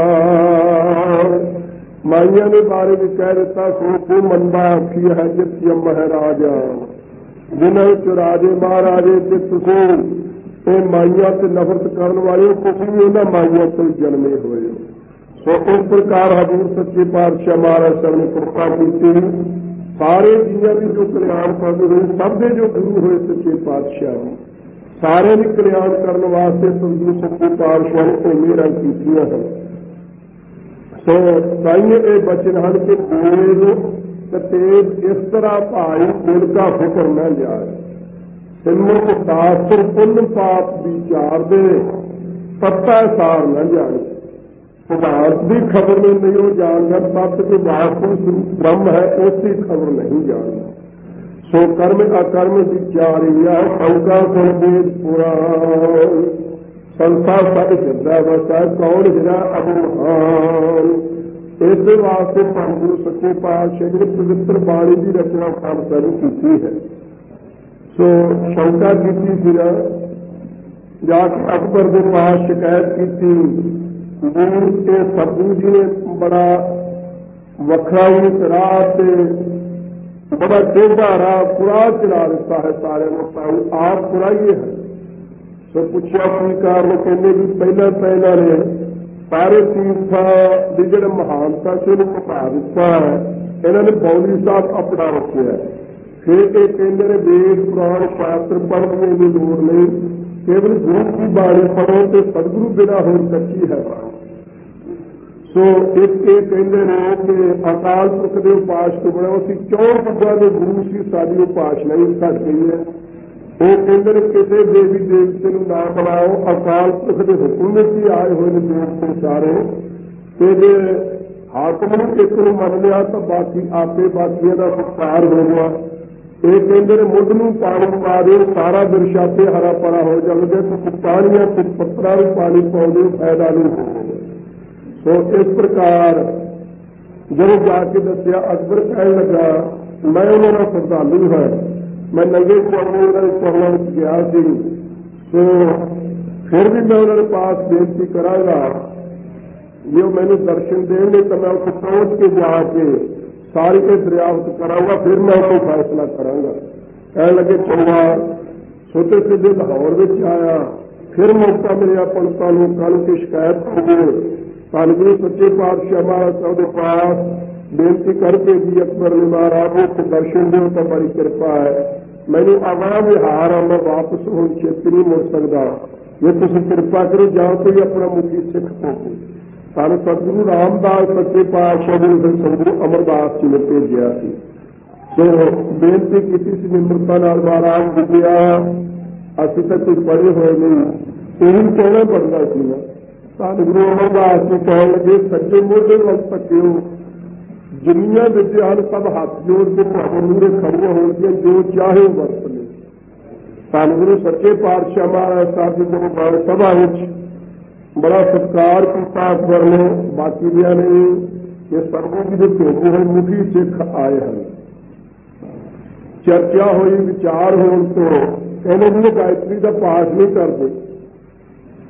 ਮਾਈਆਂ ਦੇ ਬਾਰੇ ਵੀ ਕਹਿ ਦਿੱਤਾ ਸੋ ਕੋ ਮੰਦਾ ਆਖੀ ਹੈ ਜਿਤਿ ਮਹਾਰਾਜਾ। ਜਿਨ੍ਹਾਂ ਵਿੱਚ ਰਾਜੇ ਮਹਾਰਾਜੇ ਤੇ ਤੁਸੀਂ ਇਹ ਮਾਈਆਂ ਤੇ ਨਫ਼ਰਤ ਕਰਨ ਵਾਲੇ ਤੁਸੀਂ ਵੀ ਉਹਨਾਂ ਮਾਈਆਂ ਤੋਂ ਜਨਮੇ ਹੋਏ ਹੋ। ਸੋ ਇਸ ਪ੍ਰਕਾਰ ਹਜ਼ੂਰ ਸੱਚੇ ਪਾਤਸ਼ਾਹ ਮਹਾਰਾਜ ਸਾਹਿਬ ਨੇ ਕਿਰਪਾ ਕੀਤੀ। ਸਾਰੇ ਜੀਆਂ ਦੀ ਜੋ ਕਲਿਆਣ ਕਰਦੇ ਹੋਏ ਸਭ ਦੇ ਜੋ ਗੁਰੂ ਹੋਏ ਸੱਚੇ ਪਾਤਸ਼ਾਹ ਨੇ ਸਾਰਿਆਂ ਦੀ ਕਲਿਆਣ ਕਰਨ ਵਾਸਤੇ ਸਤਿਗੁਰੂ ਸੱਚੇ ਪਾਤਸ਼ਾਹ ਨੇ ਇਹ ਮਿਹਰਾਂ ਕੀਤੀਆਂ ਹਨ। ਸੋ ਤਾਈਂ ਇਹ ਬਚਨ ਹਨ ਕਿ ਤੇਜ ਇਸ ਤਰ੍ਹਾਂ ਭਾਈ ਦਿਲ ਕਾ ਫਿਕਰ ਨਾ ਜਾਏ। ਸਿਮਰਤ ਸ਼ਾਸਤਰ ਪੁੰਨ ਪਾਪ ਵਿਚਾਰ ਦੇ ਪੱਤਾ ਸਾਰ ਨਾ ਜਾਣੇ। ਸਿਧਾਂਤ ਦੀ ਖਬਰ ਨਹੀਂ ਉਹ ਜਾਣਦਾ ਤੱਤ ਕੇ ਵਾਸਤਵ ਸਰੂਪ ਬ੍ਰਹਮ ਹੈ ਉਸਦੀ ਖਬਰ ਨਹੀਂ ਜਾਣਦਾ। ਸੋ ਕਰਮ ਅਕਰਮ ਵਿਚਾਰੀਆ ਸ਼ੰਕਾ ਸੁਣ ਵੇਦ ਪੁਰਾਣ। ਸੰਸਾ ਸਭ ਹਿਰਦਾ ਵਸੈ ਕੌਣ ਹਿਰਾ ਅਭਿਮਾਨ। ਇਸੇ ਵਾਸਤੇ ਧੰਨ ਗੁਰੂ ਸੱਚੇ ਪਾਤਸ਼ਾਹ ਜੀ ਨੇ ਪਵਿੱਤਰ ਬਾਣੀ ਦੀ ਰਚਨਾ ਖਾਲਸਾ ਨੇ ਕੀਤੀ ਹੈ। ਸੋ ਸ਼ੰਕਾ ਕੀਤੀ ਫਿਰ ਜਾ ਕੇ ਅਕਬਰ ਦੇ ਪਾਸ ਸ਼ਿਕਾਇਤ ਕੀਤੀ ਵੀ ਇਹ ਸਤਿਗੁਰੂ ਜੀ ਨੇ ਬੜਾ ਵੱਖਰਾ ਹੀ ਰਾਹ ਤੇ ਬੜਾ ਟੇਢਾ ਰਾਹ ਪੁਰਾ ਚਲਾ ਦਿੱਤਾ ਹੈ ਸਾਰਿਆਂ ਨੂੰ। ਆਪ ਪੁਰਾਈਏ ਹੈ। ਸੋ ਪੁੱਛਿਆ ਕੀ ਕਾਰਨ। ਕਹਿੰਦੇ ਵੀ ਪਹਿਲਾਂ ਨੇ ਸਾਰੇ ਤੀਰਥਾਂ ਦੀ ਜਿਹੜੇ ਮਹਾਨਤਾ ਸੀ ਉਹਨੂੰ ਘਟਾ ਦਿੱਤਾ ਹੈ। ਇਹਨਾਂ ਨੇ ਬੌਲੀ ਸਾਹਿਬ ਆਪਣਾ ਰੱਖਿਆ। ਫਿਰ ਇਹ ਕਹਿੰਦੇ ਨੇ ਵੇਦ ਪੁਰਾਣ ਸ਼ਾਸਤਰ ਪੜ੍ਹਨ ਦੀ ਲੋੜ ਨਹੀਂ, ਕੇਵਲ ਗੁਰੂ ਦੀ ਬਾਣੀ ਪੜ੍ਹੋ ਤੇ ਸਤਿਗੁਰੂ ਬਿਨਾਂ ਹੋਰ ਕੱਚੀ ਹੈ। ਸੋ ਇੱਕ ਇਹ ਕਹਿੰਦੇ ਨੇ ਕਿ ਅਕਾਲ ਪੁਰਖ ਦੇ ਉਪਾਸਕ ਬਣਾਓ। ਅਸੀਂ 4 ਬੁੱਧਾਂ ਦੇ ਗੁਰੂ ਸੀ, ਸਾਡੀ ਉਪਾਸਨਾ ਹੀ ਘਟ ਗਈ ਹੈ। ਉਹ ਕਹਿੰਦੇ ਨੇ ਕਿਸੇ ਦੇਵੀ ਦੇਵਤੇ ਨੂੰ ਨਾ ਬਣਾਓ। ਅਕਾਲ ਪੁਰਖ ਦੇ ਹੁਕਮ ਵਿੱਚ ਹੀ ਆਏ ਹੋਏ ਨੇ ਦੇਵਤੇ ਸਾਰੇ। ਤੇ ਜੇ ਹਾਕਮ ਨੂੰ ਇੱਕ ਨੂੰ ਮੰਨ ਲਿਆ ਤਾਂ ਬਾਕੀ ਆਪੇ ਬਾਕੀਆਂ ਦਾ ਸਤਿਕਾਰ ਹੋ ਗਿਆ। ਇਹ ਕਹਿੰਦੇ ਨੇ ਮੁੱਢ ਨੂੰ ਪਾਣੀ ਪਾ ਦਿਓ, ਸਾਰਾ ਬਿਰਛਾ ਤੇ ਹਰਾ ਭਰਾ ਹੋ ਜਾਵੇ। ਤੁਸੀਂ ਪਾਣੀਆਂ ਤੇ ਪੱਤਰਾਂ ਨੂੰ ਪਾਣੀ ਪਾਉਂਦੇ ਫਾਇਦਾ ਨਹੀਂ ਹੋਵੇਗਾ। ਸੋ ਇਸ ਪ੍ਰਕਾਰ ਜਦੋਂ ਜਾ ਕੇ ਦੱਸਿਆ ਅਕਬਰ ਕਹਿਣ ਲੱਗਾ ਮੈਂ ਉਹਨਾਂ ਦਾ ਸ਼ਰਧਾਲੂ ਹਾਂ, ਮੈਂ ਨੰਗੇ ਚਰਨਾਂ ਉਹਨਾਂ ਦੇ ਚਰਨਾਂ ਵਿੱਚ ਗਿਆ ਸੀ। ਸੋ ਫਿਰ ਵੀ ਮੈਂ ਉਹਨਾਂ ਦੇ ਪਾਸ ਬੇਨਤੀ ਕਰਾਂਗਾ ਜੇ ਉਹ ਮੈਨੂੰ ਦਰਸ਼ਨ ਦੇਣਗੇ ਤਾਂ ਮੈਂ ਉੱਥੇ ਪਹੁੰਚ ਕੇ ਜਾ ਕੇ ਸਾਰੀ ਇਹ ਦਰਿਆਵਤ ਕਰਾਂਗਾ, ਫਿਰ ਮੈਂ ਕੋਈ ਫੈਸਲਾ ਕਰਾਂਗਾ। ਕਹਿਣ ਲੱਗੇ ਚੰਗਾ। ਸੋਤੇ ਸਿੱਧੇ ਲਾਹੌਰ ਵਿੱਚ ਆਇਆ। ਫਿਰ ਮੌਕਾ ਮਿਲਿਆ ਪੰਡਤਾਂ ਲੋਕਾਂ ਨੂੰ ਕਿ ਸ਼ਿਕਾਇਤ ਹੋਵੇ। ਧੰਨ ਗੁਰੂ ਸੱਚੇ ਪਾਤਸ਼ਾਹ ਮਹਾਰਾਜ ਸਾਹਿਬ ਦੇ ਪਾਸ ਬੇਨਤੀ ਕਰਕੇ ਵੀ ਅਕਬਰ ਨੇ ਮਹਾਰਾਜ ਨੂੰ ਦਰਸ਼ਨ ਦਿਓ ਤਾਂ ਬੜੀ ਕਿਰਪਾ ਹੈ। ਮੈਨੂੰ ਆਵਾਂ ਵਿਹਾਰ ਆ, ਮੈਂ ਵਾਪਸ ਹੁਣ ਛੇਤੀ ਨਹੀਂ ਮੁੜ ਸਕਦਾ। ਜੇ ਤੁਸੀਂ ਕਿਰਪਾ ਕਰੋ ਜਾਂ ਕੋਈ ਆਪਣਾ ਮੁਖੀ ਸਿੱਖ ਹੋਵੇ। ਸਾਨੂੰ ਸਤਿਗੁਰੂ ਰਾਮਦਾਸ ਸੱਚੇ ਪਾਤਸ਼ਾਹ ਜੀ ਨੇ ਸਤਿਗੁਰੂ ਅਮਰਦਾਸ ਜੀ ਨੇ ਭੇਜਿਆ ਸੀ। ਸੋ ਬੇਨਤੀ ਕੀਤੀ ਸੀ ਨਿਮਰਤਾ ਨਾਲ ਮਹਾਰਾਜ ਵਿਦਿਆ ਅਸੀਂ ਤਾਂ ਕੁਝ ਪੜ੍ਹੇ ਹੋਏ ਨਹੀਂ, ਇਹੀ ਕਹਿਣਾ ਪੜਦਾ ਸੀ ਨਾ। ਸਾਨੂੰ ਗੁਰੂ ਅਮਰਦਾਸ ਜੀ ਕਹਿਣ ਲੱਗੇ ਸੱਜੇ ਮੋਢੇ ਵੱਲ ਤੱਕਿਓ, ਜਿੰਨੀਆਂ ਵਿਦਿਆ ਹਨ ਸਭ ਹੱਥ ਜੋੜ ਕੇ ਤੁਹਾਡੇ ਮੂਹਰੇ ਖੜੀਆਂ ਹੋਣਗੀਆਂ, ਜੋ ਚਾਹੇ ਵਰਤ ਲਓ। ਸਾਨੂੰ ਗੁਰੂ ਸੱਚੇ ਪਾਤਸ਼ਾਹ ਮਹਾਰਾਜ ਸਾਹਿਬ ਜੀ ਦੇ ਬਾਣ ਸਭਾ ਵਿੱਚ ਬੜਾ ਸਤਿਕਾਰ ਕੀਤਾ ਅਕਬਰ ਨੇ। ਬਾਕੀ ਦੀਆਂ ਨੇ ਇਹ ਸਰਗੁਰੂ ਜੀ ਦੇ ਭੇਜੇ ਹੋਏ ਮੁਖੀ ਸਿੱਖ ਆਏ ਹਨ। ਚਰਚਾ ਹੋਈ, ਵਿਚਾਰ ਹੋਣ ਤੋਂ ਕਹਿੰਦੇ ਵੀ ਗਾਇਤਰੀ ਦਾ ਪਾਠ ਨਹੀਂ ਕਰਦੇ।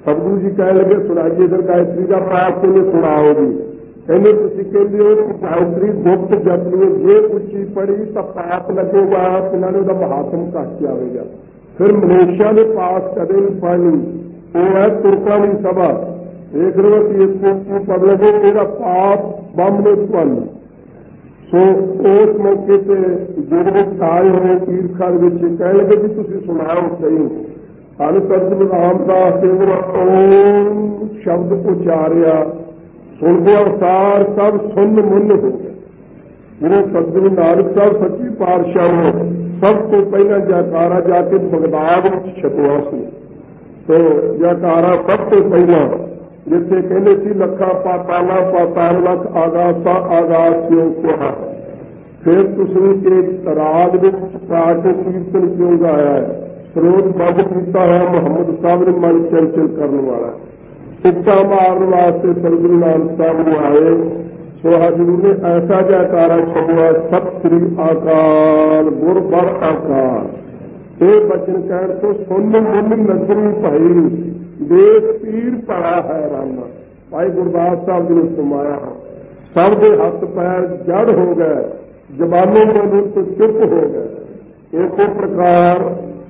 ਸਤਿਗੁਰੂ ਜੀ ਕਹਿਣ ਲੱਗੇ ਸੁਣਾਈਏ ਫਿਰ ਗਾਇਤਰੀ ਦਾ ਪਾਠ ਕਹਿੰਦੇ ਸੁਣਾਓ ਜੀ। ਕਹਿੰਦੇ ਤੁਸੀਂ ਕਹਿੰਦੇ ਹੋ ਕਿ ਗਾਇਤਰੀ ਗੁਪਤ ਜਪਣੀ ਜੇ ਉੱਚੀ ਪੜੀ ਤਾਂ ਪਾਪ ਲੱਗੇਗਾ, ਇਹਨਾਂ ਨੇ ਉਹਦਾ ਮਹਾਤਮ ਘੱਟ ਜਾਵੇਗਾ। ਫਿਰ ਮਨੁੱਖਿਆਂ ਦੇ ਪਾਸ ਕਦੇ ਨਹੀਂ ਪੜ੍ਹਨੀ, ਉਹ ਹੈ ਤੁਰਕਾਂ ਦੀ ਸਭਾ। ਦੇਖ ਲਓ ਕਿ ਇਸ ਪੜ ਲਵੋ ਇਹਦਾ ਪਾਪ ਬੰਮ ਨੇ ਤੁਹਾਨੂੰ। ਸੋ ਉਸ ਮੌਕੇ ਤੇ ਜਿਹੜੇ ਆਏ ਹੋਏ ਈਰਖਾਂ ਵਿੱਚ ਕਹਿਣ ਲੱਗੇ ਵੀ ਤੁਸੀਂ ਸੁਣਾਓ ਸਹੀ। ਹਰ ਸਤਿਗੁਰੂ ਰਾਮਦਾਸ ਦੇਵ ਓਮ ਸ਼ਬਦ ਉਚਾਰਿਆ, ਸੁਣਦੇ ਅਨੁਸਾਰ ਸਭ ਸੁੰਨ ਮੁੰਨ ਹੋ ਗਏ। ਜਿਹੜੇ ਸਤਿਗੁਰੂ ਨਾਨਕ ਸਾਹਿਬ ਸੱਚੀ ਪਾਤਸ਼ਾਹ ਨੂੰ ਸਭ ਤੋਂ ਪਹਿਲਾਂ ਜੈਕਾਰਾ ਜਾ ਕੇ ਬਗਦਾਦ ਵਿੱਚ ਛਪਿਆ ਸੀ। ਸੋ ਜੈਕਾਰਾ ਸਭ ਤੋਂ ਪਹਿਲਾਂ ਜਿੱਥੇ ਕਹਿੰਦੇ ਸੀ ਲੱਖਾਂ ਪਾਤਾਲਾਂ ਪਾਤਾਲ ਲੱਖ ਆਗਾਸਾਂ ਆਗਾਸ ਕਿਉਂ ਕਿਹਾ। ਫਿਰ ਤੁਸੀਂ ਇੱਕ ਰਾਗ ਦੇ ਵਿੱਚ ਪਾ ਕੇ ਕੀਰਤਨ ਕਿਉਂ ਗਾਇਆ ਹੈ। ਸਰੋਤ ਬੰਦ ਕੀਤਾ ਹੋਇਆ ਮੁਹੰਮਦ ਸਾਹਿਬ ਨੇ ਮਨ ਚੰਚਲ ਕਰਨ ਵਾਲਾ ਉੱਚਾ ਮਾਰਨ ਵਾਸਤੇ ਸਤਿਗੁਰੂ ਨਾਨਕ ਸਾਹਿਬ ਨੂੰ ਆਏ। ਸੋ ਹਜ਼ੂਰ ਨੇ ਐਸਾ ਜੈਕਾਰਾ ਛੱਡਿਆ ਸਤਿ ਸ੍ਰੀ ਅਕਾਲ ਗੁਰਬਰ ਆਕਾਰ। ਇਹ ਬਚਨ ਕਹਿਣ ਤੋਂ ਸੁਣ ਮੁੰਨ ਨਜ਼ਰੀ ਭਾਈ ਦੇਖ ਪੀਰ ਭਰਾ ਹੈ ਰਾਨਾ। ਭਾਈ ਗੁਰਦਾਸ ਸਾਹਿਬ ਜੀ ਨੇ ਸੁਮਾਇਆ ਸਭ ਦੇ ਹੱਥ ਪੈਰ ਜੜ ਹੋ ਗਏ, ਜ਼ਬਾਨੋਂ ਬੋਲਣ ਤੋਂ ਚੁੱਪ ਹੋ ਗਏ। ਇਸੇ ਪ੍ਰਕਾਰ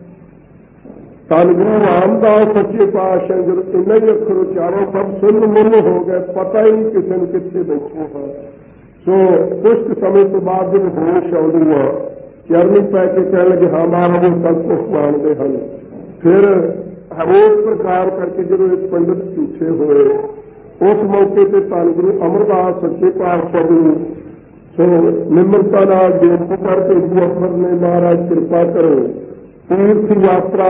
ਧੰਨ ਗੁਰੂ ਰਾਮਦਾਸ ਸੱਚੇ ਪਾਤਸ਼ਾਹ ਜਦੋਂ ਇੰਨੇ ਹੀ ਅੱਖਰ ਉਚਾਰੋ ਸਭ ਸੁੰਨ ਮੁੰਨ ਹੋ ਗਏ, ਪਤਾ ਹੀ ਨਹੀਂ ਕਿਸੇ ਨੂੰ ਕਿੱਥੇ ਬੈਠੇ ਹਾਂ। ਸੋ ਕੁਝ ਸਮੇਂ ਤੋਂ ਬਾਅਦ ਜਦੋਂ ਹੋਸ਼ ਆਉਂਦੀ ਹੈ ਚਰਨੀ ਪੈ ਕੇ ਕਹਿਣ ਲੱਗੇ ਹਾਂ ਮਹਾਰਾਜ ਸਭ ਕੁਝ ਜਾਣਦੇ ਹਨ। ਫਿਰ ਹਰੇਕ ਪ੍ਰਕਾਰ ਕਰਕੇ ਜਦੋਂ ਇੱਕ ਪੰਡਤ ਝੂਠੇ ਹੋਏ ਉਸ ਮੌਕੇ ਤੇ ਧੰਨ ਗੁਰੂ ਅਮਰਦਾਸ ਸੱਚੇ ਪਾਤਸ਼ਾਹ ਨੂੰ ਸੋ ਨਿਮਰਤਾ ਨਾਲ ਬੇਨਤੀ ਕਰਕੇ ਗੁਰੂ ਅਮਰ ਨੇ ਮਹਾਰਾਜ ਕਿਰਪਾ ਕਰੋ ਤੀਰਥ ਯਾਤਰਾ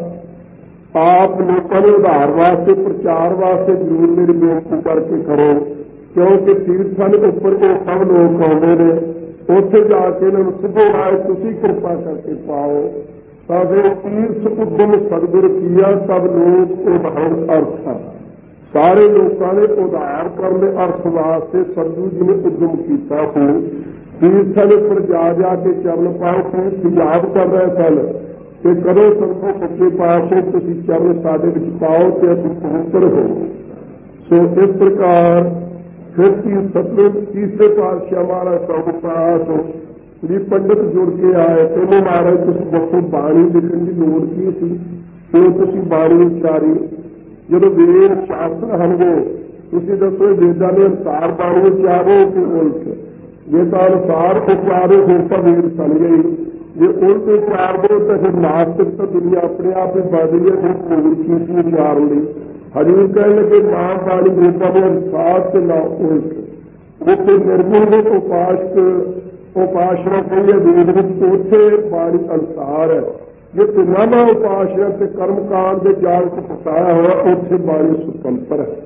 ਆਪ ਲੋਕਾਂ ਦੇ ਉਧਾਰ ਵਾਸਤੇ ਪ੍ਰਚਾਰ ਵਾਸਤੇ ਜ਼ਰੂਰ ਮੇਰੀ ਬੇਨਤੀ ਕਰਕੇ ਕਰੋ, ਕਿਉਂਕਿ ਤੀਰਥਾਂ ਦੇ ਉੱਪਰ ਉਹ ਸਭ ਲੋਕ ਆਉਂਦੇ ਨੇ। ਉੱਥੇ ਜਾ ਕੇ ਇਹਨਾਂ ਨੂੰ ਸਿੱਧੇ ਰਾਹ ਤੁਸੀਂ ਕਿਰਪਾ ਕਰਕੇ ਪਾਓ। ਤਾਂ ਫਿਰ ਤੀਰਥ ਉਦਮ ਸਤਿਗੁਰ ਕੀਆ ਸਭ ਲੋਕ ਉਧਾਰ ਅਰਥ। ਸਾਰੇ ਲੋਕਾਂ ਦੇ ਉਧਾਰ ਕਰਨ ਦੇ ਅਰਥ ਵਾਸਤੇ ਸਤਿਗੁਰੂ ਜੀ ਨੇ ਉਦਮ ਕੀਤਾ ਸੀ। ਤੀਰਥਾਂ ਦੇ ਉੱਪਰ ਜਾ ਕੇ ਚਰਨ ਪਾਓ। ਤੀਰਥ ਯਾਦ ਕਰ ਰਹੇ ਸਨ ਕਿ ਕਦੋਂ ਸਤਿਗੁਰੂ ਸੱਚੇ ਪਾਤਸ਼ਾਹ ਤੁਸੀਂ ਚਰਨ ਸਾਡੇ ਵਿੱਚ ਪਾਓ ਤੇ ਅਸੀਂ ਪਵਿੱਤਰ ਹੋ। ਸੋ ਇਸ ਪ੍ਰਕਾਰ ਫਿਰ ਸਤਿਗੁਰੂ ਤੀਸਰੇ ਪਾਤਸ਼ਾਹ ਮਹਾਰਾਜ ਸਾਹਿਬ ਪਾਸ ਵੀ ਪੰਡਤ ਜੁੜ ਕੇ ਆਏ। ਪਹਿਲੇ ਮਹਾਰਾਜ ਤੁਸੀਂ ਦੱਸੋ ਬਾਣੀ ਲਿਖਣ ਦੀ ਲੋੜ ਕੀ ਸੀ, ਕਿਉਂ ਤੁਸੀਂ ਬਾਣੀ ਉਚਾਰੀ। ਜਦੋਂ ਵੇਦ ਸ਼ਾਸਤਰ ਹਨਗੇ ਤੁਸੀਂ ਦੱਸੋ ਵੇਦਾਂ ਦੇ ਅਨੁਸਾਰ ਬਾਣੀ ਉਚਾਰੋ ਕਿ ਉਲਟ। ਜੇ ਤਾਂ ਅਨੁਸਾਰ ਉਚਾਰੋ ਫਿਰ ਤਾਂ ਵੇਦ ਸੁਣ ਗਈ, ਜੇ ਉਲਟ ਉਚਾਰ ਦਿਓ ਤਾਂ ਫਿਰ ਨਾਸਤਿਕ ਤਾਂ ਦੁਨੀਆ ਆਪਣੇ ਆਪ ਹੀ ਬਦਲ ਗਈ ਹੈ। ਫਿਰ ਹੋਰ ਕੀ ਉਚਾਰਨ ਲਈ ਹਜ਼ੂਰ ਕਹਿਣ ਲੱਗੇ ਨਾ ਬਾਣੀ ਵੇਦਾਂ ਦੇ ਅਨੁਸਾਰ ਤੇ ਨਾ ਉਲਟ। ਉੱਥੇ ਨਿਰਗੁਣ ਦੇ ਉਪਾਸ਼ਨਾ ਕਹੀਏ ਵੇਦ ਵਿੱਚ ਉੱਥੇ ਬਾਣੀ ਅਨੁਸਾਰ ਹੈ। ਜੇ ਤਿੰਨਾਂ ਉਪਾਸ਼ਨਾ ਤੇ ਕਰਮਕਾਂਡ ਦੇ ਜਾਲ ਚ ਫਸਾਇਆ ਹੋਇਆ ਉੱਥੇ ਬਾਣੀ ਸੁਤੰਤਰ ਹੈ।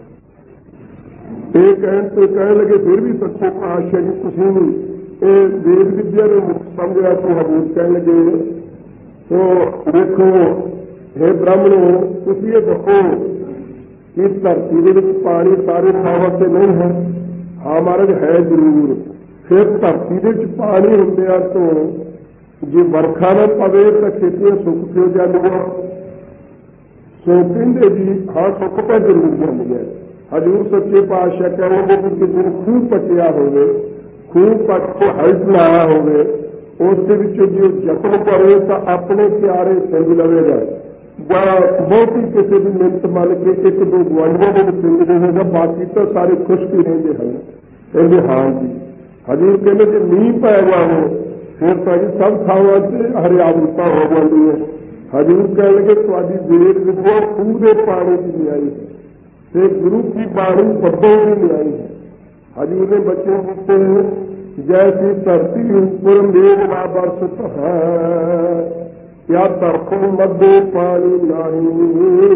ਇਹ ਕਹਿਣ ਲੱਗੇ ਫਿਰ ਵੀ ਸੱਚੇ ਪਾਤਸ਼ਾਹ ਜੀ ਤੁਸੀਂ ਇਹ ਵੇਦ ਵਿਦਿਆ ਦੇ ਮੁੱਖ ਸਮਝਿਆ ਸੀ। ਹਜ਼ੂਰ ਕਹਿਣ ਲੱਗੇ ਸੋ ਦੇਖੋ ਹੇ ਬ੍ਰਾਹਮਣੋ ਤੁਸੀਂ ਇਹ ਦੱਸੋ ਕਿ ਧਰਤੀ ਦੇ ਵਿੱਚ ਪਾਣੀ ਸਾਰੇ ਥਾਵਾਂ ਤੇ ਨਹੀਂ ਹੈ। ਹਾਂ ਮਹਾਰਾਜ ਹੈ ਜ਼ਰੂਰ। ਫਿਰ ਧਰਤੀ ਦੇ ਵਿੱਚ ਪਾਣੀ ਹੁੰਦਿਆਂ ਤੋਂ ਜੇ ਵਰਖਾ ਨਾ ਪਵੇ ਤਾਂ ਖੇਤੀਆਂ ਸੁੱਕ ਕਿਉਂ ਜਾਂਦੀਆਂ। ਸੋ ਕਹਿੰਦੇ ਜੀ ਹਾਂ ਸੁੱਕ ਤਾਂ ਜ਼ਰੂਰ ਜਾਂਦੀਆਂ। ਹਜ਼ੂਰ ਸੱਚੇ ਪਾਤਸ਼ਾਹ ਕਹਿੰਦੇ ਕਿ ਕਿਸੇ ਨੂੰ ਖੂਹ ਪੱਟਿਆ ਹੋਵੇ, ਖੂਹ ਪੱਟ ਕੇ ਹਲਟ ਲਾਇਆ ਹੋਵੇ, ਉਸ ਦੇ ਵਿੱਚੋਂ ਜੇ ਯਤਨ ਕਰੇ ਤਾਂ ਆਪਣੇ ਪਿਆਰੇ ਸਿੰਘ ਲਵੇਗਾ ਜਾਂ ਬਹੁਤੀ ਕਿਸੇ ਦੀ ਮਿਹਨਤ ਮੰਨ ਕੇ ਇੱਕ ਦੋ ਗੁਆਂਢੀਆਂ ਦੇ ਵਿੱਚ ਸਿੰਘ ਦੇਵੇਗਾ, ਬਾਕੀ ਤਾਂ ਸਾਰੇ ਖੁਸ਼ਕ ਹੀ ਰਹਿੰਦੇ ਹਨ। ਕਹਿੰਦੇ ਹਾਂ ਜੀ। ਹਜ਼ੂਰ ਕਹਿੰਦੇ ਜੇ ਮੀਂਹ ਪੈ ਜਾਵੇ ਫਿਰ ਤਾਂ ਜੀ ਸਭ ਥਾਵਾਂ ਤੇ ਹਰਿਆਵਲਤਾ ਹੋ ਜਾਂਦੀ ਹੈ। ਹਜ਼ੂਰ ਕਹਿਣ ਲੱਗੇ ਤੁਹਾਡੀ ਵੇਦ ਵਿਦਿਆ ਖੂਹ ਦੇ ਪਾਣੀ ਦੀ ਨਹੀਂ ਆਈ ਤੇ ਗੁਰੂ ਕੀ ਬਾਣੀ ਬੱਦਲ ਦੀ ਨਹੀਂ ਆਈ ਹੈ। ਹਜ਼ੂਰ ਨੇ ਬੱਚੇ ਦਿੱਤੇ ਜੈਸੀ ਧਰਤੀ ਉੱਪਰ ਮੇਘ ਨਾ ਬਰਸਤ ਹੈ या धरती मध्य पानी नहीं।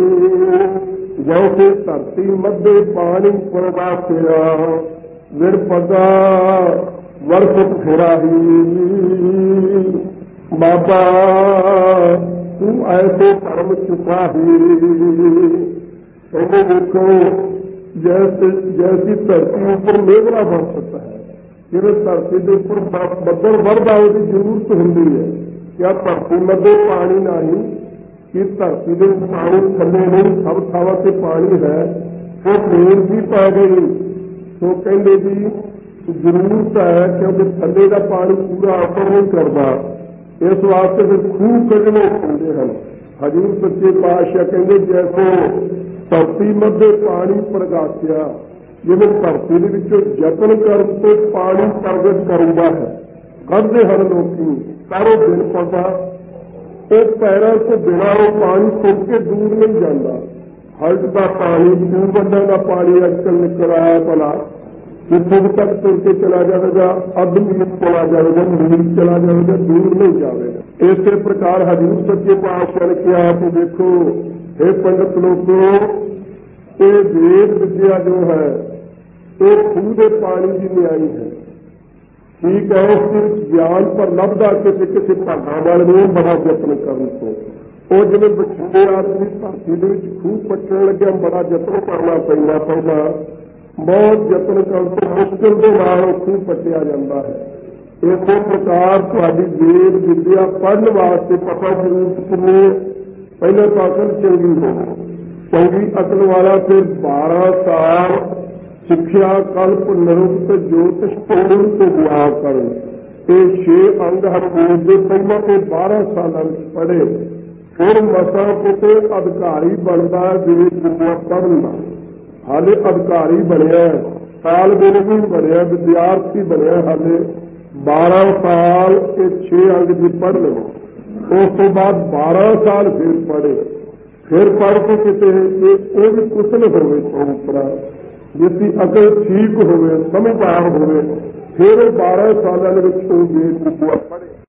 जैसे धरती मध्य पानी पड़वा फिरा विरपदा वर्षत फिरा ही। बाबा तू ऐसे कर्म चुका ही। देखो जैसी धरती ऊपर मेघना बरसत है, जिन्हें धरती के ऊपर बदल वरदा की जरूरत होंगी है। क्या धरती मध्य पानी नहीं ਕਿ ਧਰਤੀ ਦੇ ਪਾਣੀ ਥੱਲੇ ਨਹੀਂ, ਸਭ ਥਾਵਾਂ ਤੇ ਪਾਣੀ ਹੈ, ਉਹ ਮੇਰ ਵੀ ਪੈ ਗਈ। ਸੋ ਕਹਿੰਦੇ ਜੀ ਜ਼ਰੂਰਤ ਹੈ, ਕਿਉਂਕਿ ਥੱਲੇ ਦਾ ਪਾਣੀ ਪੂਰਾ ਅਸਰ ਨਹੀਂ ਕਰਦਾ, ਇਸ ਵਾਸਤੇ ਫਿਰ ਖੂਹ ਕੱਢਣੇ ਪੈਂਦੇ ਹਨ। ਹਜ਼ੂਰ ਸੱਚੇ ਪਾਤਸ਼ਾਹ ਕਹਿੰਦੇ ਜੈਸੋ ਧਰਤੀ ਮੱਧੇ ਪਾਣੀ ਪ੍ਰਗਾਸਿਆ, ਜਿਵੇਂ ਧਰਤੀ ਦੇ ਵਿੱਚੋਂ ਯਤਨ ਕਰਨ ਤੋਂ ਪਾਣੀ ਪ੍ਰਗਟ ਕਰਦਾ ਹੈ, ਕਰਦੇ ਹਨ ਲੋਕੀ, ਸਾਰੋ ਦਿਨ ਪੜਦਾ ਉਹ ਪੈਰਾਂ ਤੋਂ ਬਿਨਾਂ ਉਹ ਪਾਣੀ ਸੁੱਕ ਕੇ ਦੂਰ ਨਹੀਂ ਜਾਂਦਾ। ਹਲਟ ਦਾ ਪਾਣੀ, ਪੂਰਬੰਡਾਂ ਦਾ ਪਾਣੀ ਅੱਜ ਕੱਲ੍ਹ ਨਿਕਲ ਆਇਆ, ਭਲਾ ਜਿੱਥੋਂ ਤੱਕ ਤੁਰ ਕੇ ਚਲਾ ਜਾਵੇਗਾ, ਅੱਧ ਮੀਲ ਚਲਾ ਜਾਵੇਗਾ, ਮੀਲ ਚਲਾ ਜਾਵੇਗਾ, ਦੂਰ ਨਹੀਂ ਜਾਵੇਗਾ। ਇਸੇ ਪ੍ਰਕਾਰ ਹਜ਼ੂਰ ਸੱਚੇ ਪਾਤਸ਼ਾਹ ਨੇ ਕਿਹਾ ਕਿ ਦੇਖੋ ਇਹ ਪੰਡਤ ਲੋਕੋ, ਇਹ ਵੇਦ ਵਿਦਿਆ ਜੋ ਹੈ ਇਹ ਖੂਹ ਦੇ ਪਾਣੀ ਦੀ ਨਿਆਈ ਹੈ। ਠੀਕ ਹੈ, ਉਸ ਦੇ ਵਿੱਚ ਗਿਆਨ ਪਰ ਲੱਭਦਾ ਕਿਸੇ ਕਿਸੇ ਭਾਗਾਂ ਵਾਲੇ ਨੂੰ ਬੜਾ ਯਤਨ ਕਰਨ ਤੋਂ, ਉਹ ਜਿਵੇਂ ਬਠਿੰਡੇ ਆਦਮੀ ਧਰਤੀ ਦੇ ਵਿੱਚ ਖੂਹ ਪੱਟਣ ਲੱਗਿਆ ਬੜਾ ਯਤਨ ਕਰਨਾ ਪੈਂਦਾ, ਬਹੁਤ ਯਤਨ ਕਰਨ ਤੋਂ ਮੁਸ਼ਕਿਲ ਦੇ ਨਾਲ ਉਹ ਖੂਹ ਪੱਟਿਆ ਜਾਂਦਾ ਹੈ। ਇਸੇ ਪ੍ਰਕਾਰ ਤੁਹਾਡੀ ਵੇਦ ਵਿਦਿਆ ਪੜ੍ਹਨ ਵਾਸਤੇ ਪਤਾ ਜ਼ਰੂਰ ਕਿੰਨੀ, ਪਹਿਲੇ ਤਾਂ ਅਕਲ ਚੰਗੀ ਹੋ, ਚੰਗੀ ਅਕਲ ਵਾਲਾ ਫਿਰ 12 ਸਾਲ ਸਿੱਖਿਆ ਕਲਪ ਨਿਰੁਕਤ ਜੋਤਿਸ਼ ਪੂਰਨ ਤੋਂ ਵਿਆਹ ਕਰਨ। ਇਹ 6 ਅੰਗ ਹਰਵੇਦ ਦੇ ਪਹਿਲਾਂ ਤੋਂ 12 ਸਾਲਾਂ ਵਿੱਚ ਪੜ੍ਹੇ, ਫਿਰ ਮਸਾਂ ਕਿਤੇ ਅਧਿਕਾਰੀ ਬਣਦਾ ਵੇਦ ਵਿਦਿਆ ਪੜ੍ਹਨ ਦਾ। ਹਾਲੇ ਅਧਿਕਾਰੀ ਬਣਿਆ, ਸਾਲ ਵੇਲੇ ਵੀ ਬਣਿਆ, ਵਿਦਿਆਰਥੀ ਬਣਿਆ, ਹਾਲੇ 12 ਸਾਲ ਇਹ 6 ਅੰਗ ਦੀ ਪੜ੍ਹ ਲਓ। ਉਸ ਤੋਂ ਬਾਅਦ 12 ਸਾਲ ਫਿਰ ਪੜ੍ਹੇ, ਫਿਰ ਪੜ੍ਹ ਕੇ ਕਿਤੇ ਉਹ ਵੀ ਕੁਸ਼ਲ ਹੋਵੇ, ਪਰੰਪਰਾ ਜਿਸਦੀ ਅਕਲ ਠੀਕ ਹੋਵੇ, ਸਮਝਦਾਰ ਹੋਵੇ, ਫਿਰ ਉਹ 12 ਸਾਲਾਂ ਦੇ ਵਿੱਚ ਉਹ ਵੇਦ ਵਿਦਿਆ ਪੜ੍ਹੇ।